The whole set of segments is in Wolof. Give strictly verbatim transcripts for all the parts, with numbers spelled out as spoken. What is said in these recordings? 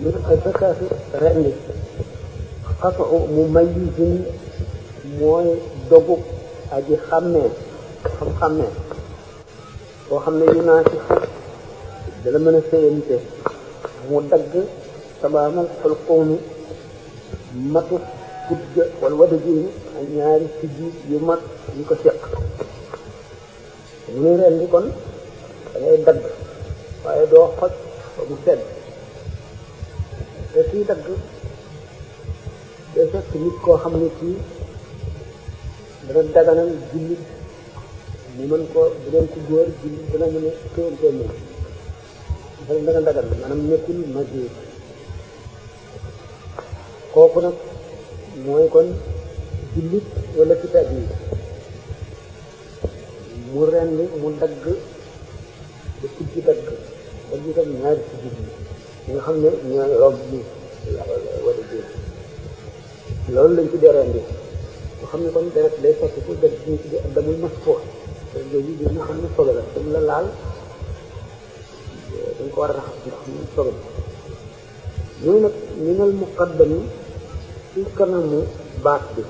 من الزكاة rendi xata'u mumayyizin mooy dogu aji xàmmee xam xàmmee boo xam ne yu naa ci xar dala mën a séyante mu dagg sabaamal xulqoomi matu gudga wala wada jiini ak ñaari sijji yu mag yu ko seq mu ne rendi kon da ngay dagg waaye doo xoj ba mu sedd te kii dagg day fekk nit koo xam ne kii dana daganal jullit mu mën ko bu doon ko góor jullit dana mën a téyantee moom dafa dana dagan maanaam nekkul majeur kooku nag mooy kon jullit wala kitaab yi mu rendi mu dagg ba tijji dagg dagg itam ñaari si jub yi nga xam ne ñooy rob bi wala jéem loolu lañ ci dee rendi nga xam ne kon deret day fekk ku def ñu ci ak damul mas foo yooyu bi nga xam ne sobe la dañ la laal dañ ko war a raxas ndax mu sobe ñooy nag minal muqaddami ci kanamu baat bi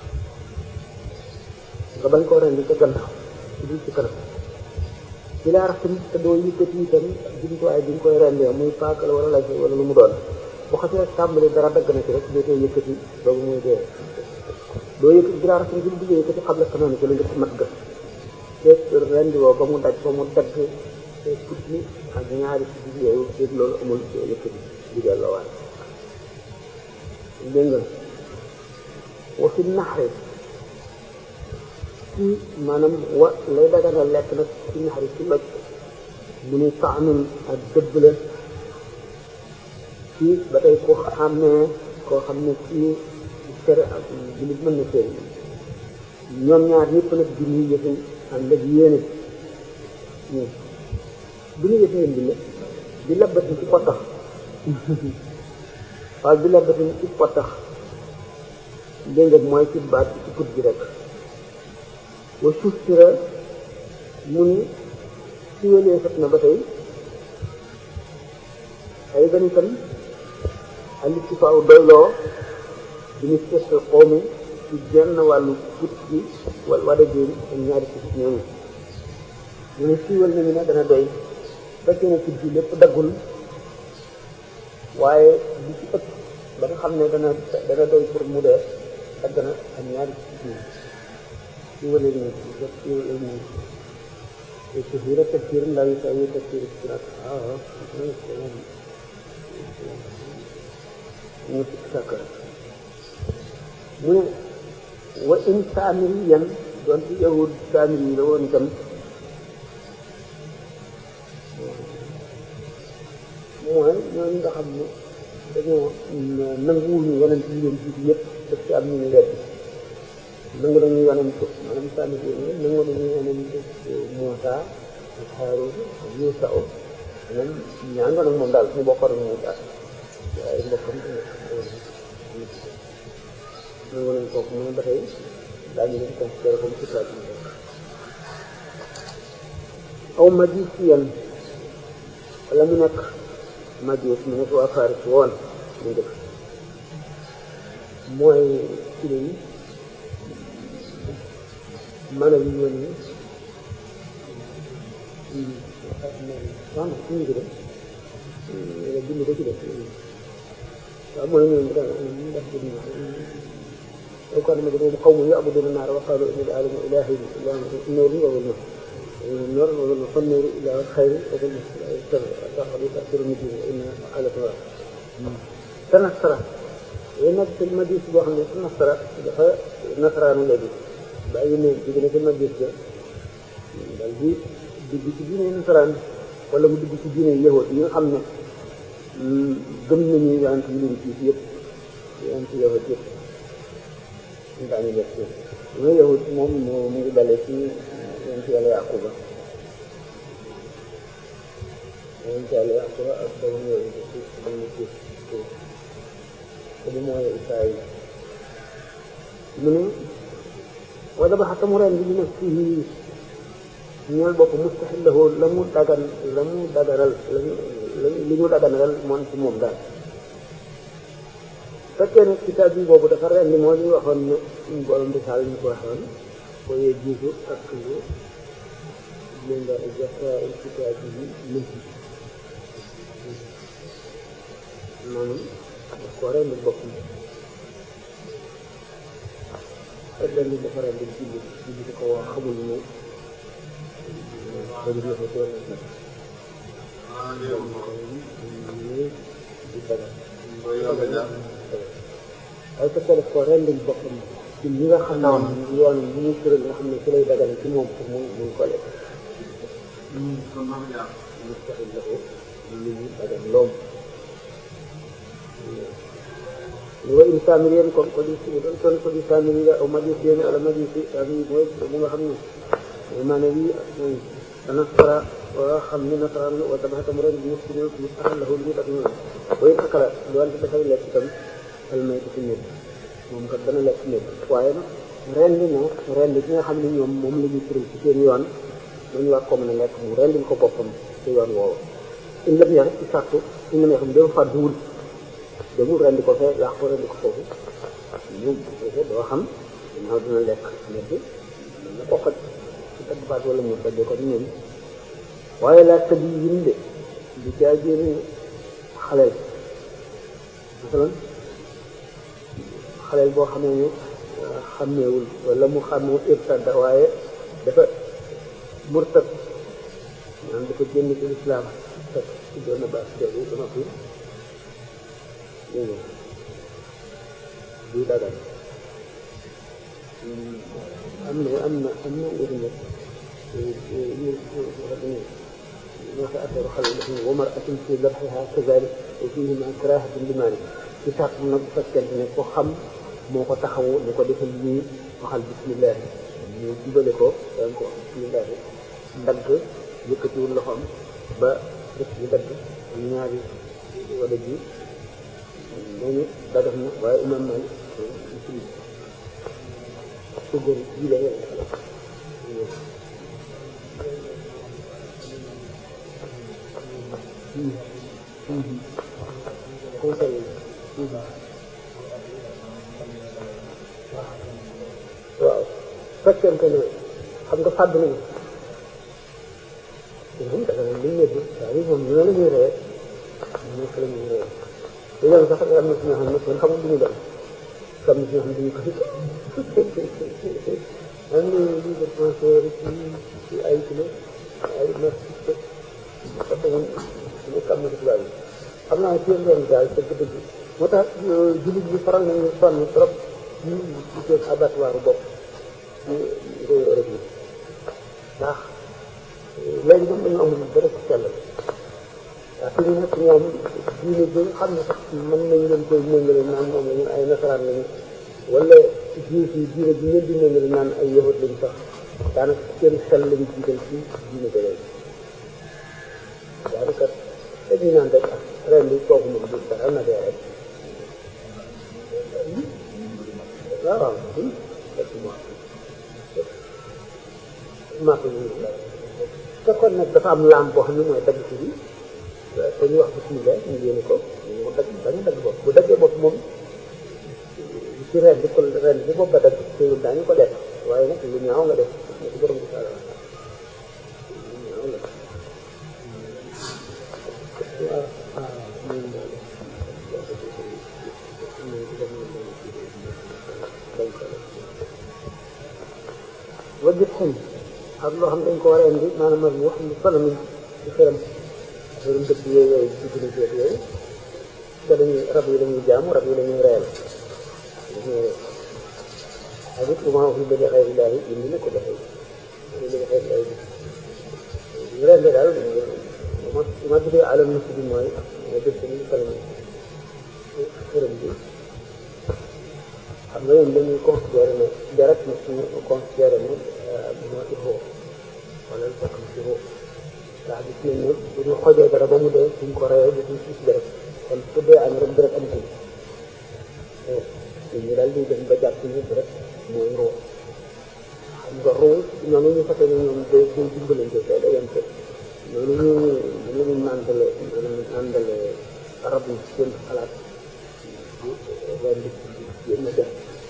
nga bañ koo rendi ca gannaaw ci biir ci kanam ci laa rax tamit te doo yëkkati itam jumtuwaay bi nga koy rendee muy paaka la wala laj wala lu mu doon bu xasee tàmbali dara dagg na ci rek doo koy yëkkati boobu muy dee doo yëkkati dara rax tamit bu yëkkati xam la kanam ci la nga mat ga te rendi woo ba mu daj ba mu dagg te tuuti ak ñaari si digg yooyu dégg loolu amul doo yëkkati di delloo waat dégg nga wa fi naxari ci maanaam wa lay daganal lekk nag ci naxari ci loj mu ne taanun ak dëbb la ci ba tey ko xàmmee koo xam ne ci cere ak jullit mën na seen ñoom ñaar ñëpp nag bi ñuy yëfin ànd ak yéene bi ñu yëfin bi ne di labbatin ci potax waaw di labbatin ci potax dégg nga mooy ci baat ci put bi rek wa sustira mu ni ci wélee fat na ba tey ay gan itam alit ci faaw doyloo bi ñu seetal xoomi ci genn wàllu put bi wala wada jéem ak ñaari put ñooñu mu ne siiwal nañu ne dana doy fekkee ne put bi lépp daggul waaye li ci ëpp ba nga xam ne dana dana doy pour mu dee dagg na ak ñaari put ñi siiwal nañu siiwal nañu تفسير تفسير لا يساوي تفسير الصراط اه متذكر من وإن سامريا دونت يهود سامري لو انتم mooy ñooñu nga xam ne dañoo nanguwuñu yonent yi leen jiitu yëpp daf ci am ñu ñu wedd nangu nañu yonent maanaam sànni si yéen nangu nañu yonent Muusaa ak Haaruun ak Yuusaa maanaam ñaan nga nag moom daal suñu bokkoon ak Muusaa waaye mbokkam nangu nañu kooku mu ne ba tey daañu leen considéré comme sutaat yi aw majusiyan wala mu nekk majus mu nekk waa Faris woon mu dëkk mooy ci yi maanaam ñu woon ni waaw su ñu ko def bind ko ci def waaw mooy ñoom bu dee ndax bind na aw kaana majnuun qawmun ya'buduuna an-naara wa qaaluu inna al-aalama ilaahun nuurun wa zulmatun nuurun wa zulmatun fan-nuuru ilaahul xayri wa zulmatun ta'siru nujuum wa inna alaa tanasara yéen nag ci majus boo xam ne tanasara dafa nasaraanu léegi bàyyi ne jóge na ci majus ga dal di dugg ci diine nasaraan wala mu dugg ci diine yahud yi nga xam ne gëm nañu yonent yi leen ci yëpp yonent yahud yëpp ñu daañu def ci mooy yahud moom mu ngi dalee ci yonent yàlla Yaquba yonent yàlla Yaquba ak doom yooyu ci dañu ci te du mooy Israël mu ne wala ba xatta mu ren bi nag fii ñool bopp mustaxillahu la mu dagan la mu dagaral lañu li ñu daganal moom ci moom daal fekkee ne kitaab bi boobu dafa rendi moo ñu waxoon ne suñu borom misaal ñu ko waxoon booyee jiitu ak lu leen nga jafa kitaab bi lësi maanaam daf ko rendi boppam fekkee ne dafa rendi julli julli di ko wax xamul ne dañu ñëfe doon nag di daga ay fekkee daf ko rendil boppam ci ñi nga xam ne yoon yi ñu tëral nga xam ne ci lay dagal ci moom pour mu mun ko lekk ñu taxil la ko li ñu dagal loom li wa insaamir yéen comme ko di si doon toon ko di saamir yi la aw majus yéen ala majus yi ak yi mooy bu nga xam ne mooy maanaam yi mooy nasara waa xam ne nasaraan la wa tabaxatam ren bi muslim mustaxal lahu li ñu tax ñoom booy akala doonte dafay lekk itam almay ci nit moom kat dana lekk nit waaye nag rendi na rendi ki nga xam ne ñoom moom la ñu tëral ci seen yoon dañu war ko mën a lekk mu rendil ko boppam ci yoon woowu in lam yax ci sàttu in lam yax dafa fàdduwul demul rendi ko fee laax ko rendi ko foofu ñoom doo xam ñaaw dina lekk nit bi mën na ko xaj ci tagg baat wala mu dajee ko ñoom waaye laa tëdd yin de di caa génne xaleel masalan xaleel boo xamee ne xàmmeewul wala mu xàmmewu irtadda waaye dafa murtad maanaam dafa génn ci lislaam fekk ci doon na baax teewu dama fi dégg nga duy dagal am na am na am na wéru nag ñoo ko affaire xale daf ne wamar atum fi dabxiha kazalik wa fihi ma karahatin limaani ci sart nag bu fekkente ne ko xam moo ko taxawu ne ko defal nii waxal bismillah ñu jubale ko danga ko bismillah ndagg yëkkatiwul loxoom ba def ñu dagg ñaari wala ji ñooñu dagat na waaye imam Malik sugóor ji la conseil waaw fekkente ne xam nga fàdd nañu ñoom daga nañ liñ ñëddi waaye moom ñu ne la ñuy ree nekk la ñuy ree léegi sax am na si ñoo xam ne kon xamul duñu dem am na si ñoo xam ne duñu ko am na lii de penseur ci ci ay kilo ay marxiste parce que nekk am na ci tubaab yi xam naa ci yoon daal dëgg-dëgg moo tax jullit bi faral nañu sonn trop ñu ci seen abattoir bopp ci réew Europe yi ndax léegi ñoom dañu amul dara ci sell waaw fi ñu nekk ñoom diine bi nga xam ne sax mën nañ leen koy méngale naan moom lañu ay nasaraan lañu wala jiw yi diine bi ngeen di méngale naan ay yahut lañu sax daanaka seen xel lañu jiital ci diine bi léegi waaye kat dañuy naan rek ah ren bi kooku moom du dara na dee rek waaw waaw maak ñu fekkoon nag dafa am laam boo xam ne mooy dagg ci bi te ñu wax bismillah ñu yéene ko ñu dagg bañ a dagg bopp bu daggee bopp moom ci ren bi ko ren bi bopp ba dagg teewul daañu ko def waaye nag lu ñaaw nga def ne ci borom bi taala lu ñaaw la waaw wajjit xin ak loo xam ne dañ ko war a indi maanaam ak wax ni solo nañ ci xëram xëram dëkk yooyu yooyu utilisé yooyu te dañuy rab yi dañuy jaamu rab yi dañuy reyal dañuy ak it bu ma wax lu bëgg xëy na daal indi na ko defee lu bëgg xëy na ñu rende daal ma ma tuddee alam na si bi mooy nga def ko ni solo nañ xëram bi xam nga yéen dañuy considéré ne deret na suñu considéré ne moo ci xoo wala lu fekk ci xoo ndax gis nañ ne bu ñu xojee dara ba mu dee suñ ko reyee du suñ gis deret kon su dee am rek deret am tuuti ñu daal di dem ba jàpp ñu deret mooy roo xam nga roo ñoom ñu fekkee ne ñoom day day dimbalante te day yem te noonu ñu ñu ñu nàndale maanaam nàndale rab yi seen xalaat ren di yéen a def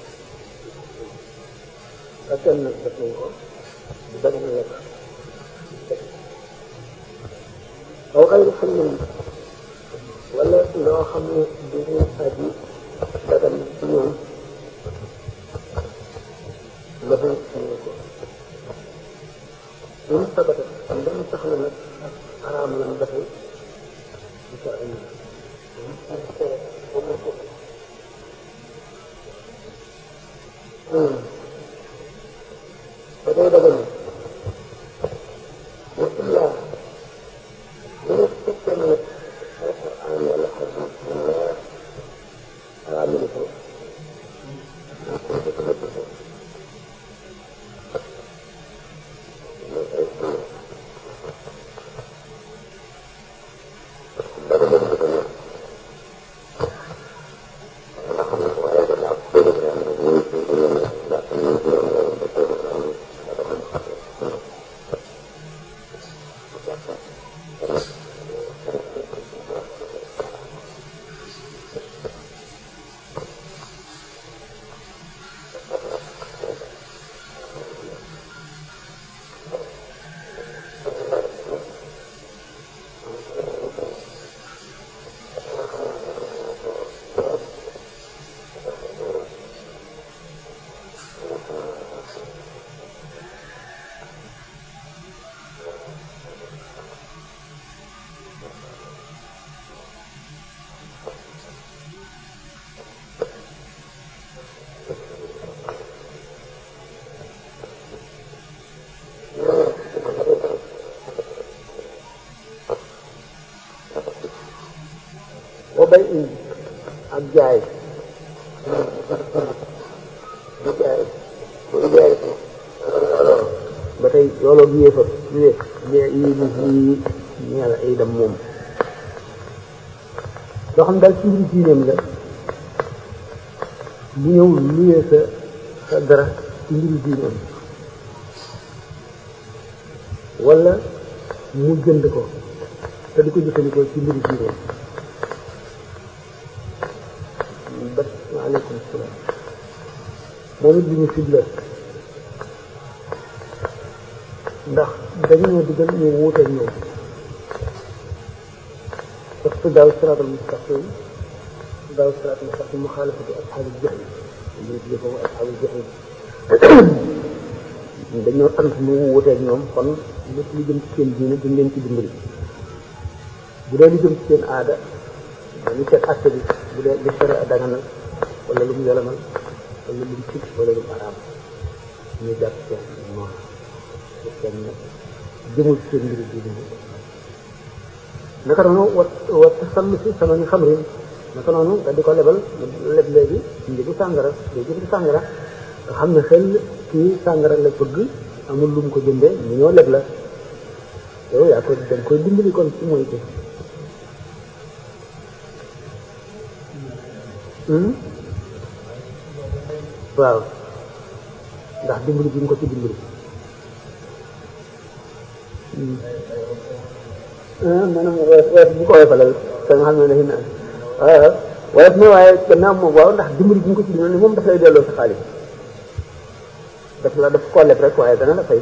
ak kenn nag def nañ ko bu bëri na lekk aw xëy na xam nañ wala loo xam ne duñu aji dagan ci ñoom nga bañ ñu ko ñun sabata am dañu tax na nag xaraam la mu dafay insha allah ba day dagan wasila dina fekkee ne alquran wala xadis bu leer xaraam la ko bay indi ak jaay bu jaay bu jaay ba tey looloo bi yéefar yée yi yi ñeel ay dem moom loo xam daal ci mbiri diineem la bu ñëw luyee sa sa dara ci mbiri diineem wala mu jënd ko te di ko jëfandikoo ci mbiri diineem waaleykum salaam moom it bi ñu ciblé ndax dañoo digal ñu wuuteeg ñoom iqtidaa siraatal mustaqim iqtidaa siraatal mustaqim muxaalafatu ashaabil jahim ñu tuddee foofu ashaabil jahim dañoo sant ñu wuuteeg ñoom kon lépp lu jëm ci seen diine duñ leen ci dimbali bu dee lu jëm ci seen aada dañu teg acte bi bu dee li sharia daganal wala lu mu yolamal wala lu mu cib wala lu mu araam ñu jàpp seen noonu seen nag jëmul seen mbiri diine naka noonu wa wa tasallu si sama ñu xam rin naka noonu nga di ko lebal leb léegi njëgu sàngara day jënd sàngara nga xam ne xel kii sàngara la bëgg amul lu mu ko jëndee ñu ñoo leb la yow yaa ko dañ koy dimbali kon ci mooy ko waaw ndax dimbali bi nga ko ci dimbali maanaam wees bu ko weefalal te nga xam ne dafa naan waaw wees na waaye gannaaw moom waaw ndax dimbali bi nga ko ci dimbali moom daf lay delloo sa xaalis daf la daf koo leb rek waaye dana la fay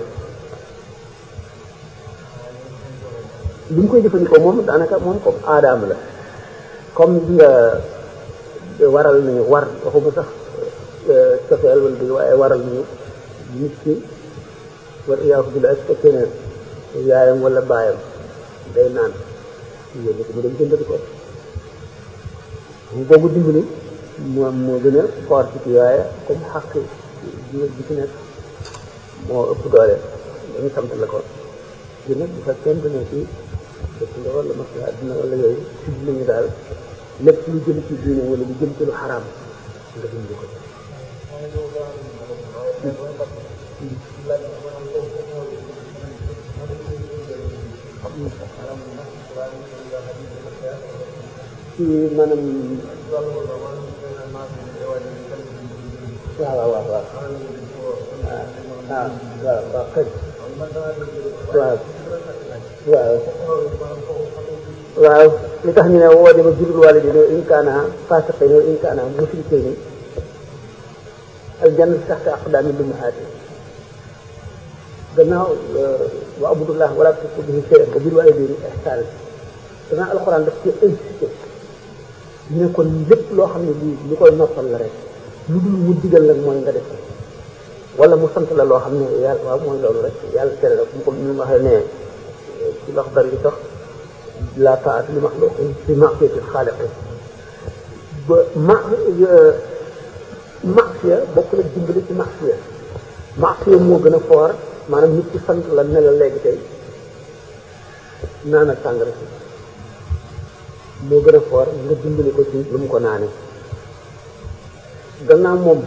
li mu koy jëfandikoo moom daanaka moom comme aadaam la comme li nga waral nañu war waxuma sax cofeel wala di waaye waral nañu nit ki war yaa ko bila su fekkee ne yaayam wala baayam day naan yónni ko mu dem jëndati ko mu boobu dimbali moom moo gën a fort ci waaye comme xaq bi ci nekk moo ëpp doole dañu sant la ko di nag bu fekkente ne ci dëkk nga wala masla àddina wala yooyu si lañu daal lépp lu jëm ci diine wala lu jëm ci lu xaraam nga dimbali ko ci maanaam waaw waaw waaw waaw waaw waaw waaw xëy waaw waaw waaw li tax ñu ne woo dama birul waalidayni in kaana faasiqayni wa in kaana mushrikayni aljannatu tahta aqdaamil ummahaati gannaaw wa abudullah wala tushriku bihi shay'an wa bil waalidayni ihsaanan gannaaw alxuraan daf ci insisté ñu ne kon lépp loo xam ne lii li koy noppal la rek lu dul mu digal nag mooy nga def wala mu sant la loo xam ne yàlla waaw mooy loolu rek yàlla tere la mu ko ñu waxee ne ci lox dar yi sax la taa'ata li maxluuqin fi ma'siyatil xaaliq ba ma ma'siya bokk na dimbali ci ma'siya ma'siya moo gën a foor maanaam nit ci sant la ne la léegi tey naanal sàngara si moo gën a foor nga dimbali ko ci lu mu ko naane gannaaw moom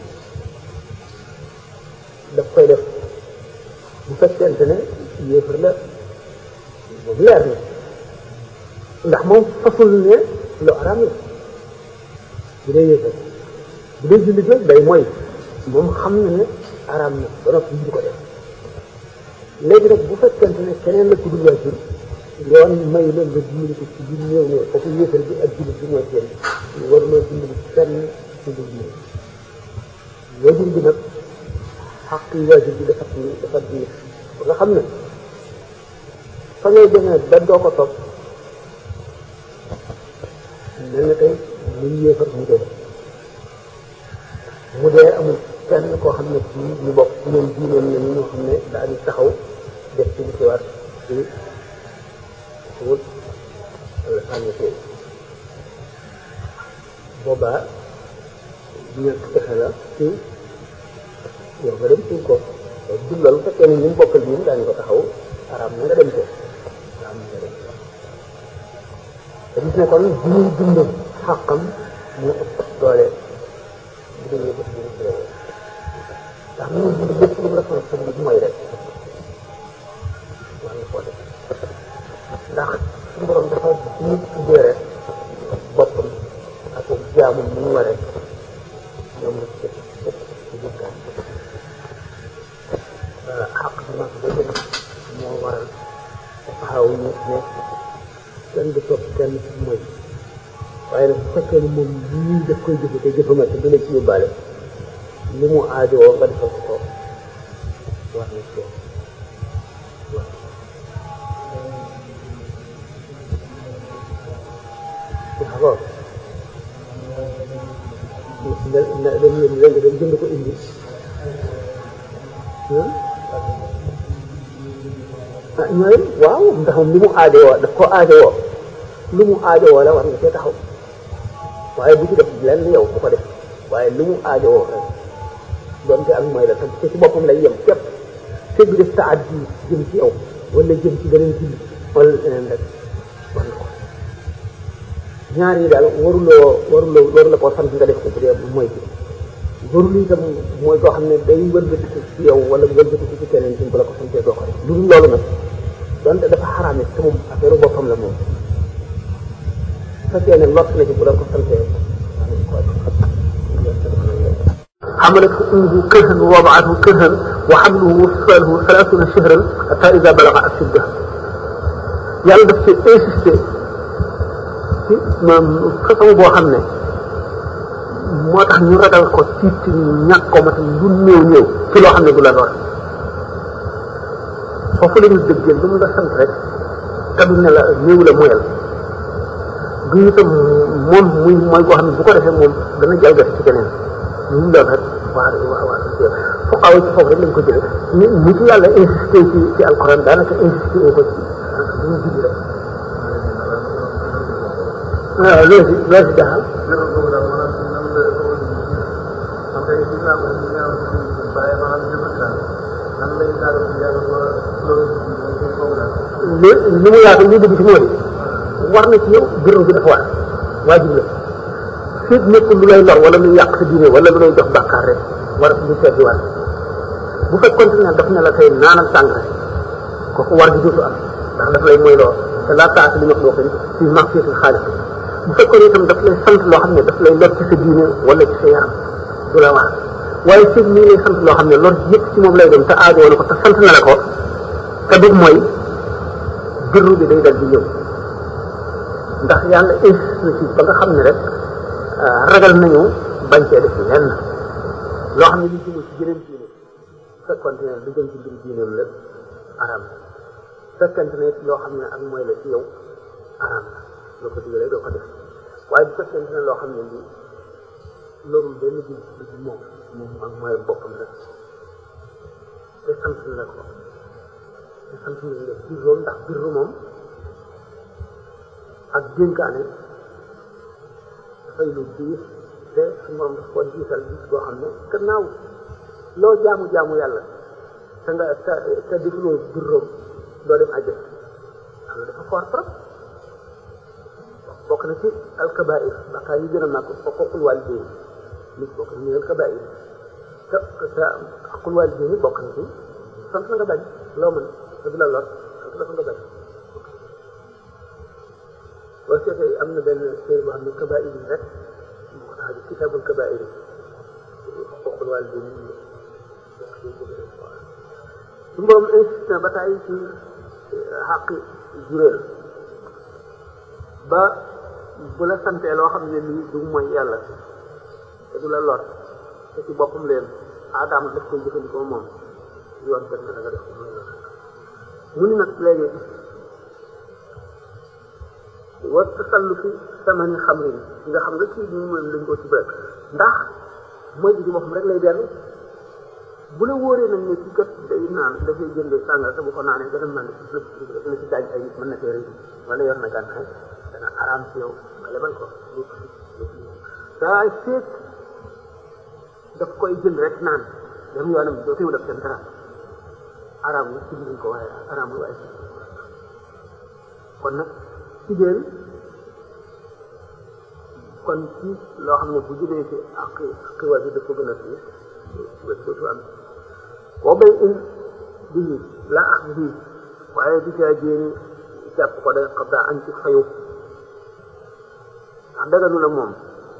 daf koy def bu fekkente ne yéefar la boobu leer na ndax moom fasul ne lu araam la bu dee yéefar bu dee jullit la day mooy moom xam na ne araam na ba noppi ñu di ko def léegi nag bu fekkente ne keneen la ku dul waajur yoon may la nga dimbali ko ci biir néew ne foofu yéefar bi ak jullit bi mooy seen war loo dimbali fenn ci biir néew waajur bi nag xaq yi waajur bi dafa dafa diis ba nga xam ne fa ngay demee ba doo ko topp mel na tey muy yéefar mu dee mu dee amul kenn koo xam ne ci ñu bokk ci ñoom diinoon la ñu ñoo xam ne daal di taxaw def ci li ci war ci wut wala sànni tey boobaa ñàkk pexe la ci yow nga dem suñ ko dul loolu fekkee ne ñu mu bokkal diin daañu ko taxaw araam na nga dem ko araam na nga dem te gis ne kon bi ñuy dund xàqam moo ëpp doole bu dee bés bu ñu ndax mu ngi dund lépp lu mu responsable bi mooy rek war nga koo def ndax suñu borom dafa nit tuddee rek boppam ak jaamum mu ñu waree ñoom la ci def ci jëkkaan xaq bi mag ba gën moo waral taxaw ñu ne kenn du topp kenn ci mooy waaye nag bu fekkee ni moom lii daf koy jëfe te jëfama te dina ci yóbbaale li mu aajowoo nga defal ko war na ci waaw nga nga dem léegi dem jënd ko indi ah ñooy waaw ndax li mu aajowoo daf ko aajowoo lu mu aajowoo la war nga cee taxaw waaye bu ci def lenn yow bu ko def waaye lu mu aajowoo rek doonte ak mooy la te ci boppam lay yem képp te bi def taat bi jëm ci yow wala jëm ci beneen ji wala leneen rek war na ko ñaar yi daal waruloo waruloo waru la koo sant nga def ko bu dee mooy bi warul itam mooy koo xam ne day wëlbatiku ci yow wala wëlbatiku ci keneen ci bu la ko santee doo ko def lu dul loolu nag donte dafa xaraame te moom affaire boppam la moom fekkee ne lott na ci bu la ko santee حملته أمه كرها ووضعته كرها وحمله وفصاله ثلاثون شهرا حتى إذا بلغ أشده yàlla daf ci insisté ci moom façon boo xam ne moo tax ñu ragal ko tiit ci ñàkk ko matal lu néew néew ci loo xam ne du la lor foofu la ñu dëggee lu mu la sant rek te du ne la néew la moyal du itam moom muy mooy boo xam ne bu ko defee moom dana jalgati ci keneen ñu mu doon rek waa waa waa foqaaw ci foofu rek lañ ko jëlee ni ni ci yàlla insisté ci ci alquran daanaka insisté ko ci duñu jigi rek waaw loolu si loolu si jaaxal li li mu yaatu li dugg ci moo di war na ci yow birru bi dafa war waajib la féet nekkul lu lay lor wala lu yàq sa diine wala lu lay jox bàkkaar rek war lu seet di war bu fekkoon ne daf ne la tey naanal sàngara kooku war gi dootu am ndax daf lay mooy loo te laa taat li wax loo ko ci marsiyatul xaalis bu fekkoon itam daf lay sant loo xam ne daf lay lor ci sa diine wala ci sa yaram du la war waaye ci lii lay sant loo xam ne lor yëpp ci moom lay dem te aajo woon ko te sant na la ko te du mooy birru bi day dal di ñëw ndax yàlla insiste ba nga xam ne rek ragal nañu bañ cee def lenn loo xam ne li jëmoo ci jeneen diine fekkante ne lu jëm ci mbir diineem la araam fekkante ne loo xam ne ak mooy la ci yow araam la loo ko digalee doo ko def waaye bu fekkente ne loo xam ne lii loolu benn bi bi moom moom ak mooy boppam rek te sant la ko te sant la nga birro ndax birru moom ak dénkaane dafay lu diis te su morom daf ko diisal gis boo xam ne gannaaw loo jaamu jaamu yàlla te nga te te defuloo birroom doo dem àjjana xam nga dafa fort trop bokk na ci alkabair bakaar yi gën a màgg fokkul waalidayni nit bokk na ci alkabair te te aqul waalidayni bokk na ci sant na nga bañ loo mën te du la lor sant dafa nga bañ boo seetee am na benn téere boo xam ne kabair yi rek moo ko tax a kitaabul kabair yi aqul waalidayni su borom insiste na ba tey ci xaqi juréel ba bu la santee loo xam ne lii du mooy yàlla te du la lor te ci boppam leen aadama daf koy jëfandikoo moom yoon def na da nga def ko mooy mu ni nag léegi war tasallu fi samani xamrin nga xam nga kii bi moom lañ ko ci rek ndax mooy bi ci boppam rek lay dellu bu la wóoree nag ne ci kat day naan dafay jëndee sàngal te bu ko naanee gën a mën dana ci daaj ay nit mën na tee rëy wala yor na gànnaay dana araam ci yow nga lebal ko daa seet daf koy jël rek naan dem yoonam doo teew def seen dara araam la ci biir ko waaye araam la waaye kon nag ci biir kon ci loo xam ne bu jëlee ci ak xiwaat bi daf ko gën a fii wet dootu am boo bay in bii la ak bii waaye di caa jéeni jàpp ko day xam daa añ ci fayu ndax daganu la moom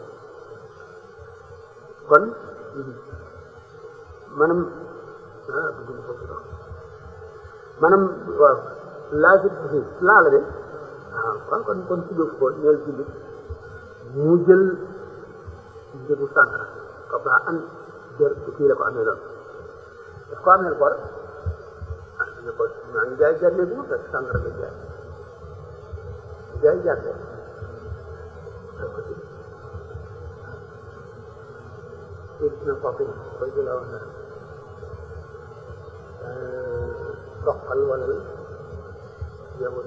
kon maanaam ah bëgg ko dox maanaam waaw laajit bi laa la de waaw kon kon kon ci doofu ko ñeel jullit mu jël njëgu sànkara xam daa añ jër kii la ko amee loolu daf ko amee bor ah ne ko maa ngi jaay jar léegi mu fekk sàngara la jaay jaay jar de ko ci dina fokki koy jëla wax na soqal wala yewul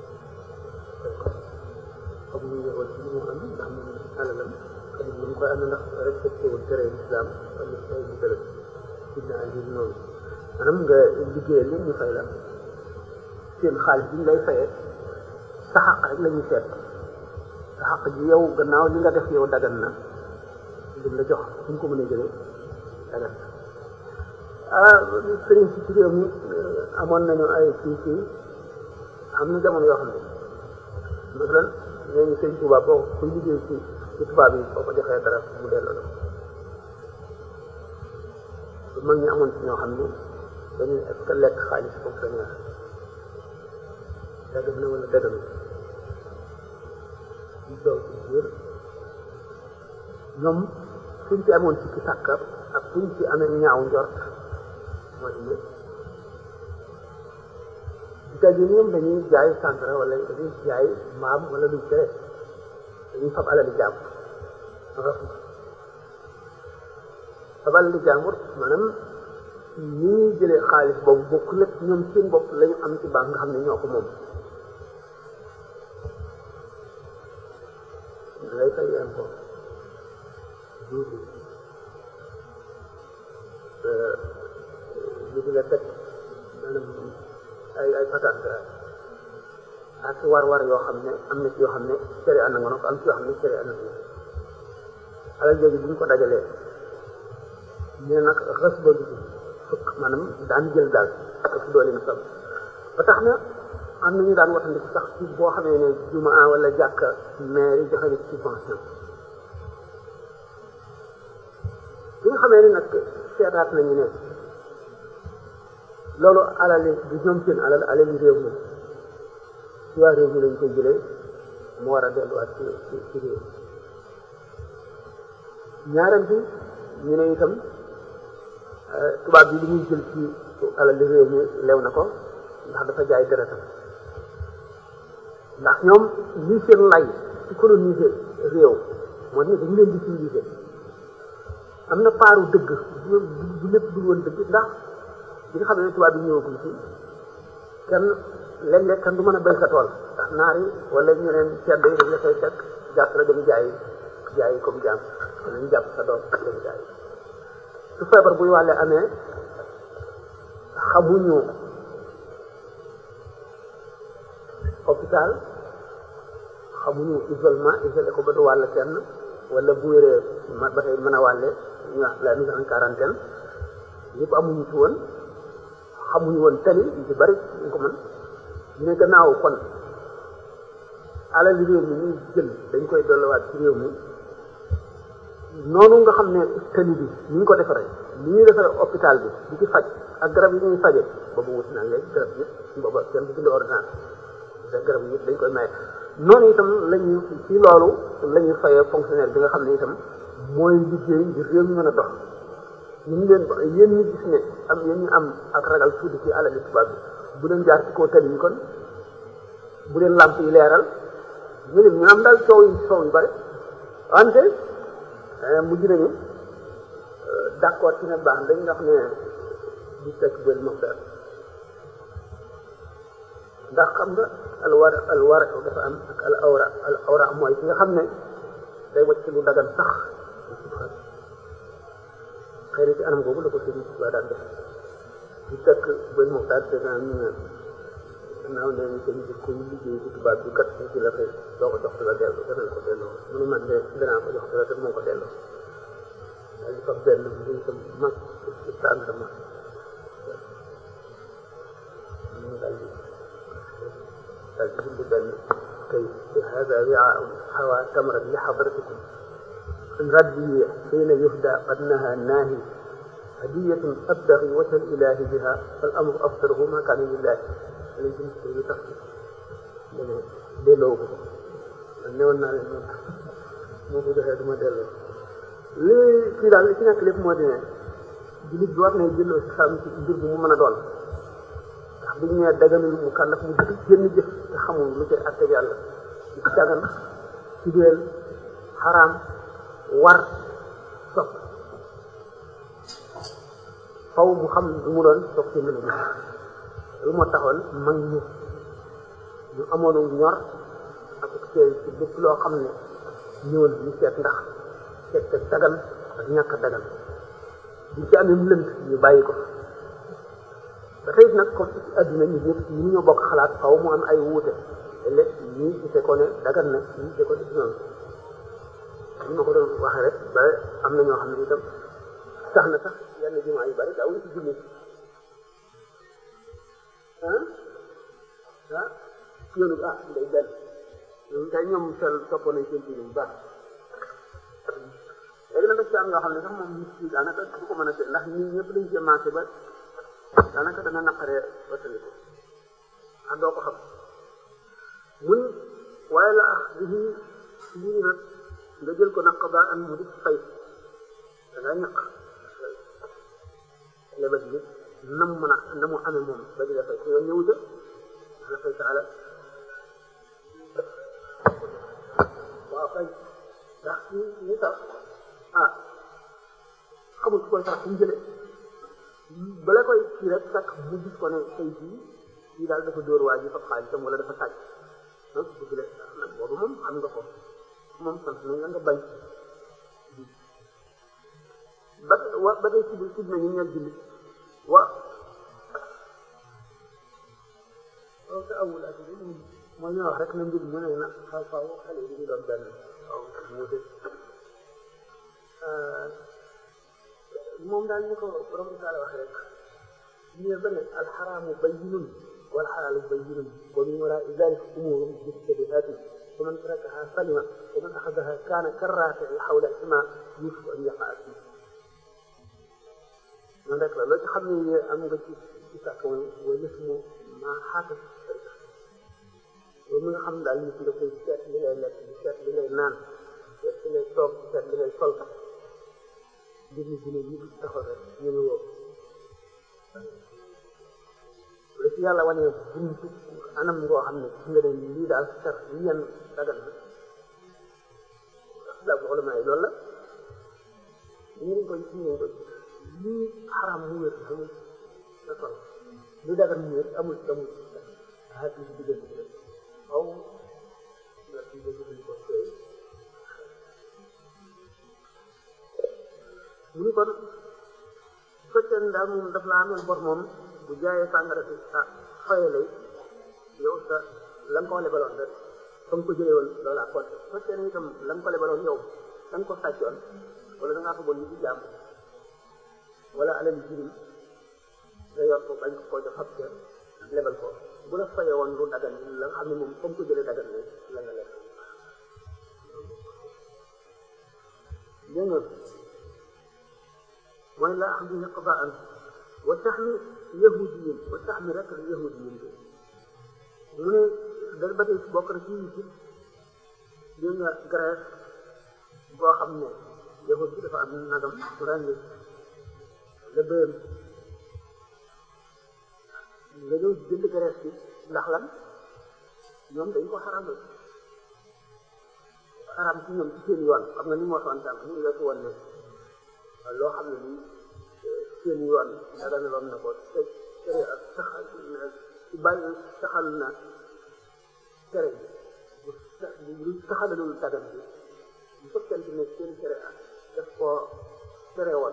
comme ñu yewul ci li mu am ndax mu alalam xarit lu mu koy am ndax respecté wul tere islam wala ay ñu tëral sidna ali noonu maanaam nga liggéeyal leen ñu fay la seen xaalis bi ñu lay fayee sa xaq rek la ñuy seet sa xaq ji yow gannaaw li nga def yow dagan na lim la jox suñ ko mën a jëlee dagan na ah sëriñ si ci réew mi amoon nañu ay kii kii am na jamono yoo xam ne masalan nee ñu sëñ Tuubaa boo kuy liggéey ci ci tubaab yi boo ko joxee dara mu delloo la su mag ñi amoon ci ñoo xam ne dañuy est-ce que lekk xaalis fonctionnaire dagam na wala dagam ci dow ci biir ñoom suñ ci amoon ci ki sàkka ak suñ ci amee ñaaw njort moo di ñëpp c'est-à-dire ñoom dañuy jaay sàngara wala dañuy jaay maam wala luy tere dañuy fab alali jàmbur fab alali jàmbur maanaam ñi ñuy jëlee xaalis boobu bokk lépp ñoom seen bopp lañu am ci banque nga xam ne ñoo ko moom dangay fay impôt duuti li di la teg maanaam ay ay patente ak war-war yoo xam ne am na ci yoo xam ne cere ànd nga ko am ci yoo xam ne cere ànd nga alal jooju bu ñu ko dajalee ñu ne nag xës ba du fukk maanaam daan jël daal ak su doole na sab ba tax na am na ñu daan watandi sax ci boo xamee ne jumaa wala jàkka maire yi joxe na subvention bi nga xamee ne nag seetaat nañu ne loolu alal du ñoom seen alal alal réew mi ci waa réew mi lañ koy jëlee mu war a delluwaat ci ci ci réew ñaareel bi ñu ne itam tubaab bi li muy jël ci alal li réew mi lew na ko ndax dafa jaay deretam ndax ñoom lii seen lay ci coloniser réew moo ne dañu leen di civiliser am na paaru dëgg du du lépp du woon dëgg ndax bi nga xam ne tubaab bi ñëwagul fi kenn léeg-léeg kenn du mën a béy sa tool ndax naar yi wala ñeneen cedd yi dañ la koy fekk jàpp la dem jaay jaay comme jaam wala ñu jàpp sa doom dem jaay su feebar buy wàlle amee xamuñu hôpital xamuñu isolement isolé ko ba du wàll kenn wala bu wéree ma ba tey mën a wàlle ñu wax la mise en quarantaine yëpp amuñu ci woon xamuñu woon tali ñu ci bari ñu ko mën ñu ne gannaaw kon alal réew mi ñuy jël dañ koy dolliwaat ci réew mi noonu nga xam ne tali bi ni ñu ko defaree ni ñuy defaree hôpital bi di ci faj ak garab yi ñuy faje boobu wuti na léegi garab yëpp booba kenn du bind ordonnance garab yi yëpp dañ koy maye noonu itam lañu ci loolu la ñuy fayee fonctionnaire bi nga xam ne itam mooy liggéey ngir réew mi mën a dox ñu leen yéen ñi gis ne am yéen ñu am ak ragal tuuti ci alali tubaab bi bu leen jaar ci kaw tali yi kon bu leen làmp yi leeral ñu leen ñu am daal coow yi coow yu bari wante mujj nañu d'accord ci ne baax dañ nga xam ne di tekk bëri moxtar ndax xam nga al war al war dafa am ak al awra al awra mooy ki nga xam ne day wacc lu dagan sax xëy na ci anam googu la ko sëriñ ba daan def di tekk bëri moxtar te naa ñu ne naaw ne ñu seen jikko yi liggéey ci tubaab bi kat ci la koy doo ko jox te la delloo danañ ko delloo mu ne man de danaa ko jox te la te moo ko delloo daal di fab benn bu sa mag ci tàndarma mu daal di daal di bind benn kay hada wiaa xawa tamrat li xadratikum in raddi xiina yuhda qad naha naahi hadiyatun abtagi wajha ilahi biha fal amru aftaruhu ma kaana lillahi lañ ci mos a tax dana delloo ko man newoon naa leen moom moo ko joxee du ma delloo lii kii daal li ci nekk lépp moo di ne jullit bi war na jëlloo si xam ci mbir bi mu mën a doon ndax bu ñu nee daganul mu kàllaf mu dëgg génn jëf te xamul lu koy àtte yàlla di ci dagan ci déel xaraam war sopp faw mu xam lu mu doon soog ci mën a jëf lu moo taxoon mag ñi ñu amoonu ñor ak teey ci lépp loo xam ne ñëwal ñu seet ndax seet te dagan ak ñàkk dagan bu ci amee lënt ñu bàyyi ko ba tey nag comme ci àdduna ñu ñëpp ñu ñoo bokk xalaat faw mu am ay wuute te lépp ñii gisee ko ne dagan na ñii gisee ko ne noonu li ma ko doon waxee rek ba am na ñoo xam ne itam tax na sax yenn jumaa yu bari daawuñu ci julli ah ah yoonu ah day benn ñoom tey ñoom sel toppoon nañ seen diine bu baax léegi nag daf ci am yoo xam ne sax moom nit yi daanaka du ko mën a seet ndax ñii ñëpp dañ cee marché ba daanaka dana naqaree wattaliku ah doo ko xam mun waaye la ah lii lii nag nga jël ko nag ba am mu di fay da ngay ñaq lebet bi na mu mën a na mu amee moom ba di la fay ko yoon ñëwuta ana fay sa alal waaw fay ndax ñi ñi sax ah xamul ku koy sax fu mu jëlee bala koy kii rek fekk mu gis ko ne tey jii kii daal dafa dóor waa ji fa xaalisam wala dafa sàcc donc bëgg la nag boobu moom xam nga ko moom sant nañ la nga bañ ba wa ba tey sib sib nañu ñeel jullit wa loolu sa awul ak mooy ñu wax rek na mbir mu ne na xaw xaw xale yi ñu doon benn waaw mu dé moom daal ñu ko borom taala wax rek ñu ba ne alxaraamu bayyinun wal xalaalu bayyinun wa min waraa zalika umuurun mushtabihaatun fa man tarakaha salima wa man axadaha kaana karraaki'i xawla himaa yuushiku an yaqa'a fiihi noonu rek la loo ci xam ne am nga ci ci sàkk mooy wa lismu maa xaata yow mi nga xam daal nit nga koy seet li ngay lekk di seet li ngay naan seet li ngay toog di seet li ngay sol ka mbir mi dina ñu taxaw rek ñu ne woo la ci yàlla wane buntu anam ngoo xam ne gis nga ne lii daal ser li yenn dagan na daal soxla may loolu la ñu ngi koy ñu ngi koy lii xaram mu wér amul sa sol li dagan mu wér amul amul xaat yi si diggante bi rek xaw nga ci dëgg ko tey mu ni kon su fekkee ne daal moom daf la ameel bor moom bu jaayee sàngara si ah faye lay yow sa la nga ko lebaloon rek fa nga ko jëlee woon loolu ak compte su fekkee ne itam la nga ko lebaloon yow da nga ko sàccoon wala da ngaa ko bon ni ci jàmm wala alali jirim nga yor ko bañ ko ko jox ab cër lebal ko bu la faye woon lu dagan la nga xam ne moom fa nga ko jëlee dagan ne la nga lekk dégg nga mooy laa xam ne qadaan wa saxmi yahudiyin wa saxmi rek yahudiyin bi mu ne dal ba tey bokk na ci ci dégg nga Grèce boo xam ne yahud bi dafa am nagam rendi la béyam nga ñëw jënd Grèce bi ndax lan ñoom dañ ko xaramal xaram ci ñoom ci seen yoon xam nga ni mu waxoon tànk ñu weesu woon ne loo xam ne nii seen yoon daganaloon na ko te tere ak saxal ci bàyyi saxal na tere bi bu saxalalul dagan bi bu fekkente ne seen tere ak daf koo tere woon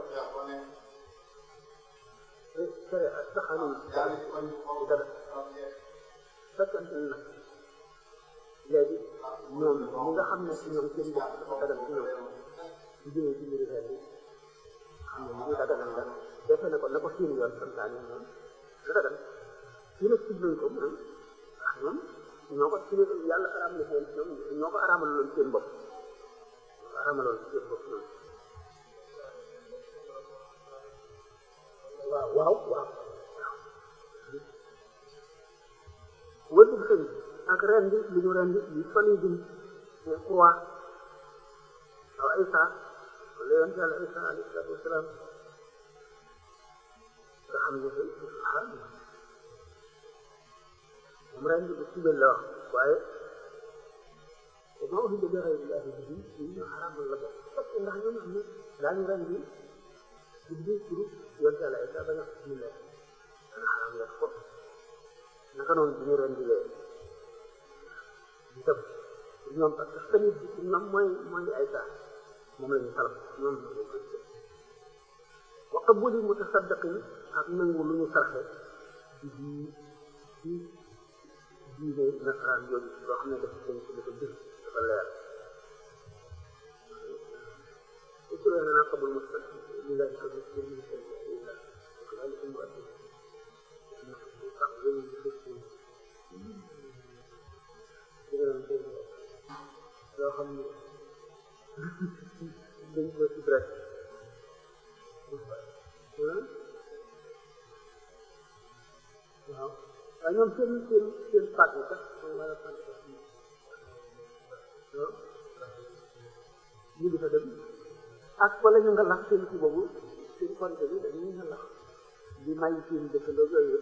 tere ak saxalul dagan fekkente ne nag léegi ñoom ñi nga xam ne si ñoom seen bopp dafa dagan ci ñoom di jëlee ci mbiri xel bi xam ne ñu daganal la defe ne ko na ko seen yoon santaane moom la dagan fii nag sib nañ ko moom ndax ñoom ñoo ko si yàlla araam na seen ñoom ñoo ko araamaloon seen bopp ñoo ko araamaloon seen bopp ñoom waaw waaw waaw wëlbu xëy ak rendi li ñu rendi li soli din croix aw Isa wala yonent yàlla Isa alayhi salaatu wasalaam nga xam ne xaal moom rendi bi sibel la wax waaye ma waxi dëgg xëy billahi bi bi ñu xaraamal la ko fekk ndax ñoom am na daañu rendi di di turu yonent yàlla Isa ba nga bismillah dana xaraam lekk ko naka noonu bi ñu rendi lee dëpp ñoom parce que tamit ñoom mooy mooy ay saa moom la ñu salaf ñoom wa qabuli mutasaddaqin ak nangu lu ñu sarxe di di di diine nasaraan yooyu loo xam ne dafa dañ ko dafa dëgg dafa leer su leen naa qabul mutasaddaqin li laa di ko gis ci ñu seen illa ko daal di mu addi sax yooyu di def ci yoo xam ne dañ ko ci rek waaw waaye ñoom seen seen seen pàcc sax wala pàcc ñu di fa dem ak wala ñu nga lax seen ci boobu seen korité bi dañuy nga lax di may seen dëkkandoo yooyu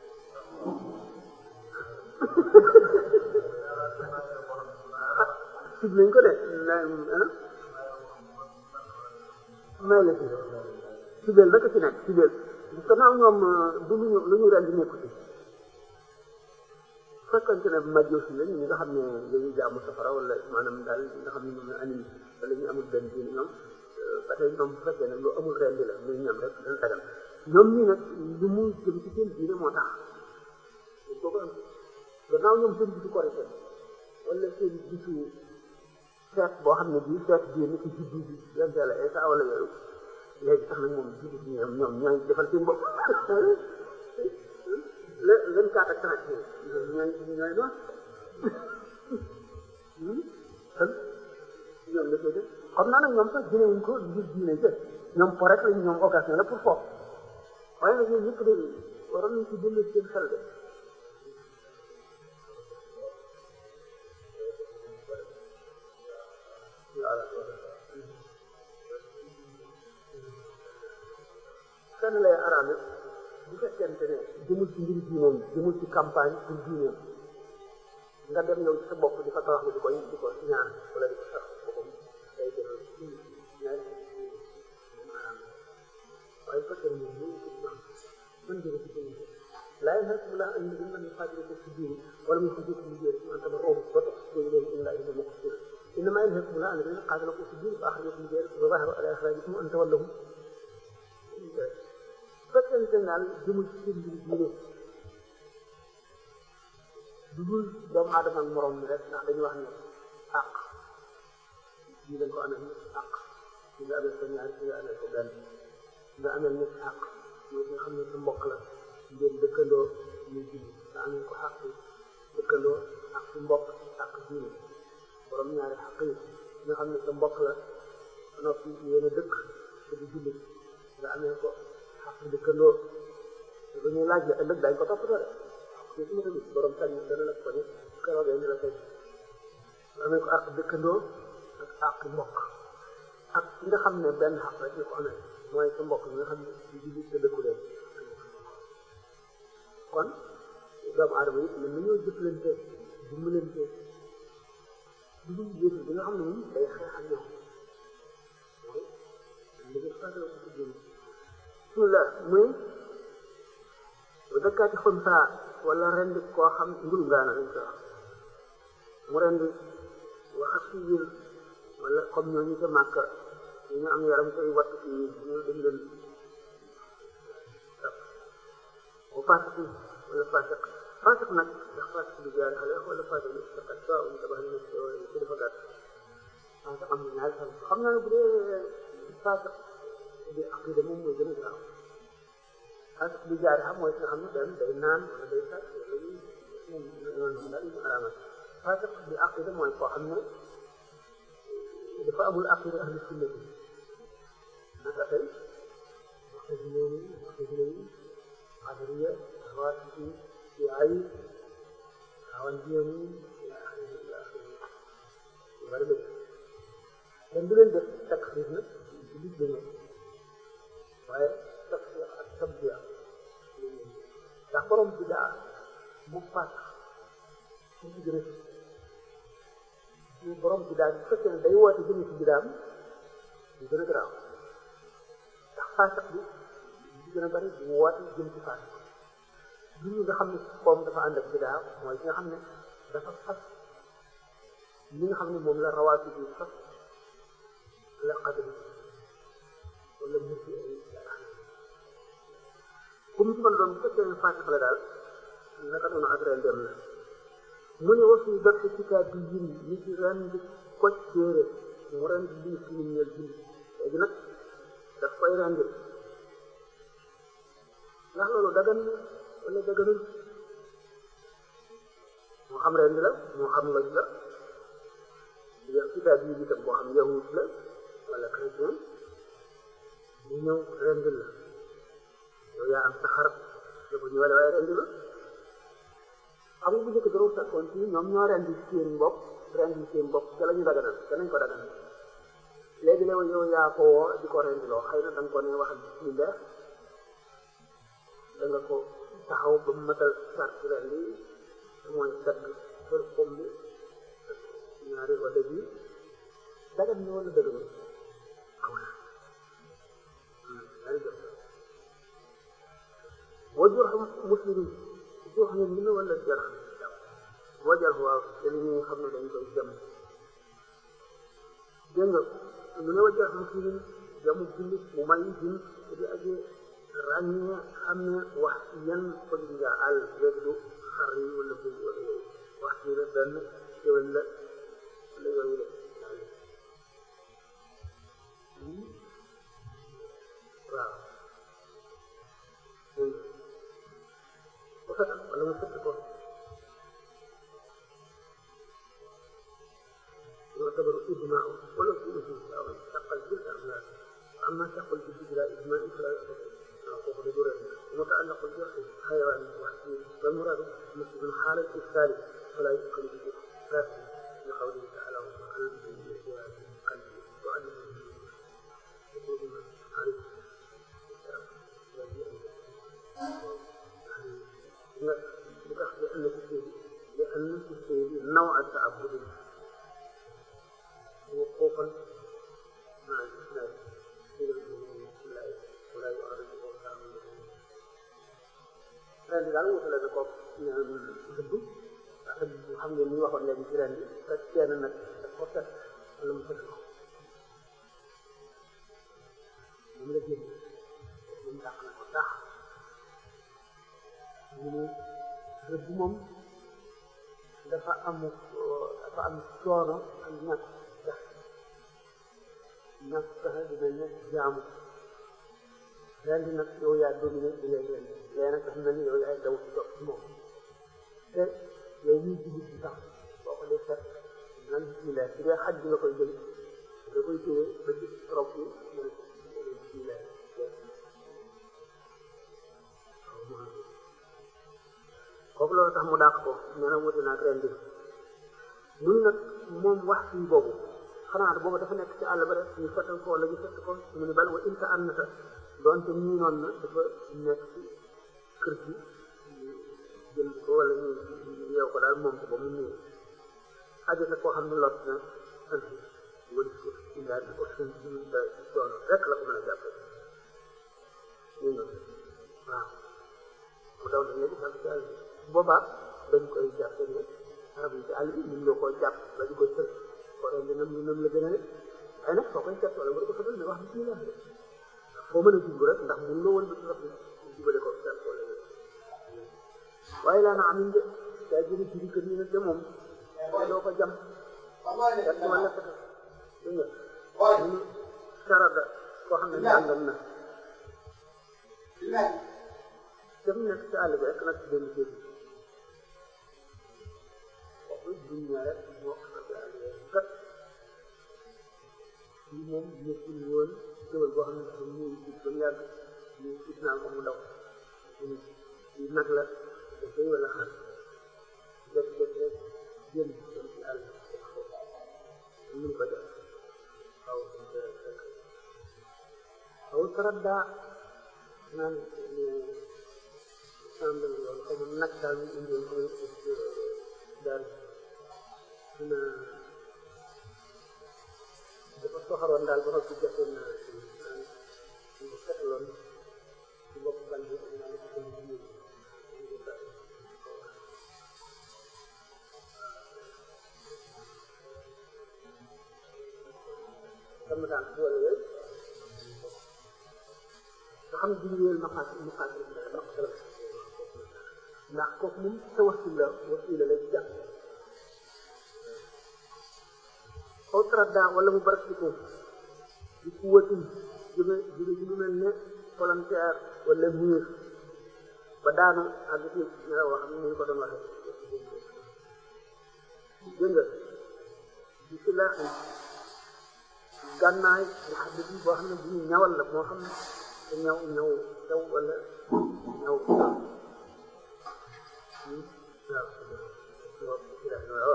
sib nañ ko de may la si sibeel rek ci nekk sibeel gannaaw ñoom du luñu lu ñu rendi nekku ci fekkante ne majoosi lañ ñi nga xam ne dañuy jaamu safara wala maanaam daal ñi nga xam ne ñoom ne anim wala ñu amul benn diine ñoom ba tey ñoom bu fekkee ne lu amul rendi la muy ñam rek dana dagal ñoom ñi nag lu mu jëm ci seen diine moo tax boobu gannaaw ñoom seen bisu korité wala seen bisu feet boo xam ne bii feet bii ni ci juddu bi yonent Yàlla Isa wala yooyu léegi sax nag moom juddu bi ñoom ñoom ñooy defal seen bopp le vingt-quatre ak trente ñooy ñooy noonu kon ñoom la koy def xam naa nag ñoom sax dinewuñ ko ngir diine jë ñoom po rek lañ ñoom occasion la pour foofu waaye nag ñoom ñëpp de waroon nañ ci delloo seen xel de kenn lay araame bu fekkente ne jëmul ci mbir diineem jëmul ci campagne pour diineem nga dem yow ci sa bopp di fa tawax di ko di ko ñaan wala di ko sax boppam day jëmal ci ñaari maanaam waaye fekkee ne moom mën jëre ci jëmm laa yanhaakum llaahu an an yuqaatiluukum fi diin wala mu yukhrijuukum min diyarikum an tabarruuhum wa tuqsituu ilayhim innallaaha yuhibbul muqsitiin innamaa yanhaakum llaahu an allaziina qaataluukum fi diin fa axrajuukum min diyarikum wa zaaharuu alaa ixraajikum an tawallawhum fekkente ne daal jëmul ci seen mbir diine du dul doomu aadama ak morom mi rek ndax dañuy wax ne àq bii dañ ko amee àq ci nga amee ko ñaari ci nga amee ko benn nga amee ñetti àq mooy nga xam ne sa mbokk la ngeen dëkkandoo ñuy julli nga amee ko àq dëkkandoo ak ci mbokk àq diine borom ñaari àq yi nga xam ne sa mbokk la noppi yéen a dëkk te di julli nga amee ko àq dëkkandoo ba ñuy laaj la ëllëg dañ ko toppatoo de te su ma tamit borom sañ dana la ko ne keroogee ni la tey nga amee ko àq dëkkandoo ak àq mbokk ak ki nga xam ne benn àq rek ñu ko amee mooy sa mbokk mi nga xam ne di julli te dëkku leen kon doomu aadama yi mën nañoo jëflante dimbalante du dul jëf bi nga xam ne moom day xeex ak ñoom mooy liggéey fàttali ko ci jëm bismillah muy dëkkaati xunsaa wala rendi koo xam ngulu ngaana lañ koy wax mu rendi wax ak civil wala comme ñooñu ca màkk ñu am yaram koy wattu ci ñu dañ leen bu fasiq wala fasiq fasiq nag ndax fasiq bi jaari xale wala fasiq bi sakat sa um tabax ni ci wala ci dafa gàtt fasiq am na ñaari fan xam naa ne bu dee fasiq bi aqida moom mooy gën a gaaw fasiq bi jaari xam mooy nga xam ne benn day naan wala day sàcc wala ñu noonu daal ñu araamal fasiq bi aqida mooy koo xam ne dafa amul aqida ahlu sunna bi naka tey waxta ji loolu waxta ji loolu قدرية رواتبي في عين عوانجيني إلى آخره إلى آخره وغيره لأن دول ده تكفيرنا جديد جدا وهي تكفير التبديع تخبرهم بدعة مفاق في جرس برام بدعة فكرة دايوة تجمع في بدعة يجرس راو تخفاسق دي gën a bari di woote jëm ci faat bi nga xam ne koom dafa ànd ak bidaa mooy ki nga xam ne dafa fas li nga xam ne moom la rawaati bi fas la qadri wala musi ay comme ci man doon bu fekkee ne faatix la daal naka noonu ak ren dem la mu ne wasu dëkk ci kaa bi yin ñi ci ren di koj téere mu ren di lii si ñeel julli léegi nag daf koy rendi ndax loolu dagan na wala daganul moo xam rendi la moo xam loj la yow kitaab yi itam boo xam yahud la wala chrétien ñu ñëw rendi la yow yaa am sa xar dafa ñu wala waaye rendi la xam nga bu njëkk dara fekkoon ci ñoom ñoo rendi seen bopp rendi seen bopp ca la ñu daganal ca nañ ko daganal léegi la yow yaa ko woo di ko rendi loo xëy na da nga ko ne waxal bismillah da nga ko taxaw ba mu matal sart ren bi mooy dagg për pom bi ñaari wala bi dagat na wala dëgg na xaw na ñaari dëgg boo jox muslim jox ne mën na wala jar boo jar waaw te li ñuy xam ne dañ koy jëm dégg nga mu ne wa jar muslim jamu jullit mu may jin di aje ràññee xam ne wax yan ko di nga àll léegi du xar yi wala bëy wala yooyu wax ci la benn kéwél la wala yooyu la waaw bu fekk wala mu fekk ko يعتبر إجماع ولو في إجماع أو تقل جزء أملا أما تقل بجزء إجماع فلا يعتبر ومتعلق الجرح حيوان وحشي والمراد من حال الإفساد فلا يدخل به فاسد لقوله تعالى وقلب قلبه وعلم عليه لأن لأن نوع التعبد هو خوفا مع الإسلام ولا يعرض ren bi daal wutale na ko dëgg ak xam ngeen ni waxoon léegi ci ren bi fekk kenn nag daf ko fekk wala mu fekk ko moom la génn moom dàq na ko tax ñu ne dëgg moom dafa am dafa am coono ak ñàkk tax ñàkk tax dina nekk jaamu ren bi nag yow yaa dominé di leen ren léegi nag dafa mel ni yow yaay daw ci topp ci moom te yow ñuy jubit bi sax boo ko dee fekk nan bismillah su dee xaj bi nga koy jël da koy téye ba ci trop bi mën a bismillah kooku loolu tax mu dàq ko nee na wuti naag ren bi mun nag moom wax fii boobu xanaa boobu dafa nekk ci àll ba rek ñu fettal ko wala ñu fett ko mu ni bal wa inta annata doonte nii noonu na dafa nekk ci kër gi jël ko wala ñu yeew ko daal moom ko ba mu nii ajo na koo xam ne lot na anti wala ko indaal ko suñ suñ doon rek la ko mën a jàppe nii noonu waaw mu daw na léegi xam ci àll bi boobaa dañ koy jàppe ne arab yi ci àll bi ñun ñoo koy jàpp ba di koy tër ko ren di nam ñu nam la gën a ne ay nag soo koy seet wala nga ko fëtal ne wax bismillah boo mën a jublu rek ndax mun loo woon ba ci jubale ko seet wala waaye laa na amin de daa jëri jiri kër yi nag de moom doo ko jam kat wala fetal dégg nga ñu sarada koo xam ne jàngal na def nekk ci àll bi rek nag benn kër yi kooku dunya rek moo xamante àll bi kat lii moom nekkul woon jëwal boo xam ne dafa ñuy gis ba mu yàgg ñu gis naa ko mu daw ñu nag la dafay wala xar def def rek génn dem ci àll ñu ko def xaw xaw taradda naan semble loolu xaw ma nag daal ñu indiwoon ko daal dina dafa soxaroon daal ba nga ci jafe na ñu ko setaloon ci bopp ban bi am naa ko ñu sama daan boole yooyu nga xam ne duñu wéyal maqaas maqaas maqaas ndax kooku moom sa wasila wasila la jàpp aw taradda wala mu baraktiku di kuwatin jóge jóge ci lu mel ne volontaire wala mur ba daanu ak ci nga wax ni ñu ko doon waxee dégg nga di si la gànnaay nga xam ne boo xam ne bu ñu ñawal la moo xam ne te ñaw ñaw taw wala ñaw waaw waaw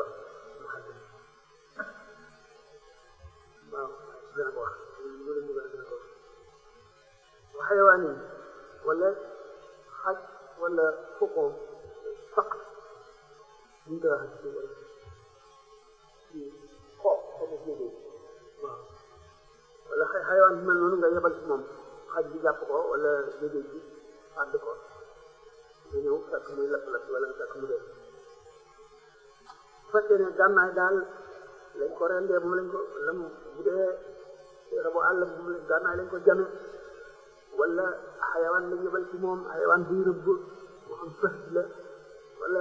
waaw dina ko wax loolu mu gën a ko wa xayawaan yi wala xaj wala faucon saq ñu koy wax ci wala ci xoox xoox boobu waaw wala xay xayawaan bi mel noonu nga yebal ci moom xaj bi jàpp ko wala jóge ci àdd ko nga ñëw fekk muy lapp lapp wala nga fekk mu dee bu fekkee ne gànnaay daal lañ ko rendee moom lañ ko lam bu dee rabu àll moom lañ gànnaay lañ ko jame wala xayawaan lañ yebal ci moom xayawaan buy rëbb moo xam fës la wala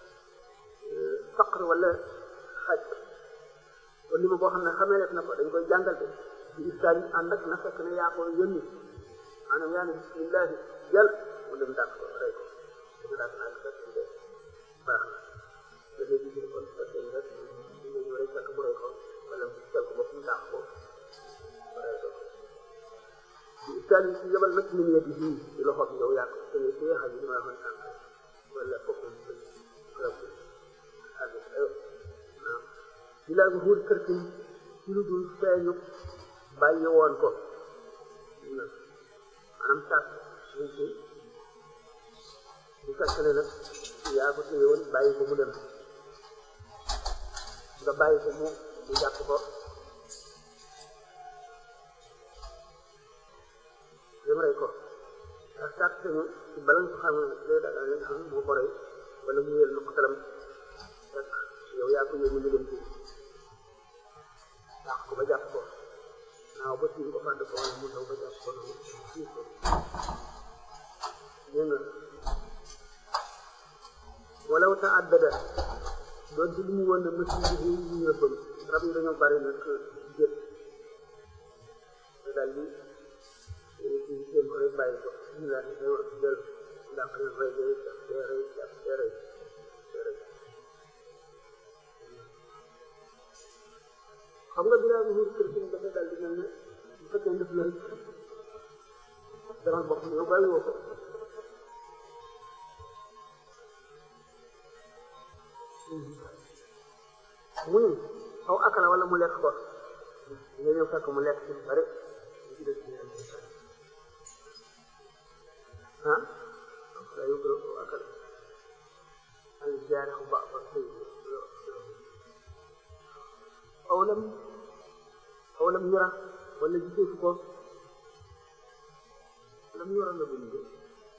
saqr wala xaj wala li ma boo xam ne xamee def na ko dañ koy jàngal de ci istaan ànd ak na fekk ne yaa ko yónni maanaam yaa ne bismillahi jël mu dem dàq ko rey ko dama dàq naa ko fekk de baax na da ngay gis kon fekkee rek ñu ñëw rek fekk mu rey ko wala mu teg ko ba fu mu dàq ko rey ko ci istaan yi ci yebal nag min yeddi fii ci loxo bi yow yaa ko te ne see xaj yi ma waxoon sànq wala foofu di laa ko xuur kërtin ci lu dul feeñu bàyyi woon ko maanaam sàkk suñ ci bu fekkee ne nag yaa ko téye woon bàyyi ko mu dem nga bàyyi ko mu mu jàpp ko dem rey ko ndax sàrt sañu ci bala nga ko xam ne lay daga leen xam moo ko rey wala mu yël na ko talam rek yow yaa ko yóbbu ñu dem ci dàq ko ba jàpp ko naaw ba tiim ko fàdd ko wala mu daw ba jàpp ko noonu sii ko dégg nga walaw ta addada doon ci li mu woon ne machine bi ñu yëppam rab yi dañoo bari nag jët te daal di ci seen ko rek bàyyi ko ñu la day war del ndax rek rey day day rey day rey day rey xam nga bilaa bi wur kër si dafa daal di mel ne bu fekkee def la rek dara bopp yow bàyyi woo ko mu ne aw akala wala mu lekk ko nga ñëw fekk mu lekk ci lu bari ci des ci ah la yóbbu aw akala al jaarixu ba ba sëy aw lam aw lam yura wala gisee ko lam yura la buñ de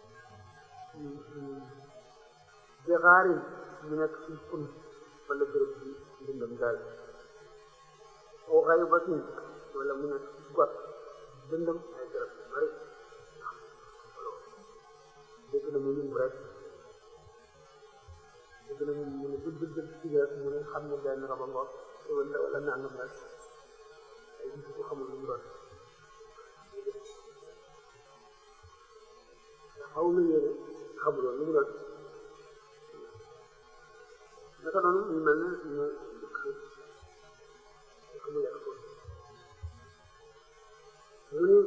bi xaarin mu nekk ci kun wala béréb bi ndindam daal aw xaybatin wala mu nekk ci got dëndam ay garab yu bari dégg na mu lim rek dégg na mu ne dëgg dëgg ci rek mu ne xam ne benn raba ngoog wala wala nangam rek ay gis ko xamul lu mu doon xaw na yéene xamuloon lu mu doon naka noonu ñu mel ne ñu dëkk dëkk mu lekk ko mu ni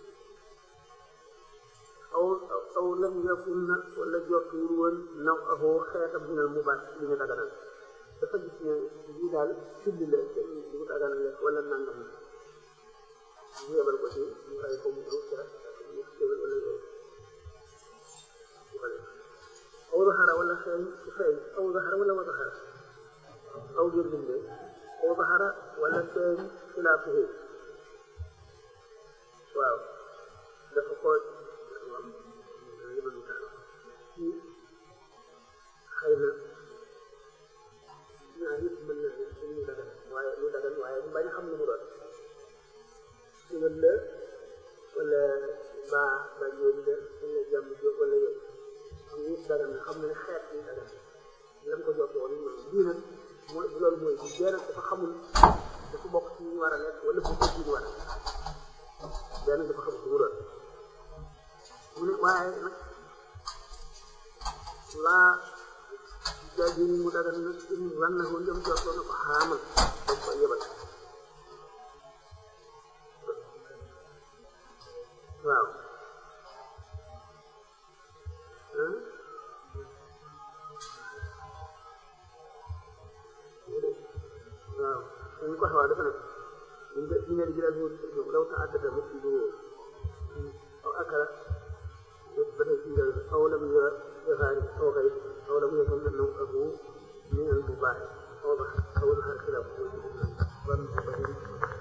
aw aw lam yakun na wala jottuwul woon naw ahoo xeetam minal mubaah li ñu daganal dafa gis ne lii daal siddi la kenn du ko daganal lekk wala nangam ñu yebal ko ci ñu ray ko mu ñëw ci rek ñu séwal wala yooyu aw zahara wala feeñ feeñ aw zahara wala wa zahara aw jër binde aw zahara wala feeñ xilaafuhu waaw dafa ko ci xëy na ñaar yëpp mën na lu dagan waaye lu dagan waaye mu bañ a xam lu mu doon siwal la wala baa ba ñoom la wala jàmm jóg wala yooyu xam ni dagan na xam ne xeet yi dagan lam ko jot woon bii nag mooy loolu mooy bi benn dafa xamul dafa bokk ci ñu war a lekk wala bokk ci ñu war a benn dafa xamul lu mu doon mu ne waaye nag laa jaajin mu dagan nag in wan na ko ndem jotoon na ko xaamal dañ ko yebal waaw waaw suñu ko xawaa dafa nag ñu ne di jëlal mu law ta addata mu ci aw akala ba tey ci aw lam yura jaxaari aw xay aw lam yakun naw abu min al mubaax aw ba aw xar xilaaf ban badin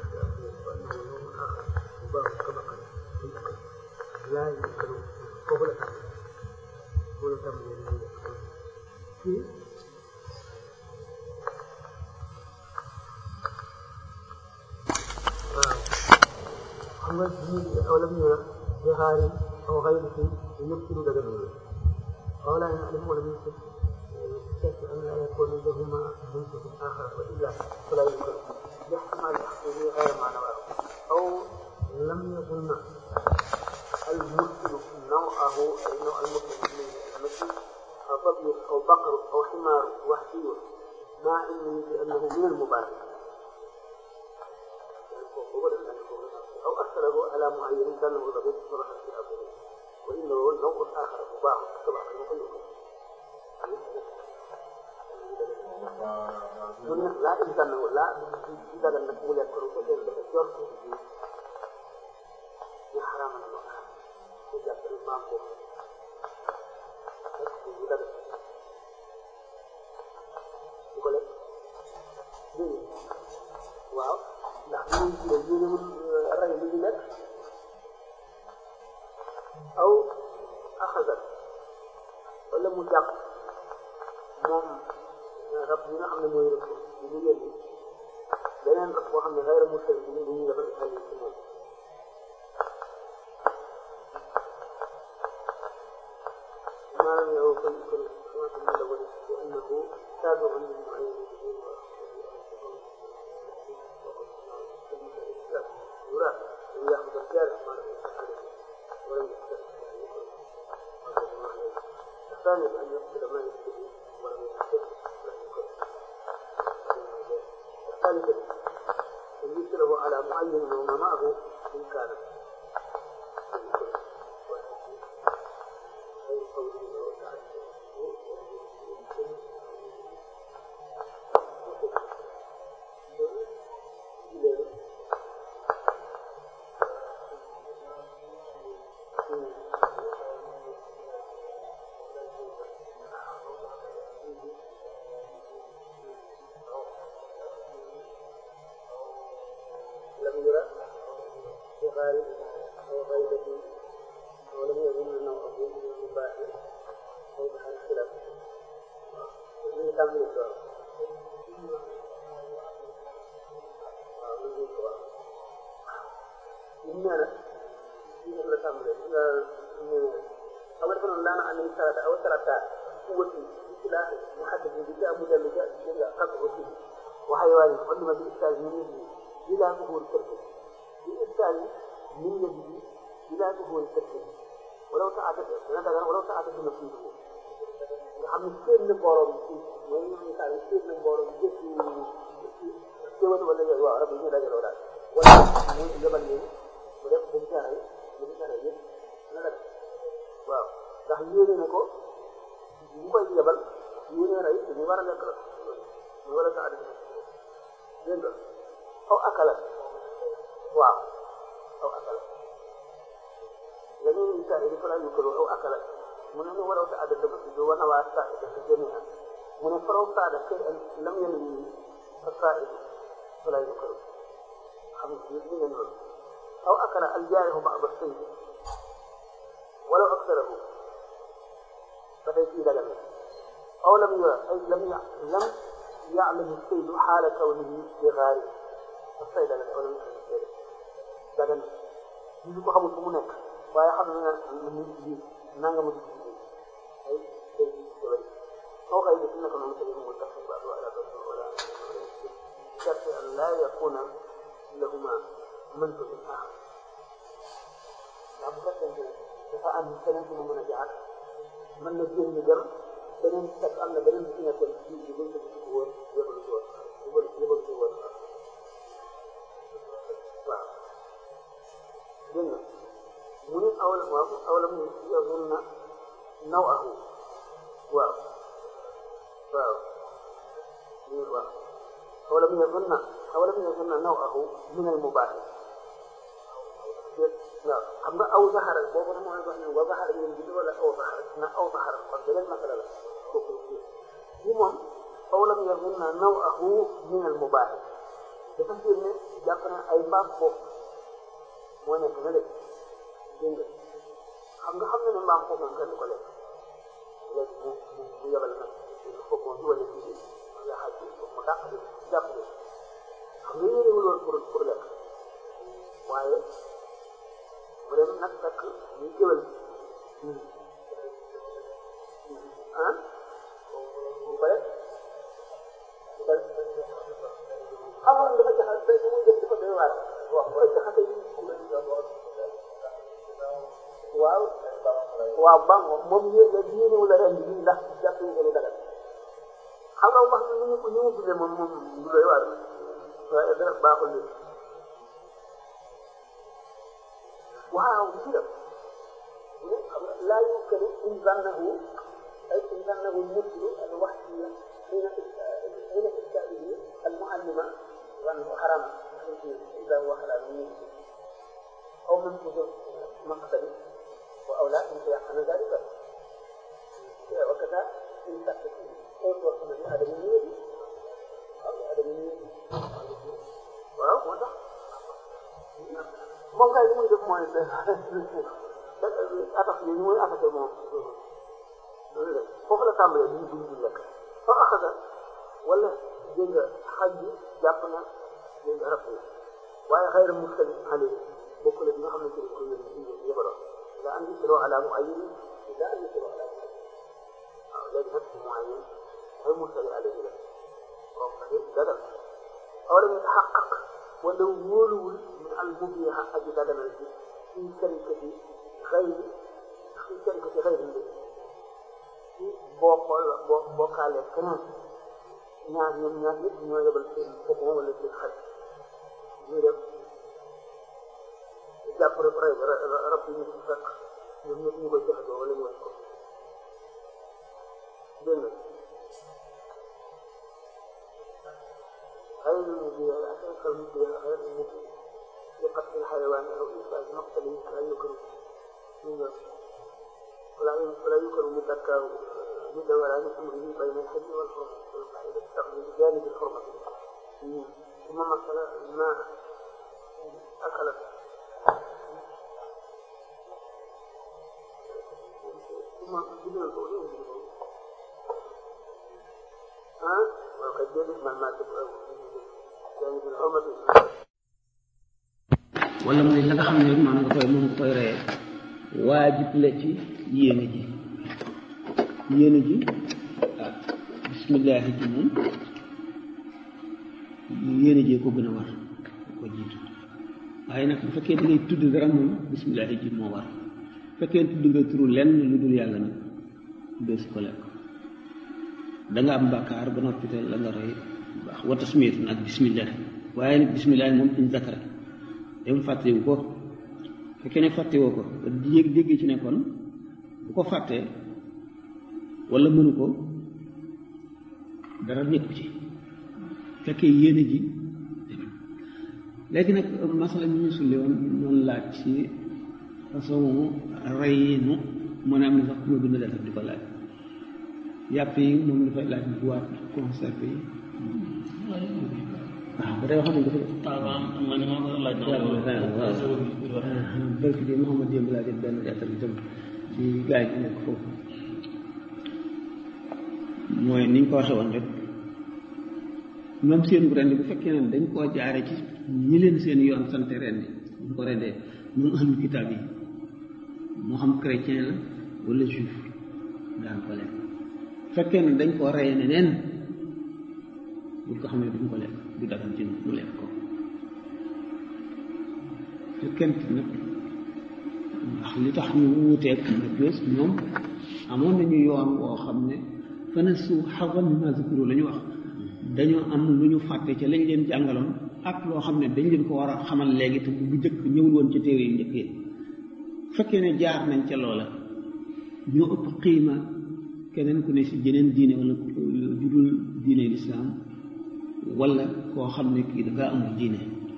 baax kabaka laa yëkkalu foofu la tam wala tam ci waaw xam nga ji aw lam yura jaxaari aw xayri ci yëpp ci lu daga noonu aw laa ya'lam wala mu شك أن لا يكون لهما منصب آخر وإلا فلا يمكن لاحتمال تحقيقه غير معنوي أو لم يكن المرسل نوعه أي نوع المرسل من المثل أو ظبي أو بقر أو حمار وحشي مع علمه بأنه من المباح أو أرسله على معين كانه ضبيط صرحا في أبوه وإنه نوع آخر مباح طبعا يقول ñun nag laa indi tànn laa di dagal nag mu lekk ko ko jël dafa jor ko ci ñu xaraamal ko ko jàppale maam ko أو كل وأنه تابع للمعين يراد أن يأخذ الجارح ما له ولم الثاني أن يقبل ما يشتري ولم يحتاج الثالث أن يسره على معين وما معه إن كان لم يرى بغالب أو غيبة ولم يظن أنه أبوه من المباح أو بحال الخلاف من كامل الدعاء من الدعاء إننا إننا كامل أول فلان لا نعلم ثلاثة أو ثلاثة قوة إصلاح محدد بجاء مدلجة بجاء قطع فيه وحيواني وإنما بالإستاذ من يده بلا ظهور كرسي بالإستاذ من يده بلا ظهور كرسي ولو تعدد ولو تعدد نصيبه xam ne seen na borom ci mooy ñu misaal seen na borom jëf ci teewal wala yooyu waaw rab yi ñu dajaloo daal wala mu yebal leen mu def bu jaray bu jaray yëpp na def waaw ndax yéene na ko bu koy yebal yéene rey ñu war a lekk la ñu war a sa addi dégg nga aw akala waaw aw akala la ñuy misaal yi fa la ñu ko aw akala mu ne walaw sa adda dafa du wana waa sa dafa jëmee am mu ne faraw saa da kay lam yel ni fa saa it fa lay ko xam ni ñu ne noonu aw akala al jaarihu ba'da sayyi walaw aksarahu fa tay ci dagal aw lam yura ay lam ya lam ya'lam as-sayd hala kawnihi bi ghari as-sayd la wala dagal ñu ko xamul fu mu nekk waaye xam na ne mu ngi nanga mu أي أو غير إنك من مسلم متفق على رسول ولا شرط أن لا يكون لهما منفذ آخر. أبو بكر دفع عن سنة من مناجعات من نجيل نجر بنين تكأمن بنين بسنة والجيل يقول بسهور يقول بسهور يقول يقول بسهور جنة من أول ما أول من يظن نوعه واو واو واو ولم يظن ولم يظن نوعه من المباح لا أما أو ظهر بابا ما يظن وظهر من الجد ولا أو ظهر ما أو ظهر قبل مثلا لا المهم أو لم يظن نوعه من المباح تفسير جاءنا أي باب فوق وين كذلك xam nga xam na ne mbaam foofu moom kenn ko lekk léegi mu mu yebal na foofu moom wala ci nga xaj mu dàq bi jàpp bi xam nga yéenewul woon pour pour lekk waaye mu dem nag fekk ñu kéwal ah mu ko lekk mu ko lekk xam nga dafa jaxal day muy def dafa doy waar wax koy jaxate yi waaw waaw bam moom yéen a yéenewu la ren bi ndax jàpp ñu ko lu dagal xam nga wax ni ñu ko ñu mu bindee moom moom du doy waar waaye dara baaxul ni waaw gis nga xam nga laa yukkanu in zannahu ay in zannahu muslu al wahdiya حين حين تستأذن المعلمة ظنه حرام إذا هو حلال أو من حدود مقتل وأولاد من سيحن ذلك وكذا إن تكتب أوصف من الأدمية أو الأدمية waaw moo tax moom kay li muy def mooy attaque yi muy attaqué moom foofu la tàmbalee duñ duñ di lekk fa axada wala dégg nga xaj bi jàpp na dégg nga rab la waaye xayra muskali ale bokk la bi nga xam ne ci ko yéen yëbaloon ila an yusiro ala mu ayin ila an yusiro ala wala wóoluwul min al mubiha aji daganal bi fii sharikati xayri fii sharikati xayri bi ci boo xool boo bokkaalee keneen ñaar ñoom ñaar ñëpp ñoo yebal seen boppam wala seen xarit ñu def jàpp rek rab yi ñu ci fekk ñoom ñëpp ñu koy joxe wala ñu wax ko dégg nga غير المبيع أساس المبيع غير المبيع لقتل الحيوان أو إنفاذ مقتله لا يكره ولا ولا يكره مذكر بدوران أمره بين الحج والحرمة والقاعدة تستخدم بجانب الحرمة ثم مثلا ما أكلت ثم بدون القولين ها وقد جلس من ما تبقى wala mu ne la nga xam ne noonu nga koy moom nga koy reye waajib la ci yéene ji yéene ji ah bismillah ji moom yéene jee ko gën a war ko jiitu waaye nag bu fekkee da ngay tudd dara moom bismillah ji moo war bu fekkee tudd nga turu lenn lu dul yàlla nag doo si ko lekk da nga am bàkkaar ba noppi te la nga rey baax wa tasmiyatu nag bismillah waaye nag bismillah moom in zakara dem fàttewu ko fekkee ne fàttewoo ko di yéeg dégg ci ne kon bu ko fàttee wala mënu ko dara nekku ci fekkee yéene ji léegi nag masala ñu ñu sulli woon noonu laaj ci façon reyinu mu ne am na sax ku ma bind leetar di ko laaj yàpp yi moom dafay laaj boîte conserve yi waaw ba tey wax nañ ko fi bërki di Mouhamad démb laa def benn lettre bi tam ci gars yi nekk foofu mooy niñ ko waxee woon rek ñoom seen bu rendi bu fekkee ne dañ koo jaare ci ñi leen seen yoon sante rendi ñu ko rendee ñoom ahlul kitaab yi moo xam chrétien la wala juif daan ko lekk fekkee ne dañ koo reye ne neen bu ko xam ne duñ ko lekk du dagan ci mu lekk ko fekkente nag ndax li tax ñu wuuteeg majus ñoom amoon nañu yoon woo xam ne fana su xaram ma zikru la ñu wax dañoo am lu ñu fàtte ca lañ leen jàngaloon ak loo xam ne dañ leen ko war a xamal léegi te bu njëkk ñëwul woon ci téere yu njëkk yi fekkee ne jaar nañ ca loola ñoo ëpp xiima keneen ku ne si jeneen diine wala judul diine lislaam wala koo xam ne kii dangaa amul diine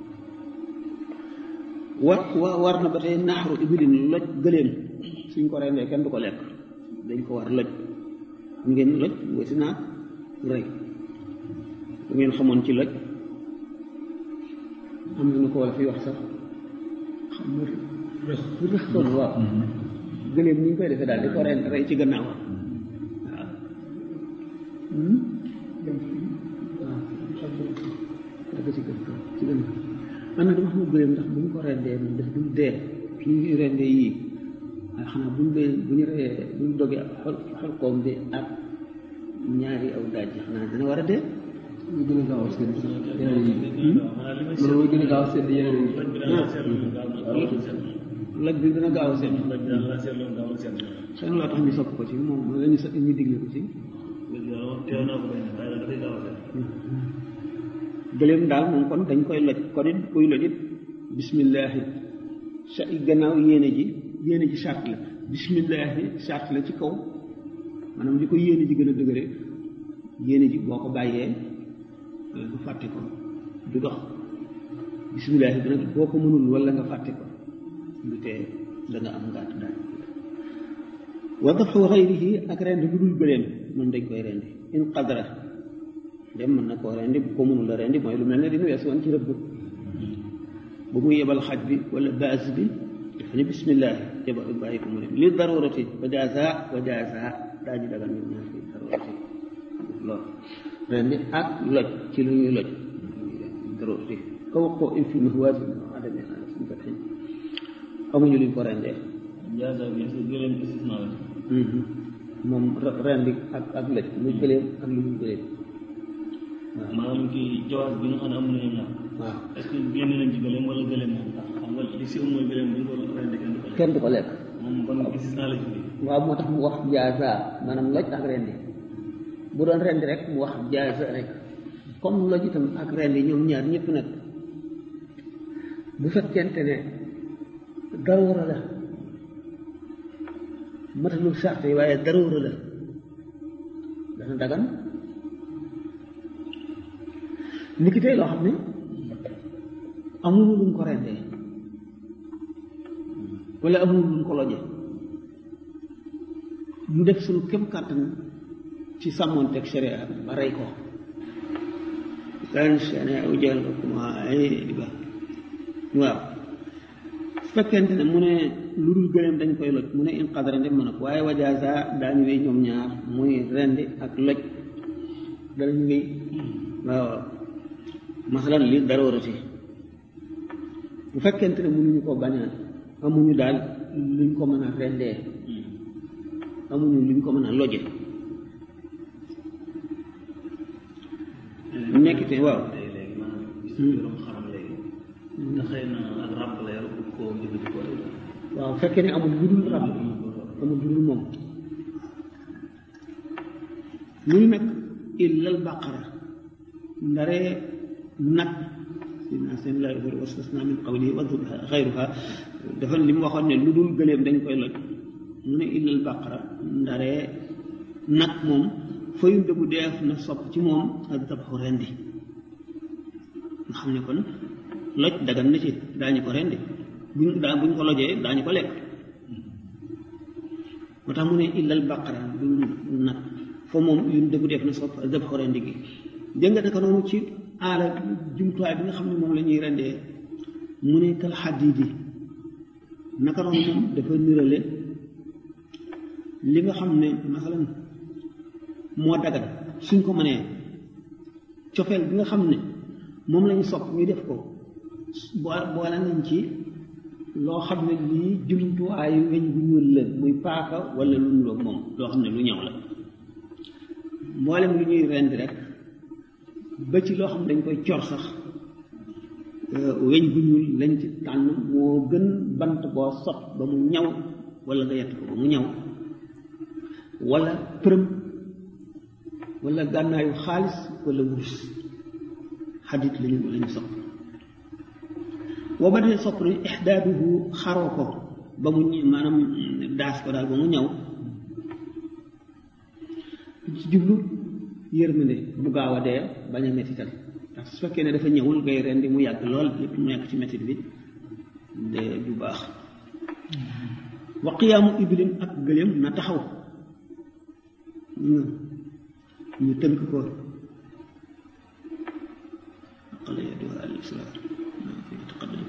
war war na ba tey naxaru ibilin loj gëléem suñ ko rendee kenn du ko lekk dañ ko war loj ngeen loj wasi naag rëy bu ngeen xamoon ci loj am na nu ko wala fi wax sax xam nga rëx rëx kon waaw gëléem ni ñu koy defee daal di ko ren rey ci gannaaw waaw waaw ci gën ci gën man na dama xam gëléem ndax bu ñu ko rendee moom daf dul dee fi ñu rendee yii waaye xanaa bu ñu dee bu ñu reyee bu ñu dogee xol xol koom bi ak ñaari aw daaj yi xanaa dina war a dee ñu gën a gaaw a sedd yeneen yi man mooy gën a gaaw a sedd yeneen yi laj bi dina gaaw a sedd xëy na loo tax ñu sopp ko ci moom la ñu ñu digle ko ci gëléem daal moom kon dañ koy loj kon it kuy loj it bismillahi sa gannaaw yéene ji yéene ji charte la bismillahi charte la ci kaw maanaam li ko yéene ji gën a dëgëre yéene ji boo ko bàyyee du fàtte ko du dox bismillahi bi nag boo ko mënul wala nga fàtte ko du tee da nga am ngàtt daal wa dafu xayrihi ak rendi lu dul gëléem moom dañ koy rendi in qadra dem mën na koo rendi bu ko mënul la rendi mooy lu mel ne dina wees woon ci rëbb bu muy yebal xaj bi wala baas bi dafa ne bismillah yebal bàyyi ko mu dem li darurati wa jaza wa jaza daañu dagal ñoom ñaar fi darurati loolu rendi ak loj ci lu ñuy loj darurati kaw ko in fi mahwaasi adame suñ ko tañ amuñu luñ ko rendee moom rendi ak ak loj muy gëléem ak lu muy gëléem maanaam kii jawaas bi nga xam ne amuñu ñoom ñaar waaw est-ce que génn nañ ci gëléem wala gëléem moom ndax xam nga li si mooy gëléem bu ñu ko rendi kenn du ko lekk. kenn du ko lekk moom kon gis naa la ci biir. waaw moo tax mu wax jaaza maanaam loj ak rendi bu doon rendi rek mu wax jaaza rek comme loj itam ak rendi ñoom ñaar ñëpp nag bu fekkente ne daruura la matalul sart yi waaye daruura la dana dagan ni ki tey loo xam ne amuñu luñ ko rendee wala amuñu luñ ko loje ñu def suñu kem kàttan ci sàmmoonteeg sharia ba rey ko kan sharia ujal kuma ay ba waaw su fekkente ne mu ne lu dul gëléem dañ koy loj mu ne in qadara ndem mën a ko waaye wajaasa daañu wéy ñoom ñaar muy rendi ak loj danañu wéy waaw masalan li daroorati bu fekkente ne mënuñu ko bañ a amuñu daal luñ ko mën a rendee amuñu luñ ko mën a loje nekkite waaw léegi maanaam gis nga xaram léegi ndax xëy na ak ràbb la yor pour koo jëfandikoo waaw fekkee ne amul lu dul ràbb amul lu dul moom lu ñu nag illal baqara ndaree nag sidna seen lay bari wastasna min qawli wa xayruha dafa li mu waxoon ne lu dul gëléem dañ koy loj mu ne illal baqara ndaree nag moom fayu dëggu deef na sopp ci moom ak dabxu rendi nga xam ne kon loj dagan na ci daañu ko rendi buñ daa buñ ko lojee daañu ko lekk moo tax mu ne illal baqara du nag fa moom yuñ dëggu def na sopp ak dabxu rendi gi dégg nga naka noonu ci aala jumtuwaay bi nga xam ne moom la ñuy rendee mu ne kal xadiidi naka noonu moom dafa nirale li nga xam ne masalan moo dagan suñ ko mënee cofeel bi nga xam ne moom lañu sopp ñu def ko boo boole nañ ci loo xam ne lii jumtuwaayu weñ bu ñuul la muy paaka wala lu ñu moom loo xam ne lu ñaw la mboolem lu ñuy rendi rek ba ci loo xam ne dañ koy cor sax weñ bu ñuul lañ ci tànn moo gën bant boo sot ba mu ñaw wala nga yett ko ba mu ñaw wala përëm wala gànnaayu xaalis wala wurus xadit lañu lañu sopp boo ba dee sopp nañu ixdaaduhu xaroo ko ba mu maanaam daas ko daal ba mu ñaw ci jublu yërmande mu gaaw a dee bañ a mettital ndax su fekkee ne dafa ñëwul ngay rendi mu yàgg lool lépp mu nekk ci mettit bi de du baax wa qiyaamu iblin ak gëléem na taxaw ñu tënk ko qala yadu al islam fi taqaddum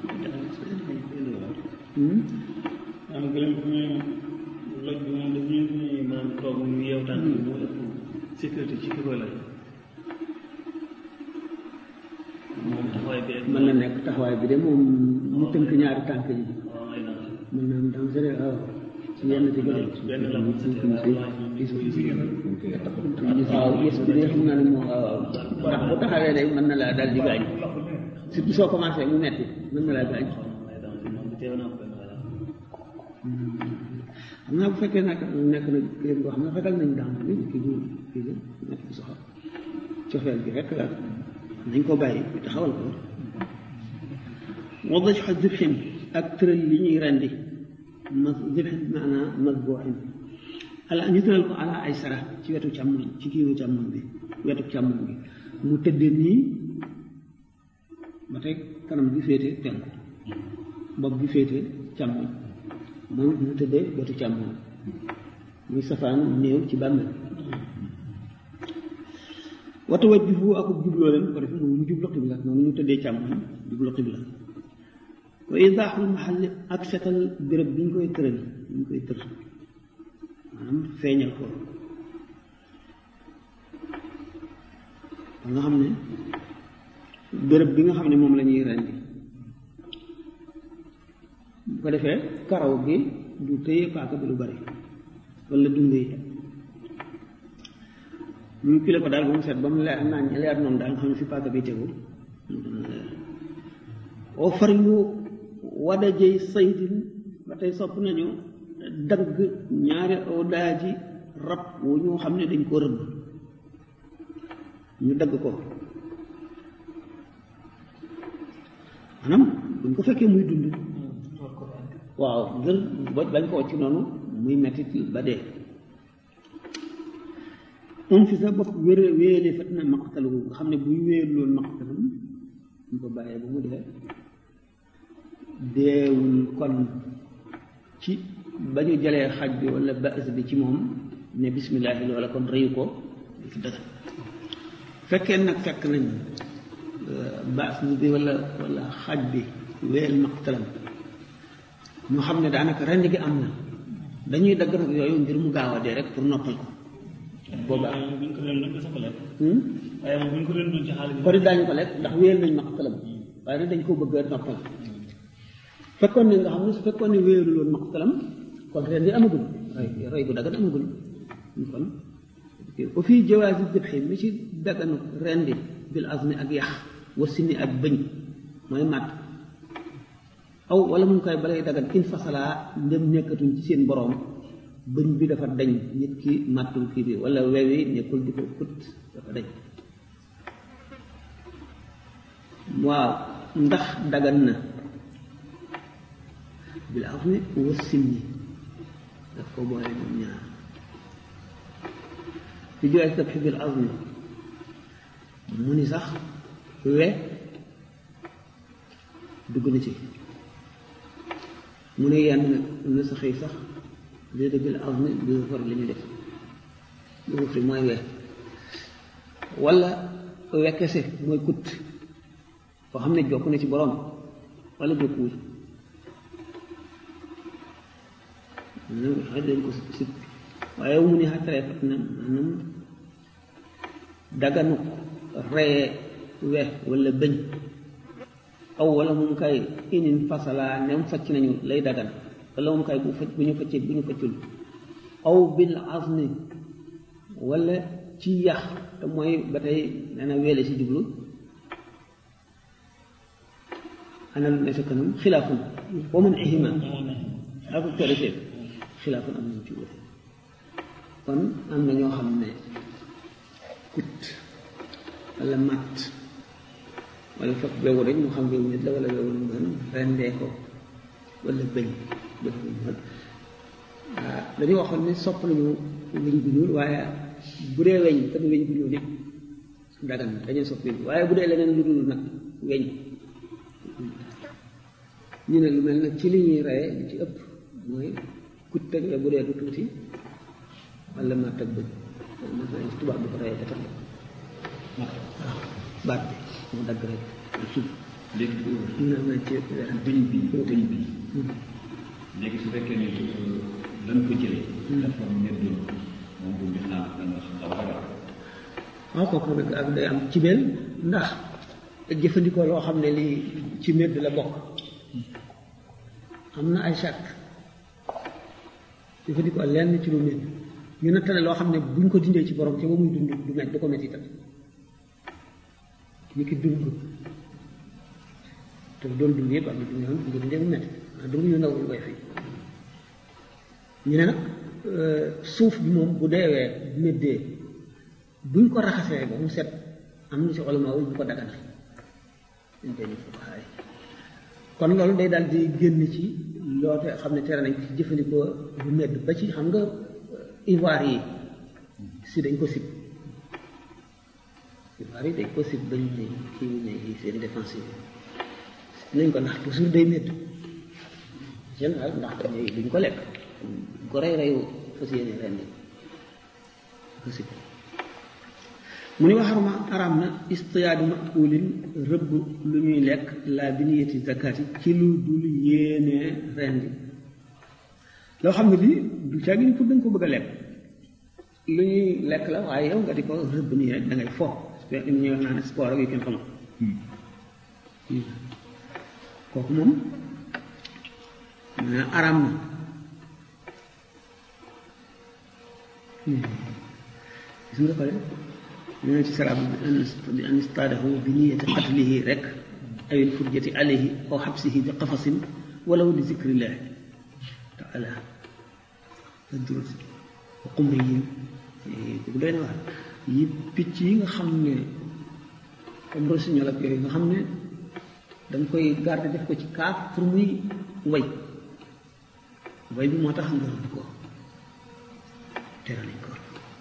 am gëléem fu ñu loj bi moom daf ñu ñuy maanaam toog ñu yeew tànk bi moo ëpp sécurité ci ki koy loj moom taxawaay bi mën na nekk taxawaay bi de moom mu tënk ñaari tànk yi mën na am danger waaw ci yenn ci gëléem benn la waaw yës bi de xam naa ne moom waaw ndax bu taxawee day mën na laa daal di gaañ surtout soo commencé mu metti mën na laa gaañ xam naa bu fekkee nag nekk na gëléem boo xam ne fekkal nañ daan bi kii bi kii bi nekk bi soxal cofeel bi rek la nañ ko bàyyi taxawal ko wadda ci xa zibxin ak tëral li ñuy rendi ma zibxin bi maanaa masbuuxin ala ñu tëral ko ala ay sara ci wetu càmmoñ ci kiiwu càmmoñ bi wetu càmmoñ bi mu tëddee nii ba tey kanam bi féete penku bopp bi féete càmmoñ moom mu tëddee wetu càmmoñ muy safaan néew ci bàmmeel watu waj bi fu ak jubloo leen ko def mu jublu xibla noonu ñu tëddee càmmoñ jublu xibla wa idaaxul maxalli ak setal béréb bi ñu koy tëral bi ñu koy tër maanaam feeñal ko nga xam ne béréb bi nga xam ne moom la ñuy rendi bu ko defee karaw gi du téye paaka bi lu bari wala dunde yi ñu kile ko daal ba mu set ba mu leer naañ leer noonu daal nga xam ne fi paaka bi tegu oo farlu wada jëy saydin ba tey sopp nañu dagg ñaari aw daaji rab wu ñu xam ne dañ ko rëbb ñu dagg ko maanaam buñ ko fekkee muy dund waaw ngir boj bañ ko ci noonu muy mettit ba dee un fi sa bopp wére wéele fat na maqtalu nga xam ne buy wéelu loolu maqtalam ñu ko bàyyee ba mu dee deewul kon ci ba ñu jëlee xaj bi wala baas bi ci moom ne bismillaahi loola kon rëyu ko ci dëgg fekkee nag fekk nañ baas bi wala wala xaj bi wéel maqtalam ñu xam ne daanaka rend gi am na dañuy dagg nag yooyu ngir mu gaaw a dee rek pour noppal ko boobaa buñ ko leen ko ko lekk waaye moom buñ ko leen doon ci xaalis ko di daañu ko lekk ndax wéel nañ maqtalam waaye nag dañ ko bëgg a noppal fekkoon ne nga xam ne su fekkoon ne wéeru loon maqtalam kon ren di amagul rey rey bu dagan amagul kon au fii jawaasi dibxi mi ci daganu rendi bil azmi ak yax wa sinni ak bëñ mooy màtt aw wala mu ngi koy balay dagan in fasalaa ndem nekkatuñ ci seen boroom bëñ bi dafa dañ nit ki màttul kii bi wala wewi nekkul di ko kut dafa dañ waaw ndax dagan na bil azmi wa sinni daf ko boole ñoom ñaar fi joxe dabxi bil azmi mu ni sax we dugg na ci mu ne yenn na sax yi sax léegi bil azmi bi far li ñu def lu fi mooy we wala we kese mooy kut boo xam ne jokk na ci borom wala jokkuwul xëy dañ ko si waaye mu ni xataree fat na maanaam daganu reye we wala bëñ aw wala moom kay inin fasala nem facc nañu lay dagan wala moom kay bu facc bu ñu faccee bu ñu faccul aw bil azmi wala ci yax te mooy ba tey dana weele si jublu ana lu ne sa kanam xilaafun wa man ihima ak torifee xilaafun am nañ ci wute kon am na ñoo xam ne kut wala matt wala fekk wewu rek mu xam wewu nit la wala wewu lu gën rendee ko wala bëñ bëñ bu ñuul dañuy waxoon ne sopp nañu weñ bu ñuul waaye bu dee weñ te du weñ bu ñuul it dagan dañuy sopp weñ waaye bu dee leneen lu dul nag weñ ñu ne lu mel nag ci li ñuy reye li ci ëpp mooy kut teg bu dee du tuuti wala matt ak bëñ tubaab bi ko reyee dafa waaw baat bi mu dagg rek suuf léegi ñu ne am na ci bëñ bi bëñ bi léegi su fekkee ne lan ko jëlee dafa meddoon moom bu ñu naan dana xaw a ragal waaw kooku nag ak day am ci benn ndax jëfandikoo loo xam ne lii ci medd la bokk am na ay charte jëfandikoo lenn ci lu medd ñu nattale loo xam ne buñ ko dindee ci borom te ba muy dund du met du ko metti tam ñu ki dund te doon dund yëpp am na du ñoom dund dee mu metti ndax dund yu ndaw ñu koy fay ñu ne nag suuf bi moom bu deewee meddee buñ ko raxasee ba mu set am na ci ulama wu bu ko daganal dañ koy ñu fuqahaa yi kon loolu day daal di génn ci loote xam ne tere nañ ci jëfandikoo bu medd ba ci xam nga ivoire yi si dañ ko sib ivoire yi dañ ko sib bañ ne kii ne seen défense yi nañ ko ndax toujours day medd général ndax dañuy duñ ko lekk ko rey reyu fas yéene ren ko sib mu ni waxaruma araam na istiyaadu makulin rëbb lu ñuy lekk la bi niyati zakati ci lu dul yéenee rendi loo xam ne lii du caagi ni pour dañ ko bëgg a lekk lu ñuy lekk la waaye yow nga di ko rëbb nii rek da ngay fo ñu ñëw naa ne sport ak yu kenn xamul kooku moom na araam na gis nga ko de ñu ne ci sarab bi an istaadahu bi niyati qatlihi rek aw il furjati alayhi aw xabsihi bi qafasin walaw li zikrillahi taala adrus wa qumriyin bu doy na wax yi picc yi nga xam ne comme rossignol ak yooyu nga xam ne da nga koy garder def ko ci kaaf pour muy way way bi moo tax nga rëbb ko tere nañ ko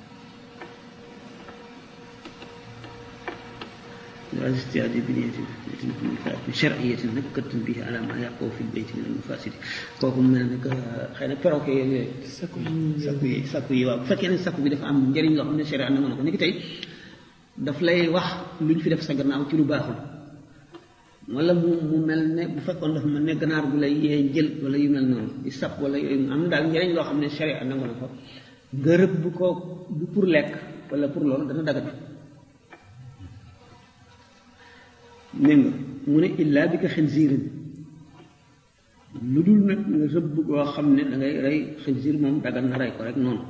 والاستعداد بنية شرعية نكت به على ما يقع في البيت من المفاسد kooku mel ne que xëy na perroquet yooyu sakku yi sakku yi waaw bu fekkee ne sakku bi dafa am njëriñ loo xam ne sharia nangu na ko ni ki tey daf lay wax lu ñu fi def sa gannaaw ci lu baaxul wala mu mu mel ne bu fekkoon dafa mel ne ganaar gu lay yee jël wala yu mel noonu di sap wala yooyu am daal njëriñ loo xam ne sharia nangu na ko nga rëbb ko du pour lekk wala pour loolu dana dagat nee nga mu ne illaa bi ko xinziirin lu dul nag nga rëbb koo xam ne da ngay rey xinziir moom dagan na rey ko rek noonu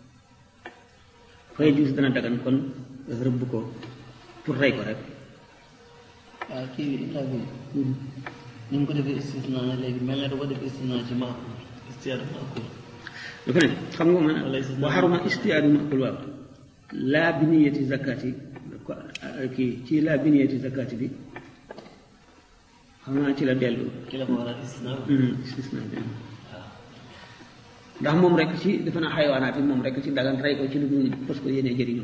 fay gis dana dagan kon rëbb ko pour rey ko rek waaw kii bi état bi ni mu ko defee istisna na léegi mel na da ko def istisna ci maakul istiyaadu maakul dafa ne xam nga man wa xaruma istiyaadu maakul waaw laa bi niyati zakati kii ci laa bi niyati zakati bi xam naa ci la dellu ci la ko war a istisna istisna bi ndax moom rek ci defe naa xayawaanaat yi moom rek ci dagan rey ko ci lu dul parce que yéene jëriñoo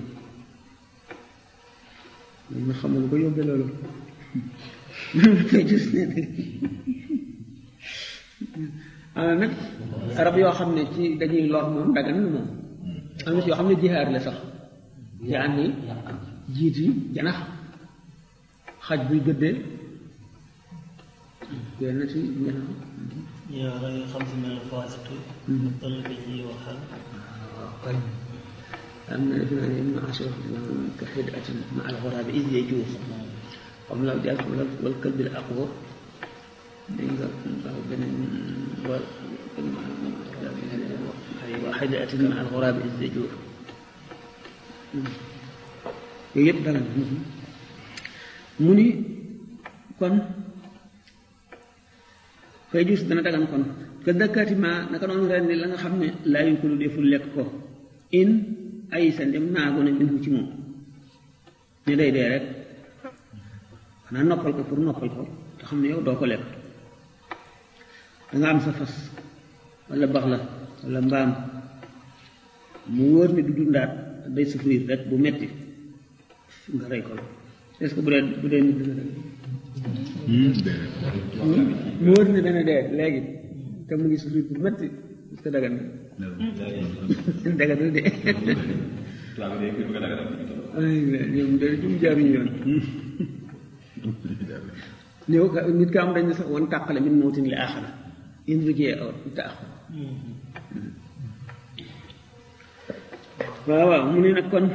nga xam ne lu ko yóbbee loolu koy gis ne am nag rab yoo xam ne ci dañuy lor moom dagan na moom am na ci yoo xam ne jihaar la sax jaan yi jiit yi janax xaj buy gëddee yenn ci janax yaa rey xam si mel faasitu toll ko ci waxal am na defe naa ne ibnu ashur ka xidatin ma al xuraabi is yajuus xam la di xam la wal kalbil aqwa dégg nga waaw beneen wa xidatin ma al xuraabi is yajuus yooyu yëpp dara mu ni kon fay juus dana dagan kon ka dëkkaati ma naka noonu ren ni la nga xam ne laa yunkulu deful lekk ko in ay sa ndem naago na minhu ci moom ne day dee rek xanaa noppal ko pour noppal ko te xam ne yow doo ko lekk danga am sa fas wala bax la wala mbaam mu wóor ne du dundaat day souffrir rek bu metti nga rey ko la est-ce que bu dee bu dee nit dina dem mu wóor ne dana dee léegi te mu ngi souffrir bu metti est-ce que dagan na daganul de ñoom da jum jaaruñu yoon ñëw nit ka am dañ sax wan tàqale min mawtin li aaxara in rujee aw taaxu waaw waaw mu ne nag kon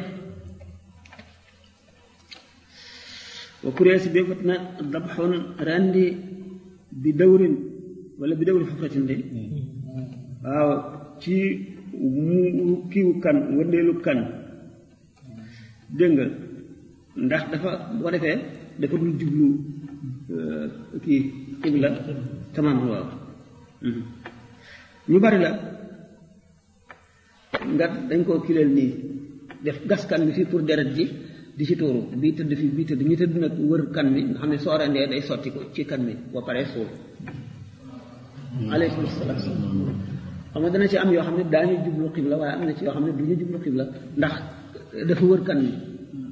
wa kurée si béfat na dabxoon randi bi dawrin wala bi dawri xafratin de waaw ci mu kiiwu kan wëndeelu kan dégg nga ndax dafa boo defee dafa dul jublu kii xibla tamaam waaw ñu bari la nga dañ koo kileel nii def gas kan bi fii pour deret ji di ci tuuru bii tëdd fii bii tëdd ñu tëdd nag wër kan mi nga xam ne soo rendee day sotti ko ci kan mi boo paree suul aleykum salaam xam nga dana ci am yoo xam ne daañu jublu xibla waaye am na ci yoo xam ne du ñu jublu xibla ndax dafa wër kan mi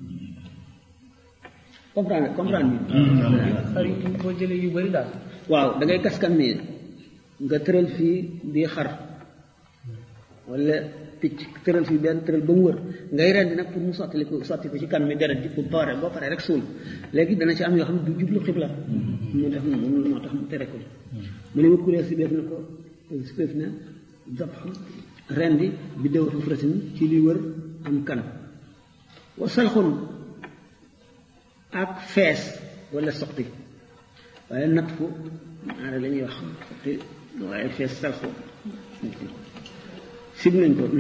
comprendre comprendre xar yi boo jëlee yu bari daal waaw da ngay gas kan mi nga tëral fii di xar wala picc tëral fii benn tëral ba mu wër ngay rendi nag pour mu sotti ko sotti ko ci kan mi deret ji pour pare boo paree rek suul léegi dana ci am yoo xam ne du jublu xibla moo tax moom moo tax mu tere ko mu ne ma kuréel si beef na ko si beef na dabxu rendi bi déw xufratin ci li wër am kan wa salxun ak fees wala soqti waaye natt fu ñaare la ñuy wax soqti waaye fees salxu sib nañ ko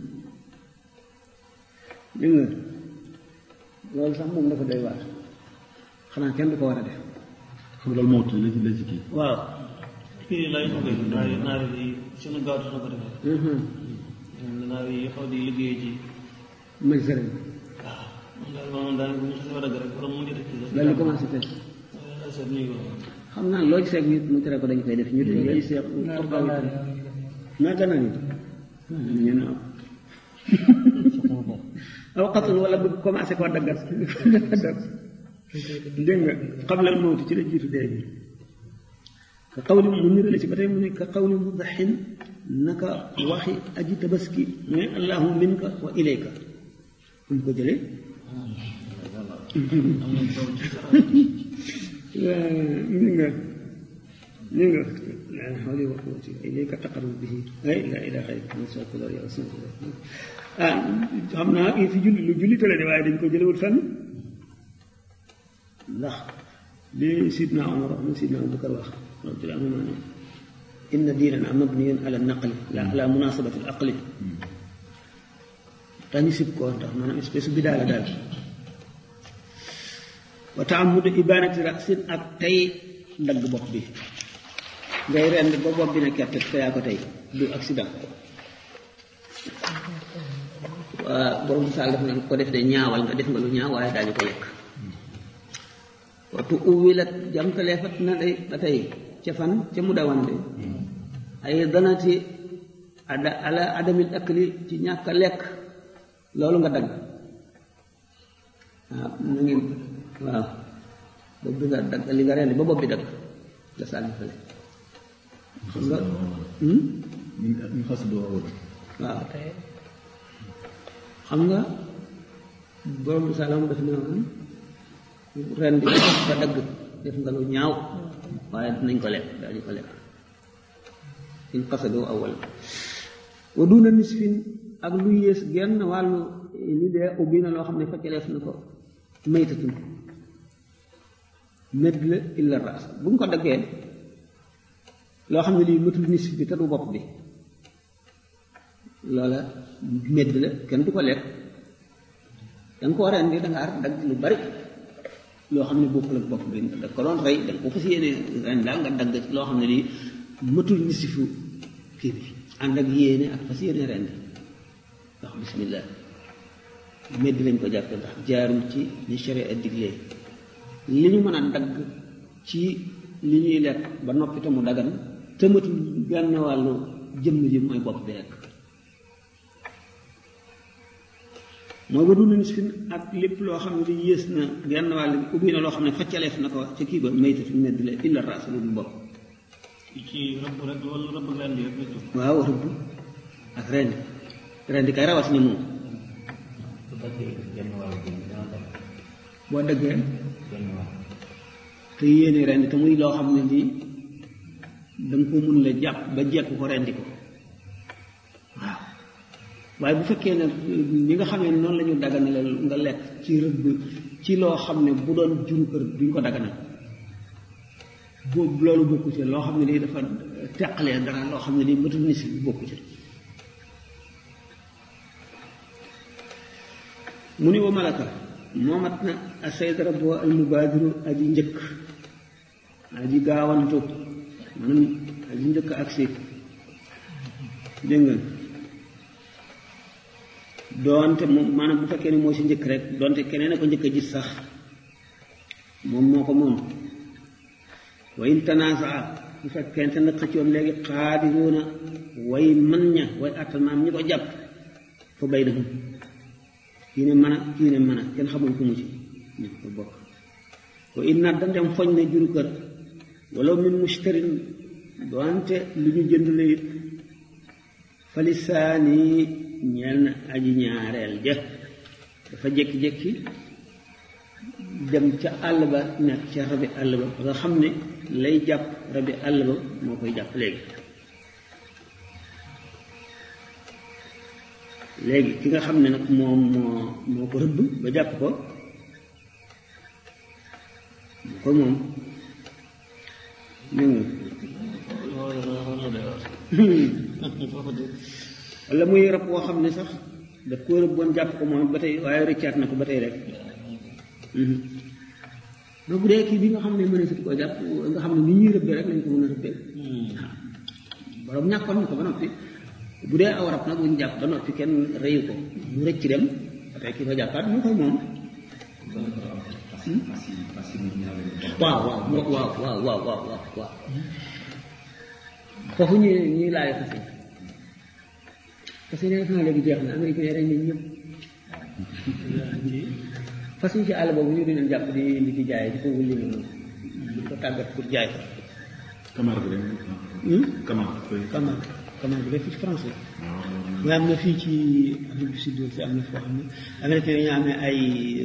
dégg nga loolu sax moom dafa doy waar xanaa kenn du ko war a def xam loolu moo tudd la ci la ci kii. waaw. kii lay bëgg naar yi naar yi suñu gaawtu na ko defee. naar yi xaw di liggéey ci. may sëriñ. waaw moom daal moom daanaka bu ñu xasee ba dagg rek borom mu ngi def ci la. loolu commencé tey. xam naa loo ci seet nit mu tere ko dañ koy def ñu dañuy seet. naa gana ni ñu ne aw xatul wala bu commencé koo daggat dégg nga xam la mawti ci la jiitu dee bi ka xawli mu nirale ci ba tey mu ne ka xawli mu daxin naka waxi aji tabaski mu ne allahu minka wa ilayka um ko jëlee ni nga ni nga la hawli wa quwwati ilayka taqarrub bihi ay la ilaha illa anta astaghfiruka wa atubu ilayk ah xam naa fi julli lu julli tale de waaye dañ ko jëlewul fenn ndax li sidna Umar wax na sidna Abubakar wax radiyallahu anhu inna diinana mabniyun ala naqli la ala munasabati al aqli tañu sib ko ndax maanaam espèce bi daal daal wa ta'ammud ibanati ra'sin ak tey dagg bopp bi ngay rend ba bopp bi ne kett te yaa ko tey du accident waa borom saal def na ko def de ñaawal nga def nga lu ñaaw waaye daañu ko lekk watu uwilat jamtalee fat na day ba tey ca fan ca mu dawande ay danati ada ala adamil akli ci ñàkk a lekk loolu nga dagg waaw na ngeen waaw bopp bi nga dagg li nga rendi ba bopp bi dagg nga sànni fële xam nga ñu xas doo awul waaw xam nga borom salaam daf ne woon ren di ba dagg def nga lu ñaaw waaye dinañ ko lekk daañu ko lekk in qasadoo awal wa duna nisfin ak lu yées genn wàllu li dee ubbi na loo xam ne faccaleef na ko maytatun medd la illa ras bu ñu ko daggee loo xam ne lii matul nisf bi te du bopp bi loola medd la kenn du ko lekk danga ko ren di danga ar dagg lu bari loo xam ne bokkul ak bopp bi da ko doon rey danga ko fas yéene ren daal nga dagg loo xam ne lii matul nisfu kii bi ànd ak yéene ak fas yéene ren wax bismillah medd lañ ko jàppe ndax jaarul ci ni sharia diglee li ñu mën a dagg ci li ñuy lekk ba noppi te mu dagan te matul benn wàllu jëmm ji mooy bopp bi rek mooy ba dund nisfin ak lépp loo xam ne di yées na genn wàll ubbi na loo xam ne faccaleef na ko ca kii ba mayta fi medd la illa raas lu dul bopp ci rëbb rek wala rëbb ak rendi rek la jóg waaw rëbb ak rendi rendi kay rawat ni moom boo dëggee te yéene rendi te muy loo xam ne nii danga ko mun la jàpp ba jekk ko rendi ko waaw waaye bu fekkee ne ñi nga xamee ne noonu la ñu daganale nga lekk ci rëbb ci loo xam ne bu doon jur kër duñ ko daganal boobu loolu bokku ci loo xam ne lii dafa teqalee dara loo xam ne lii matul ni si bokku ci mu ni wa malaka moomat na asayd rabbo al mubaadiru aji njëkk aji gaawantu maanaam aji njëkk agsi dégg nga doonte moom maanaam bu fekkee ne moo si njëkk rek doonte keneen a ko njëkk a gis sax moom moo ko moom wa in tanaasaa bu fekkente nag xëccoon léegi xaadiruuna way mën ña way attal maam ñi ko jàpp fa bay na kii ne mën a kii ne mën a kenn xamul ku mu ci ñu ko bokk wa in naat dandem foñ ne juru kër wala min mushtarin doonte lu ñu jënd la it falisaani ñeel na aji ñaareel ja dafa jékki-jékki dem ca àll ba nekk ca rabi àll ba ba nga xam ne lay jàpp rabi àll ba moo koy jàpp léegi léegi ki nga xam ne nag moom moo moo ko rëbb ba jàpp ko moo ko moom wala muy rab woo xam ne sax daf ko rëbboon jàpp ko moom ba tey waaye rëccaat na ko ba tey rek donc bu dee kii bi nga xam ne mën a sut koo jàpp nga xam ne ni ñuy rëbbee rek lañ ko mën a rëbbee borom ñàkkoon na ko ba noppi bu dee aw rab nag bu ñu jàpp ba noppi kenn reyu ko mu rëcc dem ba tey kii ko jàppaat mu koy moom waaw waaw waaw waaw waaw waaw waaw waaw foofu ñu ñuy laaj fas yi parce que def naa léegi jeex na américain yi rek nañ ñëpp fas yi ci àll boobu ñu di leen jàpp di di ci jaay di ko wulli noonu di ko tàggat pour jaay ko Camar bi rek. Camar. Camar Camar bi rek fii ci France la. waaw am na fii ci Afrique du Sud fi am na foo xam ne américain yi ñu amee ay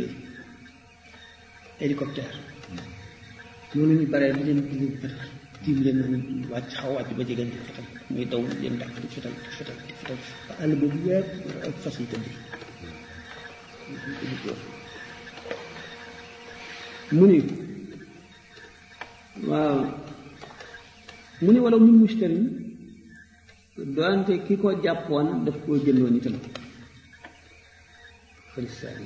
hélicoptère noonu ñu bare di leen di tiim leen wàcc xaw wàcc ba jege di fetal muy daw leen dàq di fetal di fetal di fetal ba àll boobu yëpp ak fas yi tëdd mu ni waaw mu ni wala mun mushtarin doonte ki ko jàppoon daf koo jëndoon itam falisaani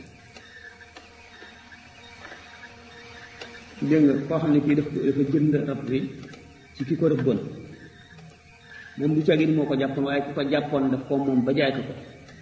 dégg nga koo xam ne kii daf dafa jënd rab bi ci ki ko rëbboon moom du cagin moo ko jàppoon waaye ki ko jàppoon daf ko moom ba jaay ko ko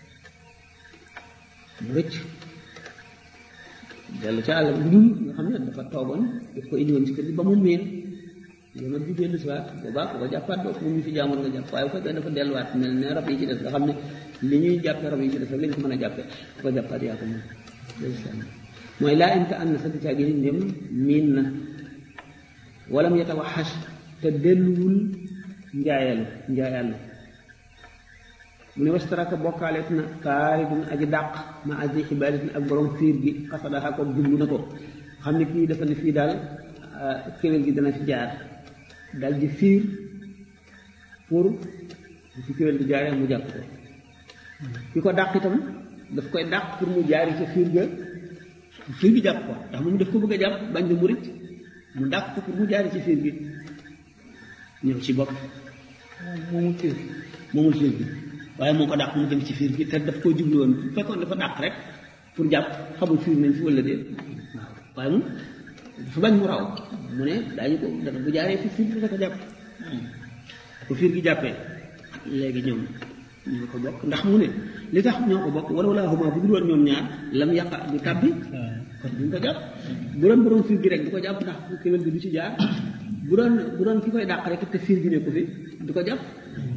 mu rëcc dellu ca àll bu dul nga xam ne dafa toogoon daf ko indiwoon ci kër gi ba mu miin yomal bi dellu si waat boobaa ku ko jàppaat doo moom ñu fi jaamoon nga jàpp waaye bu fekkee dafa delluwaat mel ne rab yi ci des nga xam ne li ñuy jàppee rab yi ci des rek lañ ko mën a jàppee ku ko jàppaat yaa ko moom mooy laa in ka ànd sa dicaa gi ndem miin na walam yatawaxas te delluwul njaayalu njaayalu mu ne wastaraka bokkaaleet na kaaridun aji dàq ma aji xibaadatin ak borom fiir gi xasadaxa ko jublu na ko xam ne kii dafa ne fii daal kéwél gi dana fi jaar dal di fiir pour fi kéwél gi jaaree mu jàpp ko ki ko dàq itam daf koy dàq pour mu jaari ca fiir ga fiir gi jàpp ko ndax moom daf ko bëgg a jàpp bañ na mu rëcc mu dàq ko pour mu jaari ci fiir gi ñëw ci bopp moomul fiir moomul fiir gi waaye moo ko dàq mu dem ci fiir gi te daf koo jublu woon bu fekkoon dafa dàq rek pour jàpp xamul fiir nañ fi wala déet waaw waaye moom dafa bañ mu raw mu ne daañu ko dafa bu jaaree fi fiir gi dafa ko jàpp ko fiir gi jàppee léegi ñoom ñoo ko bokk ndax mu ne li tax ñoo ko bokk wala wala huma bu dul woon ñoom ñaar lam yaqa du tàbbi kon duñ ko jàpp bu doon borom fiir gi rek du ko jàpp ndax kéwél gi du ci jaar bu doon bu doon ki koy dàq rek te fiir gi ne ko fi du ko jàpp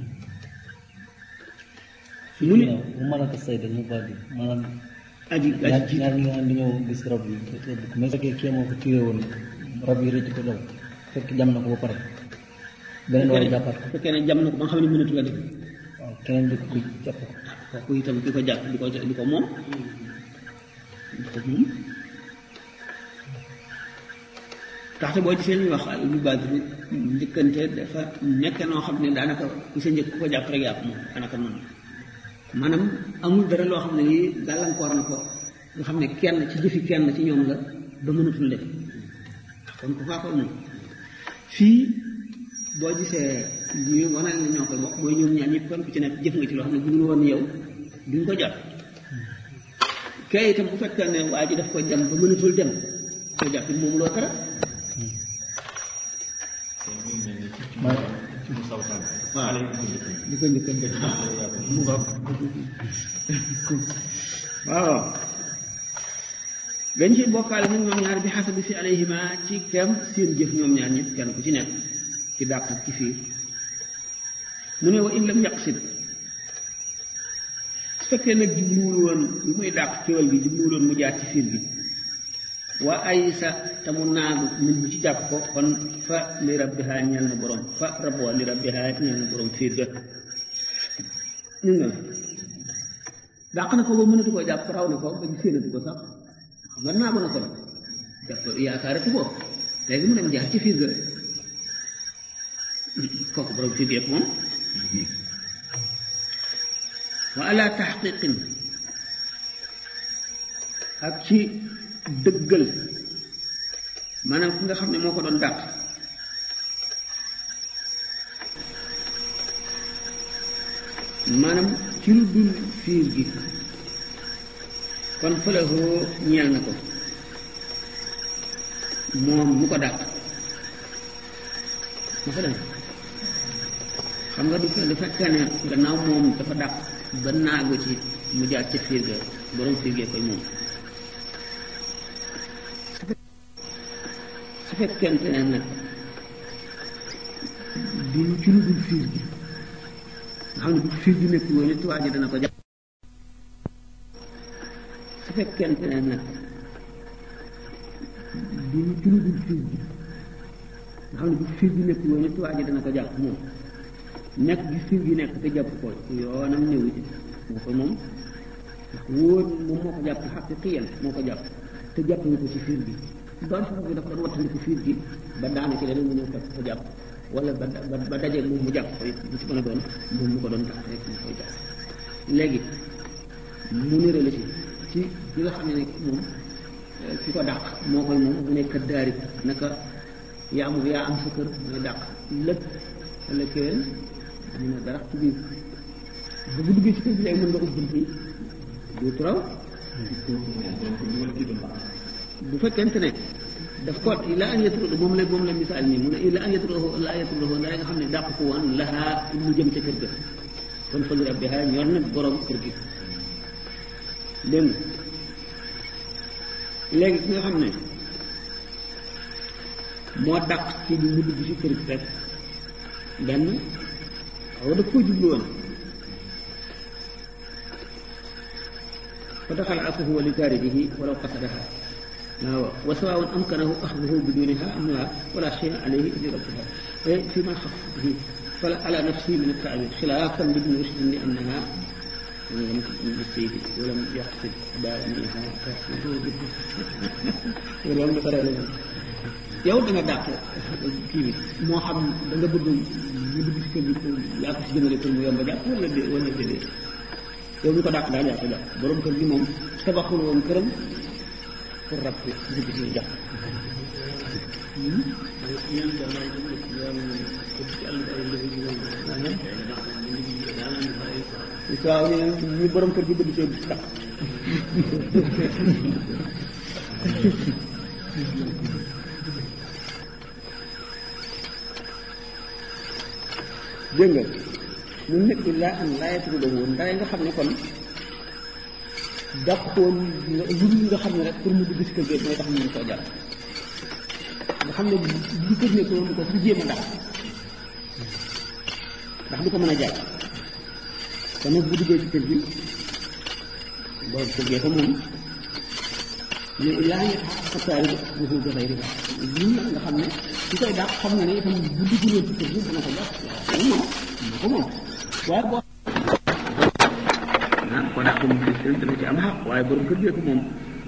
mu ni bu malaka say dañu bari maanaam aji aji ñaar ñi nga xam dañoo gis rab yi mais fekkee kii moo ko tiré woon rab yi rëcc ko daw fekk jam na ko ba pare beneen war a jàppaat ko fekkee ne jam na ko ba nga xam ne mënatu la def waaw keneen di ko jàpp ko kooku itam di ko jàpp di ko di ko moom di ko moom taxte boo gisee ñuy wax lu baax bi njëkkante dafa nekk noo xam ne daanaka ku sa njëkk ku ko jàpp rek yàpp moom daanaka noonu maanaam amul dara loo xam ne yi gàllankoor na ko nga xam ne kenn ci jëfi kenn ci ñoom la ba mënatul def kon ku faa ko moom fii boo gisee ñuy wanal ne ñoo koy bokk mooy ñoom ñaar ñëpp kon ku ci nekk jëf nga ci loo xam ne bu dul woon yow duñ ko jàpp kay itam bu fekkee ne waa ji daf ko jam ba mënatul dem ko jàpp moom loo dara waaw di ko njëkkante mu ngoog waaw dañ ci bokkaale nag ñoom ñaar bi xasabi fi alayhima ci kem seen jëf ñoom ñaar ñëpp kenn ku ci nekk ci dàq ci fiir mu ne wa in lam yaqsid su fekkee nag jubluwul woon lu muy dàq kéwal gi jubluwul woon mu jaar ci fiir gi waa ay sa te mu naagu nit bu ci jàpp ko kon fa li rabbiha ñeel na borom fa rab wa li rabbiha ñeel na borom fiir ga ñu nga dàq na ko ba mënatu ko jàpp raw na ko ba ñu séenatu ko sax xam nga naagu na ko nag jàpp yaakaaratu ko léegi mu dem jaar ci fiir ga kooku borom fiir yëpp moom wa ala taxqiqin ak ci dëggal maanaam ki nga xam ne moo ko doon dàq maanaam ci lu dul fiir gi kon fëlahoo ñeel na ko moom mu ko dàq ma fa dem xam nga du lu fekkee ne gannaaw moom dafa dàq ba naagu ci mu jaar ca fiir ga borom fiir gee koy moom su fekkente ne nag di ci lu dul fiir gi nga xam ne bu fiir gi nekk woon it waa ji dana ko jàpp su fekkente ne nag di ci lu dul fiir gi nga xam ne bu fiir gi nekk woon it waa ji dana ko jàpp moom nekk gi fiir gi nekk te jàpp ko yoonam néewu ci moo ko moom ndax wóor moom moo ko jàpp xaqiqiyan moo ko jàpp te jàpp ñu ko ci fiir gi doon sax bi dafa doon wattandiku fiir gi ba daana ci leneen mu ñëw fekk ko jàpp wala ba ba dajeeg moom mu jàpp koy bu ci mën a doon moom mu ko doon tax rek mu koy jàpp léegi mu nirale ci ci bi nga xam ne moom ki ko dàq moo koy moom mu nekk daari naka yaa moom yaa am sa kër mooy dàq lëg wala kéwén mu ne dara ci biir bu bu duggee ci kër bi léegi mën nga ubbi bunt yi du turaw bu fekkente ne daf ko ila an yatrudu moom la moom la misaal nii mu ne ila an yatrudu la yatrudu nda nga xam ne dàq ko woon lahaa mu jëm ca kër ga kon fa rabbiha ñor na borom kër gi dégg léegi ki nga xam ne moo dàq ci bi mu dugg ci kër gi rek benn xaw daf koo jublu woon fa daxala akuhu li taaribihi walaw qasadaha waaw wa sawaun amkanahu axduhu biduniha am la wala shay alayhi li rabbiha fi ma xaf bihi fala ala nafsi min at-ta'wil xilafan li ibn rushd li annaha lam bisayid walam yaqsid baaniha loolu la ko réglé yow da nga dàq kii bi moo xam da nga bëgg ñu dugg ci kër gi yaa ko si jëmale pour mu yomb a jàpp wala dé wala déedéet yow ñu ko dàq daal yaa ko jàpp borom kër gi moom tabaxul woon këram pour rab bi dugg ci jàpp waaw ñu ñu borom kër gi bëgg ci dàq dégg nga mu nekk laa am laayatu da woon ndaay nga xam ne kon dàqoon lu nga xam ne rek pour mu dugg si kër gi mooy tax mu ñu koo jàpp nga xam ne li kër ne ko woon ko su jéem a ndax ndax du ko mën a jàpp kon nag bu duggee ci kër gi borom kër gee ko moom ñu laa ngi xataari bu ko joxee rek lii nga xam ne su koy dàq xam nga ne itam bu duggee ci kër gi dana ko jàpp waaw moom moo ko moom waaye boo ah ko dàq moom dana ci am xaq waaye borom kër gee ko moom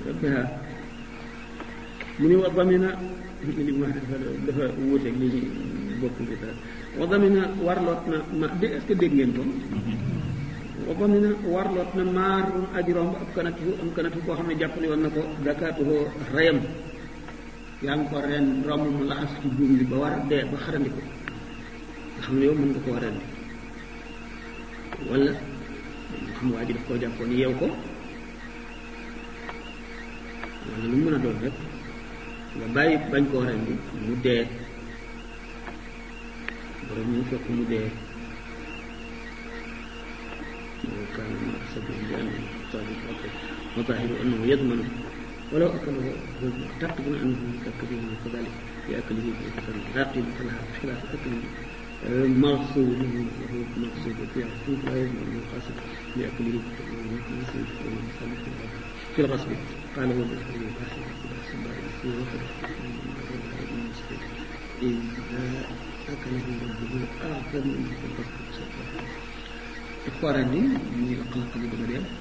mu ne wa damina li mu wax dafa dafa wuuteeg li ñu bokk bi daal wa damina warloot na ma de est-ce que dégg ngeen ko wa damina warloot na maarum aji romb ab kanatu am kanatu koo xam ne jàppale woon na ko zakatuhu reyam yaa ngi ko ren romb mu laxas ci buum bi ba war a dee ba xarandi ko nga xam ne yow mën nga koo rendi wala nga xam waa ji daf koo jàppoon yeew ko wala lu mën a doon rek nga bàyyi bañ koo rendi mu dee borom ñu fekk mu dee كان مقصد لأنه صادق أكل وظاهر أنه يضمن ولو أكله تعتقد أنه يتأكد كذلك في أكله راقب فلها خلاف أكله مغصوب له مغصوب في عقوق لا يضمن أنه قاصد لأكله في الغصب قال هو بالحرية الآخر إذا أكله ربه أعظم من الغصب daf ko rendi muy xalaq bi bëgg a dee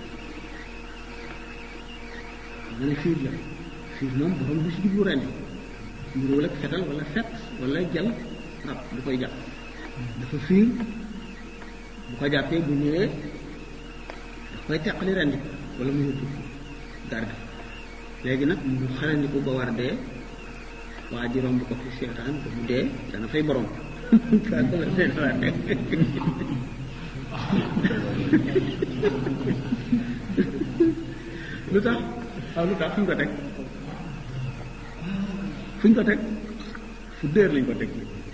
nga ne fiir la fiir moom borom bu si jublu rendi muróol ak fetal wala fet wala jal rab bu koy jàpp dafa fiir bu ko jàppee bu ñëwee daf koy teqali rendi wala mu yóbbu garde léegi nag mu xarandi ko ba war dee waa ji romb ko fi seetaan ko bu dee dana fay borom kaa ko la seetaan lu tax waaw lu tax fi nga ko teg fuñ ko teg fu dër lañ ko teg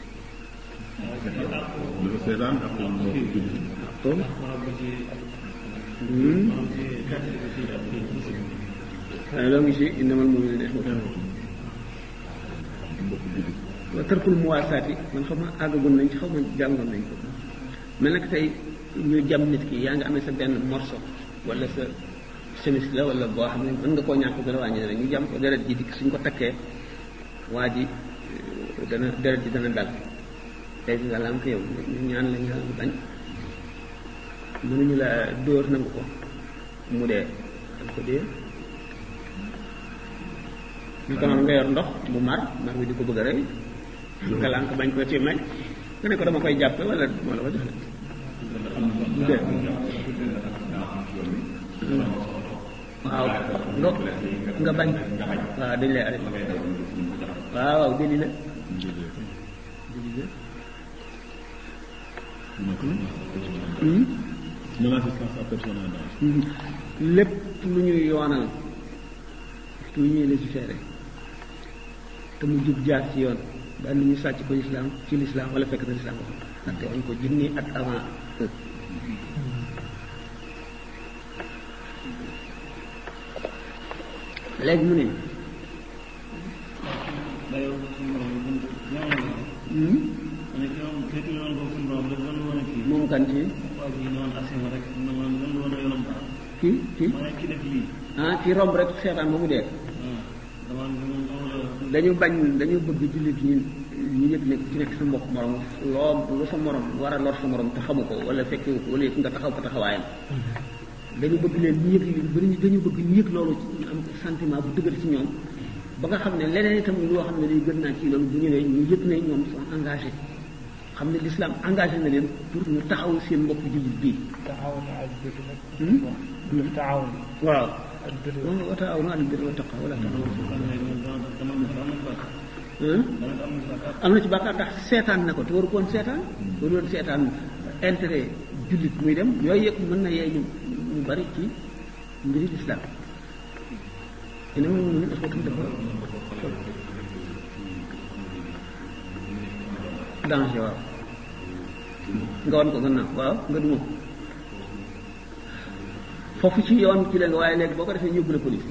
dafa seetaan ak lan moo ko julli. waaye loo ngi si innamal mu'minuuna ixwatun wa tarkul muwaasaati man xam ma àggagun nañ ci xaw ma jàngoon nañ ko mais nag tey ñu jam nit ki yaa ngi amee sa benn morceau wala sa chemise la wala boo xam ne mën nga koo ñàkk dara wàññi dara ñu jam ko deret ji dikk suñ ko takkee waa ji dana deret ji dana dal tey nga la am ko yow ñu ñaan la ñaan bañ mënuñu la dóor nangu ko mu dee am ko dee ñu ko noonu nga yor ndox mu mar mar bi di ko bëgg a rey nga lànk bañ ko ci may nga ne ko dama koy jàppe wala moo la ko jox mu dee waaw nga nga bañ waaw dañ lay arrêté waaw waaw déli la non assistance à personne en danger. lépp lu ñuy yoonal lu ñuy légiféré te mu jub jaar ci yoon daan nañu sàcc ko lislaam ci lislaam wala fekk na lislaam ko ndaxte wañ ko junni at avant léegi mu ne moom kan ci kii kii ah kii romb rek seetaan ba mu dee dañu bañ dañu bëgg jullit ñi ñu yëg ne ci nekk sa mbokk morom loo lu sa morom war a lor sa morom te xamu ko wala fekkewu ko wala yëg nga taxaw ko taxawaayam dañu bëgg leen ñu yëg li dañu bëgg ñu yëg loolu ñu am sentiment bu dëgër ci ñoom ba nga xam ne leneen itam loo xam ne day gën naa ci loolu bu ñëwee ñu yëg ne ñoom sont engagés xam ne l'islam engagé na leen pour ñu taxaw seen mbokk jullit bii. taxawuna al birri nag. taxawun. waaw. al birri wa taawanu alal birri wa taqwa wala taawanu. am na ci bàkkaar ndax seetaan na ko te waru koon seetaan. waru woon seetaan intérêt jullit muy dem yooyu yëpp mën na yee ñu ñu bari ci mbiri l'islam. dina mën mën a xóotul dafa danger waaw nga wan ko gannaaw waaw nga duma foofu ci yoon ci la nga waaye léegi boo ko defee ñu yóbbu la police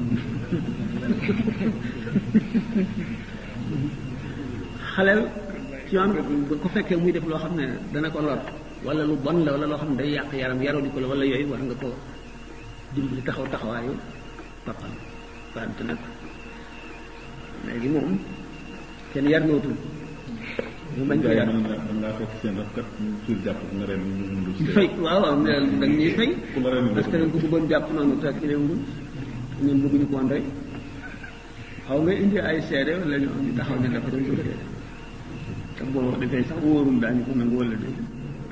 xaleel ci yoon bu ko fekkee muy def loo xam ne dana ko lor wala lu bon la wala loo xam ne day yàq yaram yaroo di ko la wala yooyu war nga ko dimbali taxaw taxawaayu papam wante nag léegi moom kenn yar nootul ñu bañ ko yar da ngaa fekk seen rafet suur jàpp nga ren ñu mundu ñu fay waaw waaw dañ ñuy fay parce que dañ ko bëggoon jàpp noonu te ki leen ngul ñun bëgguñu ko woon rey xaw nga indi ay seede wala ñu ñu taxaw ne dafa dañ ko defee te boo defee sax wóorul daañu ko nangu wala dé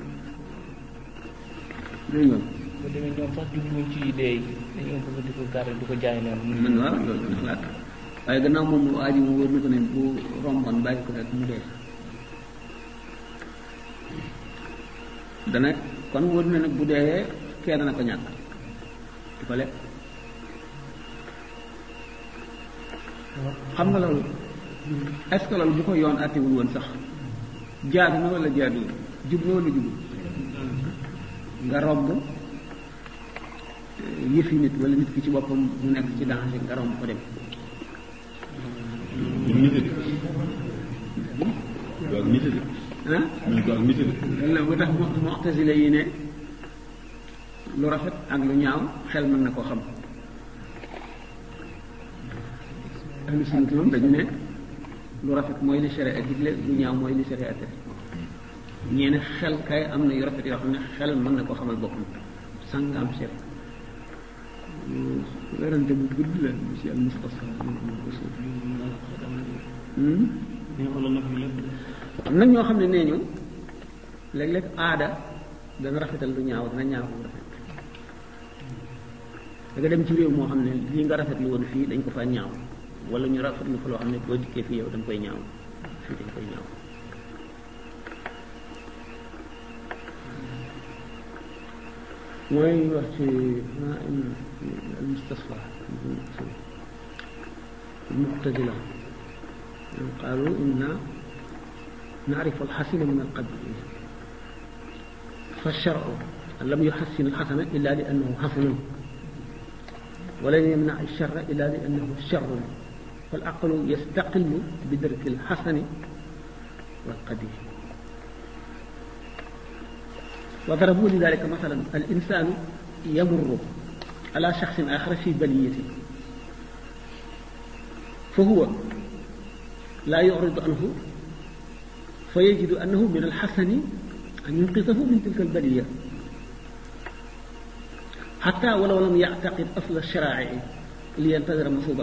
dégg nga bu demee ñoom sax jubluñ ci idée yi dañoo bëgg di ko garder di ko jaay noonu man waaw loolu dana xalaat waaye gannaaw moom waa ji mu wóor na ko ne bu romboon bàyyi ko rek mu dee dana kon wóor na nag bu dee kee dana ko ñàkk di ko lekk xam nga loolu est-ce que loolu bu ko yoon àttewul woon sax jaadu na wala jaaduwul jub na wala jubul nga romb yëfi nit wala nit ki ci boppam mu nekk ci danger nga romb ko dem ak nite de ah ñu ko ak nite de la bu tax mu'tazila yi ne lu rafet ak lu ñaaw xel mën na ko xam ahlu sunna moom dañu ne lu rafet mooy li sharia digle lu ñaaw mooy li sharia tere ñee ne xel kay am na yu rafet yoo xam ne xel mën na ko xamal boppam sàngam seet werante bu gudd la monsieur al Mustafa am nag ñoo xam ne nee ñu léeg-léeg aada dana rafetal lu ñaaw dana ñaaw lu rafet da nga dem ci réew moo xam ne lii nga rafet lu woon fii dañ ko fa ñaaw wala ñu rafetlu fa loo xam ne boo dikkee fii yow da nga koy ñaaw fii dañ koy ñaaw mooy wax ci al mustasfa mu'tazila قالوا إنا نعرف الحسن من القبيح فالشرع لم يحسن الحسن إلا لأنه حسن ولن يمنع الشر إلا لأنه شر فالعقل يستقل بدرك الحسن والقبيح. وضربوا لذلك مثلا الإنسان يمر على شخص آخر في بليته فهو لا يعرض عنه فيجد أنه من الحسن أن ينقذه من تلك البلية حتى ولو لم يعتقد أصل الشرائع لينتظر مصوبة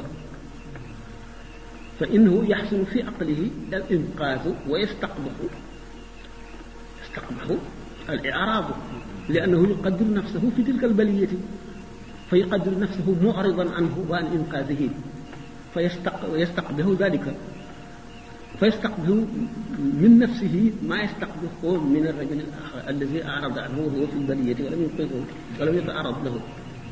فإنه يحسن في عقله الإنقاذ ويستقبح يستقبح الإعراض لأنه يقدر نفسه في تلك البلية فيقدر نفسه معرضا عنه وعن إنقاذه فيستقبح ذلك فيستقبح من نفسه ما يستقبحه من الرجل الآخر الذي أعرض عنه وهو في البلية ولم ينقذه ولم يتعرض له.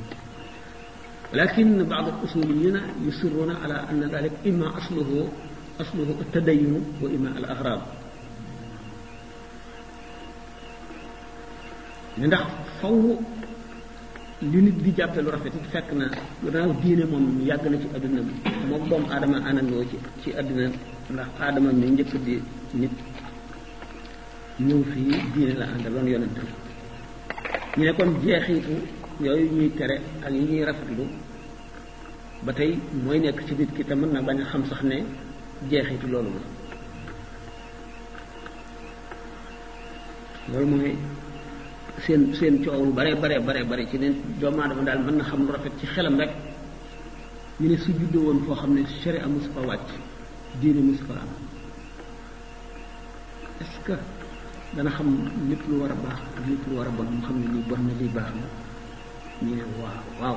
لكن بعض الأصوليين يصرون على أن ذلك إما أصله أصله التدين وإما الأغراض. ndax faw li nit di jàppe lu rafet it fekk na gannaaw diine moom yàgg na ci àdduna bi moom doomu aadama anandoo ci ci àdduna ndax aadama mi njëkk di nit ñëw fii diine la àndaloon yonent ñu ne kon jeexitu yooyu ñuy tere ak yi ñuy rafetlu ba tey mooy nekk ci nit ki te mën na bañ a xam sax ne jeexitu loolu la loolu mooy seen seen coow lu bare bare bare bare ci ne doomu aadama daal mën na xam lu rafet ci xelam rek ñu ne su juddoo woon foo xam ne sharia mosu fa wàcc diine mosu fa am est-ce que dana xam lépp lu war a baax ak lépp lu war a bon mu xam ne lii bon na lii baax na ñu ne waaw waaw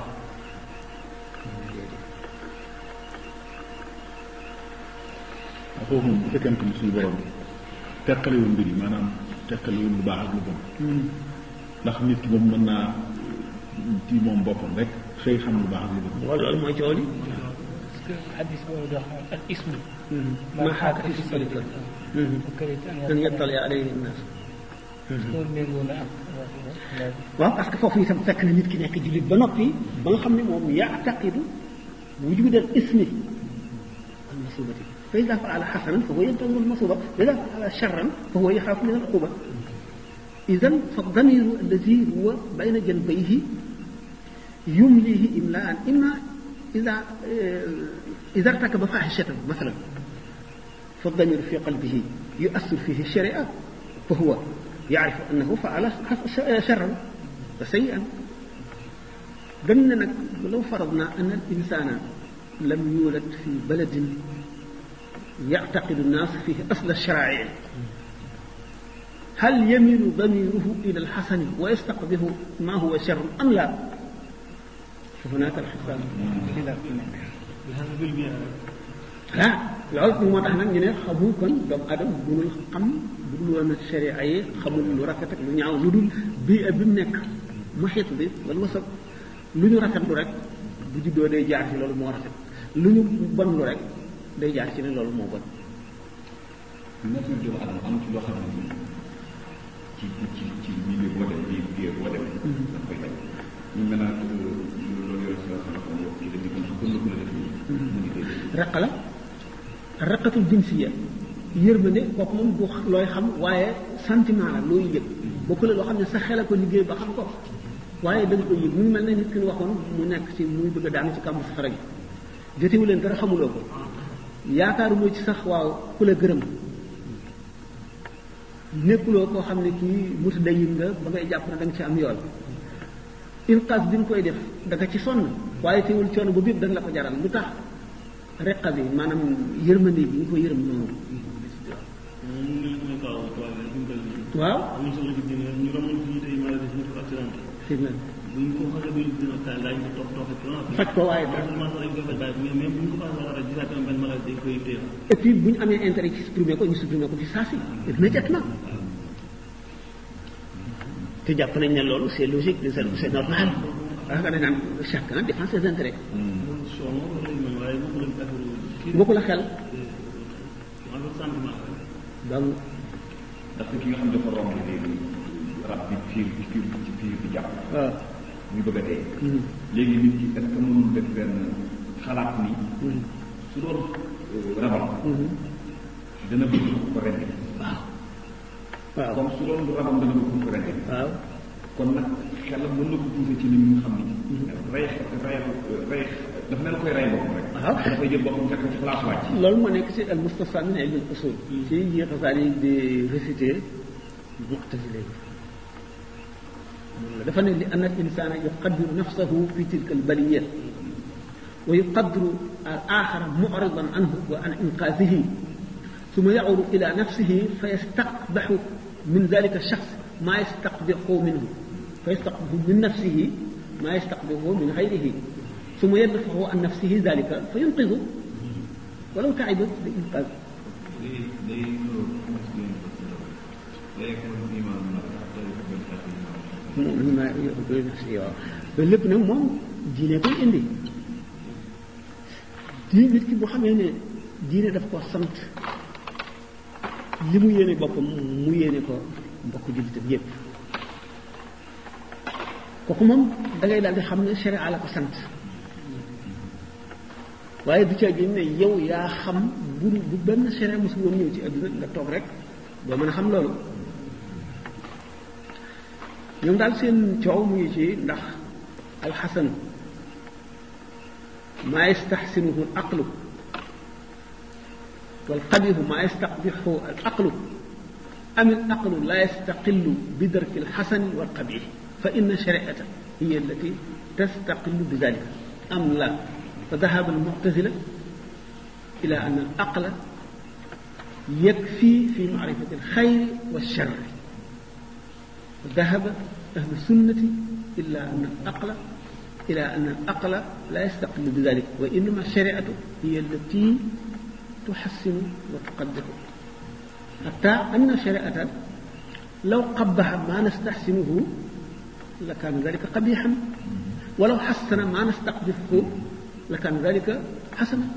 foofu bu fekkente ni suñu borom teqalewul mbir yi maanaam teqalewul lu baax ak lu bon ndax nit ki moom mën naa ci moom boppam rek xëy xam lu baax ak lu bon loolu mooy coow li parce que hadis boobu dox ak ismu ma xaaka fi salika an yettali alayhi nnas loolu méngoo na ak waaw parce que foofu itam fekk na nit ki nekk jullit ba noppi ba nga xam ne moom yaataqidu wujud al ismi al masubati fa ida faala xasanan fa huwa yantaziru al masuba wa ida faala charran fa huwa yaxaafu min al uquba idan fa damiru alladi huwa bayna janbayhi yumlihi imlaan imma ida ida irtakaba faaxishatan masalan fa damiru fi qalbihi yuassir fihi sharia fa huwa يعرف أنه فعل شرا وسيئا قلنا لك لو فرضنا أن الإنسان لم يولد في بلد يعتقد الناس فيه أصل الشرائع هل يميل ضميره إلى الحسن ويستقبه ما هو شر أم لا فهناك الحساب لا loolu moo tax nag ñu ne xamul kon doomu adam bunul xam bu dul woon ak sharia yi xamul lu rafet ak lu ñaaw lu dul bii bi mu nekk muhit bi wala wasab lu ñu rafetlu rek bu juddoo day jaar ci loolu moo rafet lu ñu bon lu rek day jaar ci ne loolu moo bon. nature doomu adam am ci loo xam ne ci ci ci milieu boo dem biir biir boo dem. da koy def ñu mel naa loolu yore si la sama xam yow ci la ñu ko gën a def nii. mu ngi koy raq la. raqatul jinsiya yërmande kooku moom du looy xam waaye sentiment la looy yëg bokku la loo xam ne sa xel a ko liggéey ba xam ko waaye da nga koy yëg mu ngi mel ne nit ki waxoon mu nekk ci muy bëgg a daanu ci kàmbu safara gi jotewu leen dara xamuloo ko yaakaaruloo ci sax waaw ku la gërëm nekkuloo koo xam ne kii mutu dayin nga ba ngay jàpp na da nga ci am yool inqaas bi nga koy def da nga ci sonn waaye teewul coono ba bépp da nga la ko jaral lu tax reqa bi maanaam yërmande bi ñu ko yërëm noonu. waaw. faj ko waaye et puis bu ñu amee intérêt ci supprimer ko ñu supprimer ko ci saa si immédiatement te jàpp nañ ne loolu c'est logique c'est normal parce que dañ naan chacun défend ses intérêts. bokku la xel consentement donc ndax ki nga xam dafa romb léegi rab bi fiir bi fiir ci fiir bi jàpp waaw muy bëgg a dee léegi nit ki est-ce que mënul def benn xalaat ni su doon rabam dana bëgg ko rendi waaw waaw comme su doon rabam dana bëgg ko rendi waaw kon nag xelam mën na ko poussé ci li nga xam ni rey rey rey dafa mel koy rey boppam rek waaw dafay jël boppam fekk ci place wàcc loolu moo nekk ci al mustafa min ilm al usul ci yi xasaan yi di récité mu'tazila yi dafa ne li anna al insana yuqaddiru nafsahu fi tilka al baliyat wa yuqaddiru al axara mu'ridan anhu wa an inqazihi ثم يعود إلى نفسه فيستقبح من ذلك الشخص ما يستقبحه منه فيستقبح من نفسه ما يستقبحه من غيره ثم يدفعه عن نفسه ذلك فينقذه ولو تعب بإنقاذ ما يحب نفسه lépp nag moom diine koy indi diine nit ki boo xamee ne diine daf ko sant li mu yéene boppam mu yéene ko mbokk jullitam yépp kooku moom da ngay daal di xam ne sharia la ko sant waaye du ca gi ne yow yaa xam bu bu benn sharia mosu woon ñëw ci adduna nga toog rek doo mën a xam loolu ñoom daal seen coow mu ngi ci ndax alxasan maa yastaxsinuhu al aqlu والقبيح ما يستقبحه العقل أم العقل لا يستقل بدرك الحسن والقبيح فإن الشريعة هي التي تستقل بذلك أم لا فذهب المعتزلة إلى أن العقل يكفي في معرفة الخير والشر وذهب أهل السنة إلا أن العقل إلى أن العقل لا يستقل بذلك وإنما الشريعة هي التي تحسن وتقدر حتى أن الشريعة لو قبح ما نستحسنه لكان ذلك قبيحا ولو حسن ما نستقبحه لكان ذلك حسنا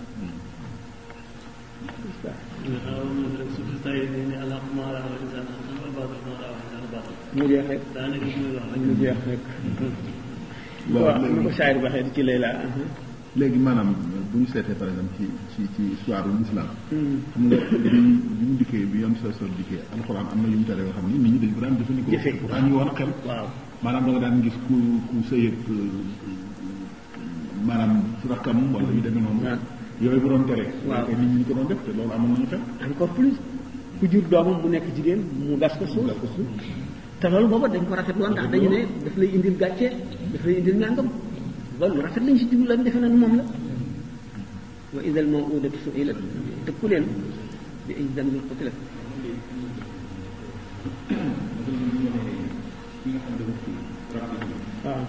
مجيخك مجيخك waaw ni ko saayir waxee di ci lay laa léegi maanaam bu ñu seetee par exemple ci ci ci histoire u l'islam xam nga bi bi mu dikkee bi yam sa sol dikkee alxuraan am na yu mu tere yoo xam ni nit ñi dañ ko daan jëfandikoo pour ñu war a xel waaw maanaam da nga daan gis ku ku sëyeeg maanaam rakkam wala yu demee noonu yooyu bu doon tere waaw nit ñi ko doon def te loolu amoon nañu xel encore plus ku jur doomam mu nekk jigéen mu gas ko suuf te loolu booba dañ ko rafet woon ndax dañu ne daf lay indil gàcce daf lay indil nàngam loolu lu rafet lañ si jublu lañ defe na moom la wa idal mawudatu su'ilat te ku leen bi ay dambin qutilat waaw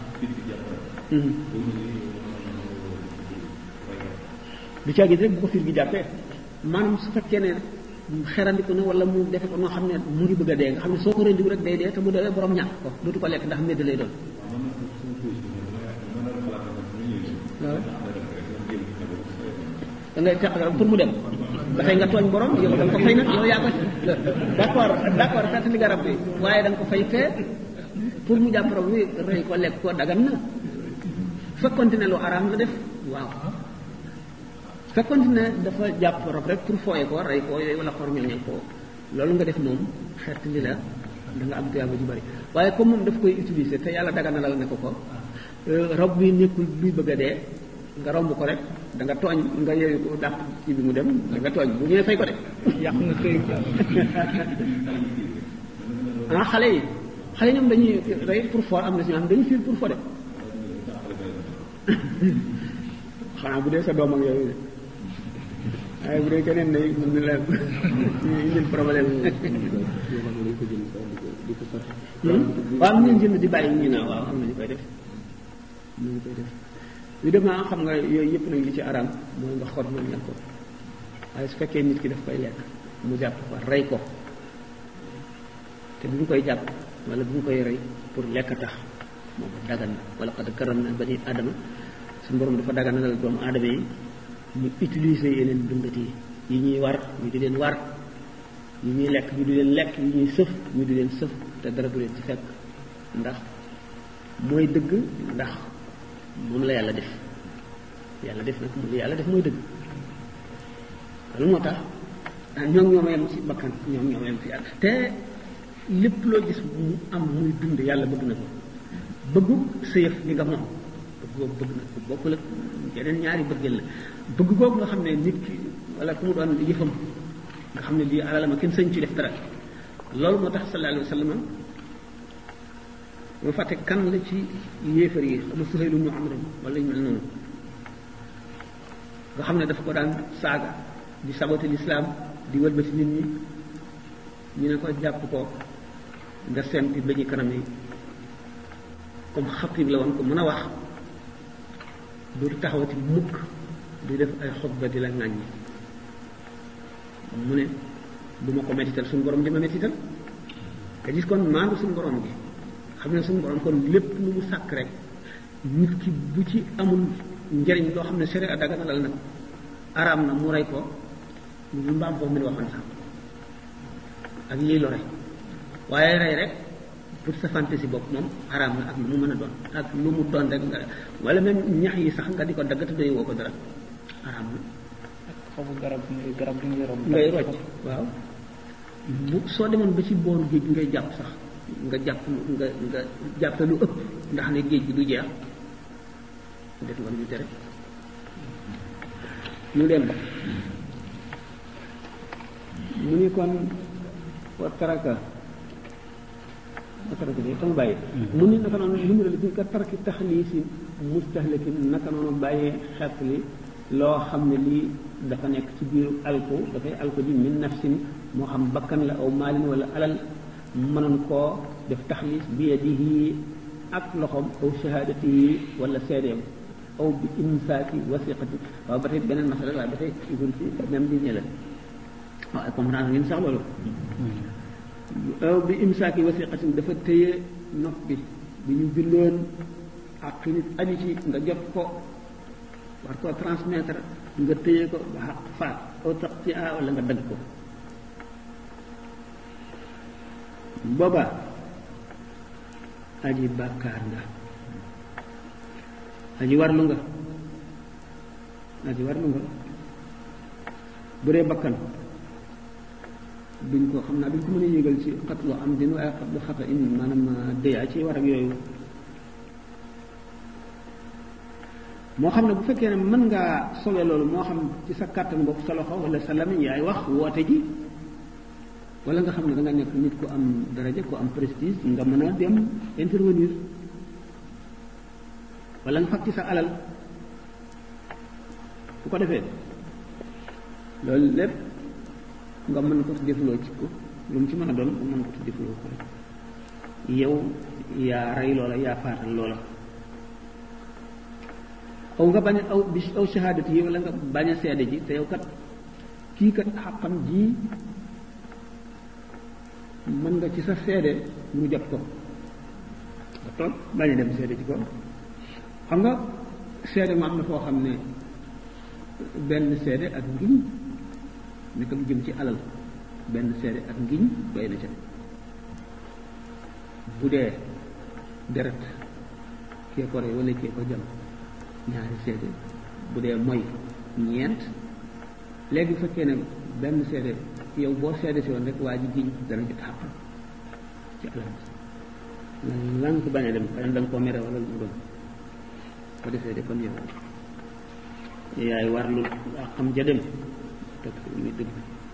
du caagi rek bu ko fiir gi jàppee maanaam su fekkee ne xerandiku na wala mu defe ko noo xam ne mu ngi bëgg a dee nga xam ne soo ko rendiwu rek day dee te bu dee borom ñàkk ko dootu ko lekk ndax medd lay doon waaw da ngay teqal pour mu dem dafay nga tooñ borom yow da nga ko fay nag yow yaa ko d'accord d'accord fett li garab bi waaye da nga ko fay fee pour mu jàpp borom wi rëy ko lekk ko dagan na fekkonte ne lu araam la def waaw fekkonte ne dafa jàpp rob rek pour fooye ko rey ko yooyu wala xor ñooñal ko loolu nga def moom xeet li la da nga am tuyaaba ju bari waaye comme moom daf koy utiliser te yàlla daganalal ne ko ko rob bi nekkul luy bëgg a dee nga romb ko rek da nga tooñ nga yeeyu ko dàq ci bi mu dem da nga tooñ bu ñëwee fay ko de yàq nga koy ah xale yi xale ñoom dañuy rey pour fo am na si ñoo xam dañuy fiir pour fo de xanaa bu dee sa doom ak yooyu de waaye bu dee keneen day mën na la indil problème waaw am nañ jënd di bàyyi ñu naa waaw am nañu koy def am nañu koy def li dema xam nga yooyu yëpp nag li ci araam mooy nga xor man ñal ko waaye su fekkee nit ki daf koy lekk mu jàpp ko rey ko te bu ñu koy jàpp wala bu ñu koy rey pour lekk tax moom dagan na wala qad karramna bani aadama suñu borom dafa daganalal doomu aadama yi ñu utiliser yeneen dundati yi yi ñuy war ñu di leen war yi ñuy lekk ñu di leen lekk yi ñuy sëf ñu di leen sëf te dara du leen ci fekk ndax mooy dëgg ndax moom la yàlla def yàlla def nag moom yàlla def mooy dëgg loolu moo tax ñoom ñoom yem ci bakkan ñoom ñoom yem ci yàlla te lépp loo gis mu am muy dund yàlla bëgg na ko bëggu sëyëf li nga moom bëgg boobu bëgg na ko bokkul ak yeneen ñaari bëggeel la bëgg boobu nga xam ne nit ki wala ku mu doon yëfam nga xam ne lii alalama kenn sëñ ci def dara loolu moo tax sallallahu alayhi wa sallam mu fàtte kan la ci yéefar yi ama Suhayl ibn Amr wala ñu mel noonu nga xam ne dafa ko daan saaga di saboté l'islam di wëlbati nit ñi ñu ne ko jàpp ko nga sempi ba ñu kanam yi comme xatib la woon ko mën a wax du taxawati mukk du def ay xutba di la ŋàññi mu ne du ma ko mettital suñu borom di ma mettital nga gis kon maandu suñu borom bi xam ne suñu borom kon lépp lu mu sàkk rek nit ki bu ci amul njëriñ loo xam ne sharia daganalal nag araam na mu rey ko lu mbaam foofu mi waxoon sax ak yiy lore waaye rey rek pour sa fantaisie bopp moom araam na ak lu mu mën a doon ak lu mu doon rek nga wala même ñax yi sax nga di ko dagg te doy woo ko dara araam na ak xobu garab garab gi ngay romb ngay rocc waaw bu soo demoon ba ci booru géej ngay jàpp sax nga jàpp nga nga jàppe lu ëpp ndax ne géej gi du jeex def nga lu ñu tere ñu dem mu ni kon wa taraka wa taraka de tam bàyyi mu ni naka noonu lu mu rel bi ka taraki taxliisi mustahlakin naka noonu bàyyee xeet li loo xam ne lii dafa nekk ci biiru alko dafay alko ji min nafsin moo xam bakkan la aw maalin wala alal mënoon koo def taxliis bi yadihi ak loxoom aw shahaadatihi wala seedeem aw bi imsaaki wasiqati waaw ba tey beneen masala waaye ba tey igul ci même di ñe la waaw ay comprendre ngeen sax loolu aw bi imsaaki wasiqatin dafa téye nopp bi bi ñu bindoon ak nit aju ci nga jot ko war koo transmettre nga téye ko ba xaq faat aw tax ci a wala nga dagg ko booba aji bàkkaar nga aji warlu nga aji warlu nga bu dee bakkan duñ ko xam naa duñ ko mën a yégal ci xatlu am din waaye xatlu xata in maanaam déyaa ci war ak yooyu moo xam ne bu fekkee ne mën ngaa sowe loolu moo xam ci sa kàttan bopp sa loxo wala sa lamiñ yaay wax woote ji wala nga xam ne da nga nekk nit ku am daraja ku am prestige nga mën a dem intervenir wala nga fab ci sa alal bu ko defee loolu lépp nga mën ko defloo ci ko lu mu ci mën a doon nga mën ko defloo ko yow yaa rey loola yaa faatal loola aw nga bañ a aw bi aw shahadati yi wala nga bañ a seede ji te yow kat kii kat xaqam ji mën nga ci sa seede mu jot ko nga toog bañ a dem seede ci ko xam nga seede mu am na foo xam ne benn seede ak ngiñ nekk lu jëm ci alal benn seede ak ngiñ doy na ca bu dee deret kee ko rey wala kee ko jam ñaari seede bu dee mooy ñeent léegi bu fekkee ne benn seede yow boo seede si woon rek waa ji giñ dana jot xàq ci alal lan ko bañ a dem xëy na da nga koo mere wala lu mu doon ko defee de kon yow yaay warlu xam ja dem te muy dëgg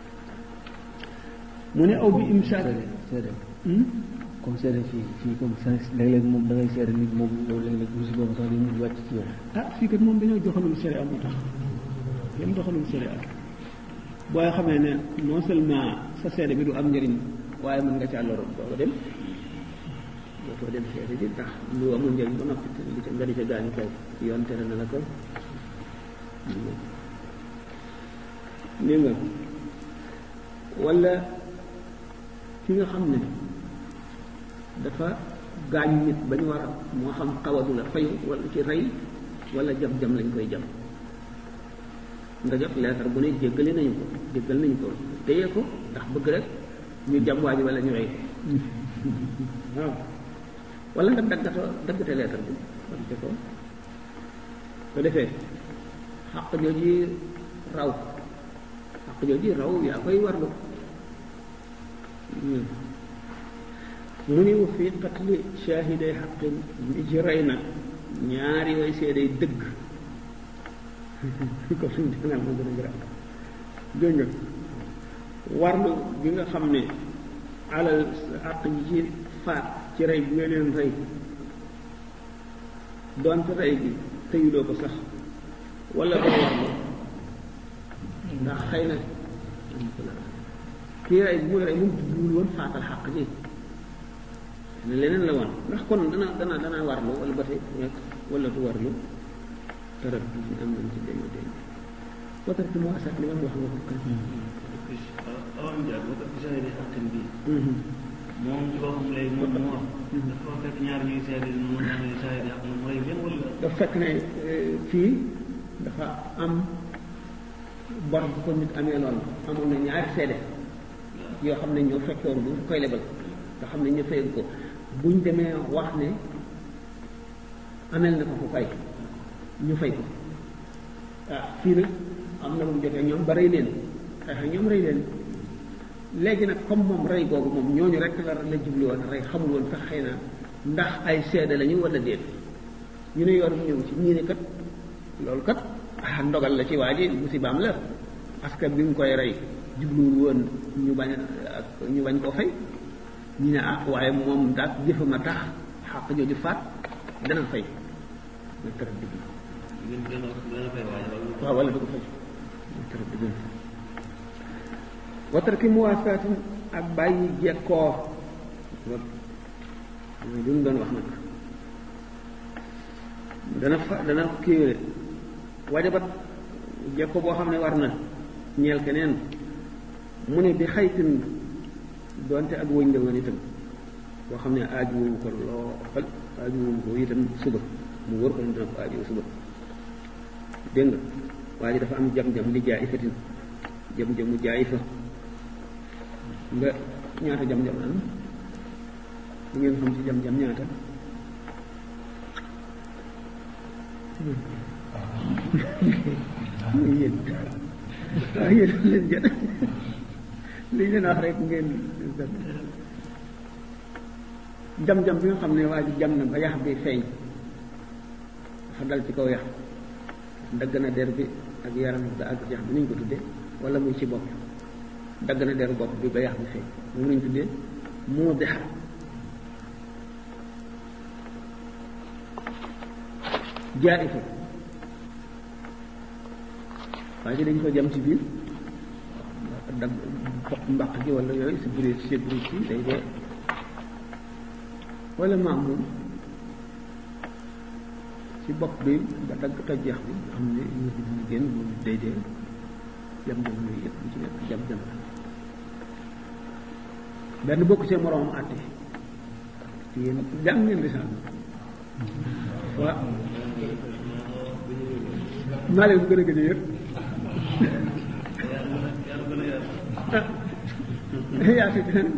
mu ne aw bi imsaak seede comme seede fii fii comme léeg-léeg moom da ngay seede nit moom yow léeg-léeg musiba boobu sax di mujj wàcc ci yow ah fii kat moom dañoo joxalul sharia moo tax yéen doxalul sharia booy xamee ne non seulement sa seede bi du am njëriñ waaye mën nga caa loro doo ko dem dootoo dem seede ji ndax lu amul njëriñ ba noppi li ca nga di ca gaañu kaw yoon tere na la ko nii nga wala ki nga xam ne dafa gaañ nit ba ñu war a moo xam xawadu la fayu wala ci rey wala jam-jam lañ koy jam ndajot leetar bu ne jéggale nañu ko jéggal nañu ko téye ko ndax bëgg rek ñu jam waa ji wala ñu rey ko waaw wala nga daggato daggate leetar bi daggate ko ko defee xaq jooji raw xaq jooji raw yaa koy warlu mu ni wa fii qatli shaahiday xaqin mi ci rey nag ñaari way seeday dëgg ko suñ dinaa moo gën a garaaw dégg nga warlu bi nga xam ne alal àq ji ci faat ci rey bi nga leen rey doonte rey bi tëyuloo ko sax wala doo warlu ndax xëy na kii rey bi muy rey moom jubluwul woon faatal xaq ji ne leneen la woon ndax kon dana dana dana warlu wala ba tey nekk wala du warlu tarab bi ñu am nañ ci déma dén watar ci moisat li nga wax nga ko kan awan jaar watar ci seede xaqin bi moom ci boppam lay moom moo dafa fekk ñaar ñuy seede mu ne seede xaq moom rey leen wala dafa fekk ne fii dafa am bor bu ko nit amee loolu amoon na ñaari seede yoo xam ne ñoo fekkoon bu koy lebal nga xam ne ñu fayal ko buñ demee wax ne amel na ko ko fay ñu fay ko ah fii nag am na mu jotee ñoom ba rey leen xeex ñoom rey leen léegi nag comme moom rey googu moom ñooñu rek la la jublu woon rey xamul woon sax xëy na ndax ay seede lañu wala déet ñu ne yoon ñëw ci ñii ne kat loolu kat ah ndogal la ci waa ji musibaam la parce que bi mu koy rey jubluwul woon ñu bañ ak ñu bañ koo fay ñu ne ah waaye moom daal jëfama tax xàq jooju faat dana fay nga tërëb digg waaw wala du ko fay nga tërëb digg watar ki muwaasaatin ak bàyyi jekkoo mooy li mu doon wax nag dana fa dana kiiwee wajabat jekko boo xam ne war na ñeel keneen mu ne bi xaytin doonte ak wëñ la woon itam boo xam ne aaju woowu ko lool aaju woowu ko itam suba mu wër ko ne dina ko aaju suba dégg nga waa ji dafa am jam-jam li jaay fatin jam-jam mu jaay fa nga ñaata jam-jam am lu ngeen xam ci jam-jam ñaata yéen waaw yéen leen jot li leen wax rek ngeen jam-jam bi nga xam ne waa ji jam na ba yax bi feeñ dafa dal ci kaw yax dagg na der bi ak yaram bi ak yax bi nuñ ko tuddee wala muy ci bopp dagg na der bopp bi ba yax bi feeñ moom lañ tuddee moo dexa jaay fa waaye dañ ko jam ci biir dagg foq mbaq gi wala yooyu si biir si biir si day dee wala maam moom ci bopp bi ba dagg toj yax bi nga xam ne ñu ñu génn moom day dee jam-jam yooyu yëpp lu ci nekk jam-jam la benn bokk see moroomam àtte ci yéen jàng ngeen risal waaw maa leen gën a gën a yëpp yaa fi gën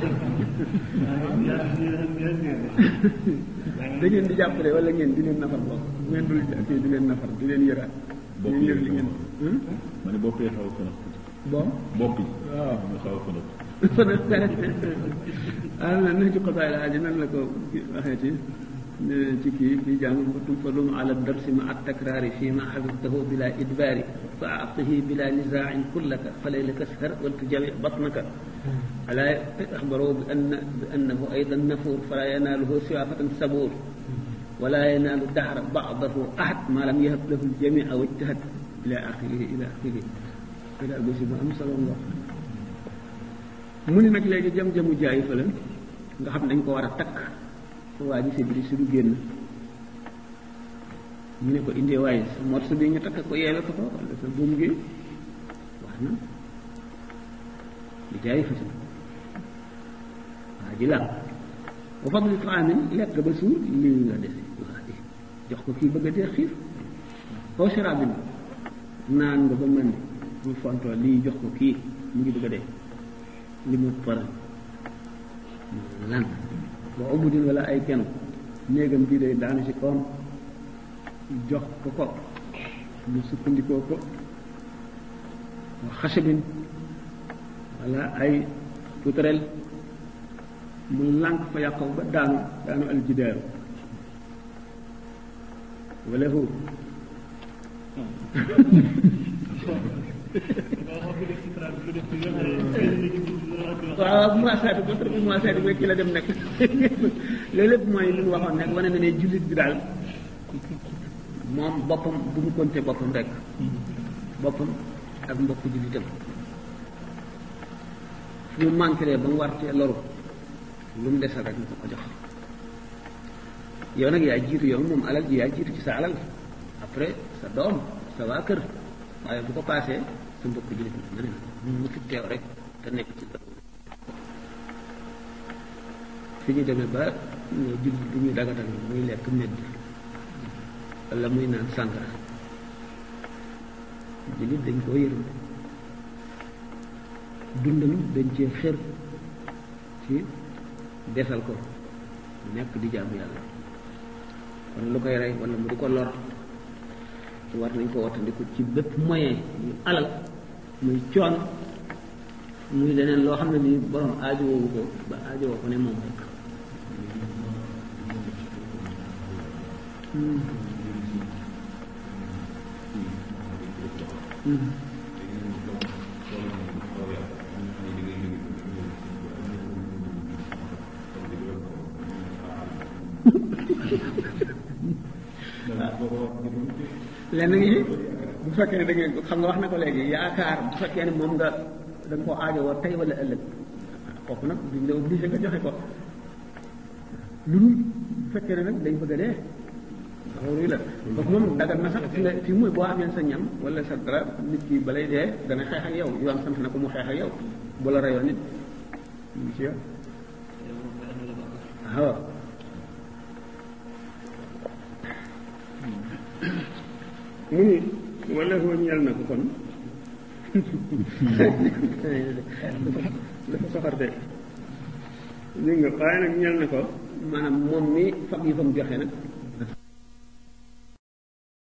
da ngeen di jàppale wala ngeen di leen nafar bokk bu ngeen dul kii di leen nafar di leen yëraat di leen yër li ngeen ma ne bopp yi xaw a fënëf bon bopp yi waaw nga xaw a fënëf fënëf ah na ci xotaay la aji nan la ko waxee ci ci kii kii jàng tulfalum ala darsi ma at takraari fii ma xafidtahu bila idbaari fa atihi bila nisaain kullaka falaylaka ashar wal tujami batnaka ala axbaroo bi anna bi annahu aydan nafuur fala yanaaluhu siwaafatan sabuur wala yanaalu dahra ba'dahu ahad ma lam yahab lahu ljamia wajtahad ila axirihi ila axirihi ila gosi bu am solo nga mu ni nag léegi jam-jamu jaay fa la nga xam dañ ko war a takk waa ji sibiri si du génn ñu ne ko indee waaye sa morso bi ñu takk ko yeewe ko ko wala sa buum gi wax na di jaay fa si waa ji la bu fadli taamin lekk ba suur lii nga dese waa ji jox ko kii bëgg a dee xiif aw sharabin naan nga ba mën mu fontoo lii jox ko kii mu ngi bëgg a dee li mu paral lan ba obudin wala ay kenn néegam bii day daanu ci koom jox ko ko mu sukkandikoo ko wa xasabin wala ay putarel mu lànk fa yàqaw ba daanu daanu aljidaaru wala hu waaw muwaasaatu ba tër bi muwaasaatu bi ci la dem nekk loolu lépp mooy li ñu waxoon nekk wane na ne jullit bi daal moom boppam bu mu compter boppam rek boppam ak mbokk jullitam fu mu manqué ba mu war cee loru lu mu desal rek ñu ko ko jox yow nag yaa jiitu yow moom alal ji yaa jiitu ci sa alal après sa doom sa waa kër waaye bu ko paasee sa mbokk jullit na ne mu fi teew rek te nekk ci fi ñu demee ba jullit bi ñuy dagatal muy lekk medd wala muy naan sàngara jullit dañ koo yërëm dundam dañ cee xër ci desal ko mu nekk di jaamu yàlla kon lu koy rey wala mu di ko lor war nañ ko wattandiku ci bépp moyen muy alal muy coon muy leneen loo xam ne ni borom aajowoowu ko ba aajowoo ko ne moom rek lenn ngi bu fekkee ne da ngeen xam nga wax na ko léegi yaakaar bu fekkee ne moom nga da nga koo aajowoo tey wala ëllëg kooku nag duñ la obligé nga joxe ko lu dul bu fekkee ne nag dañ bëgg a dee loolu la kooku moom dagal na sax fi nga fi muy boo amee sa ñam wala sa dara nit ki balay dee dana xeex ak yow yoon sant na ko mu xeex ak yow bu la reyoon nit mu ci yow waaw mu ni wala foo ñeel na ko kon dafa soxar de dégg nga waaye nag ñeel na ko maanaam moom mi fab yi fa mu joxe nag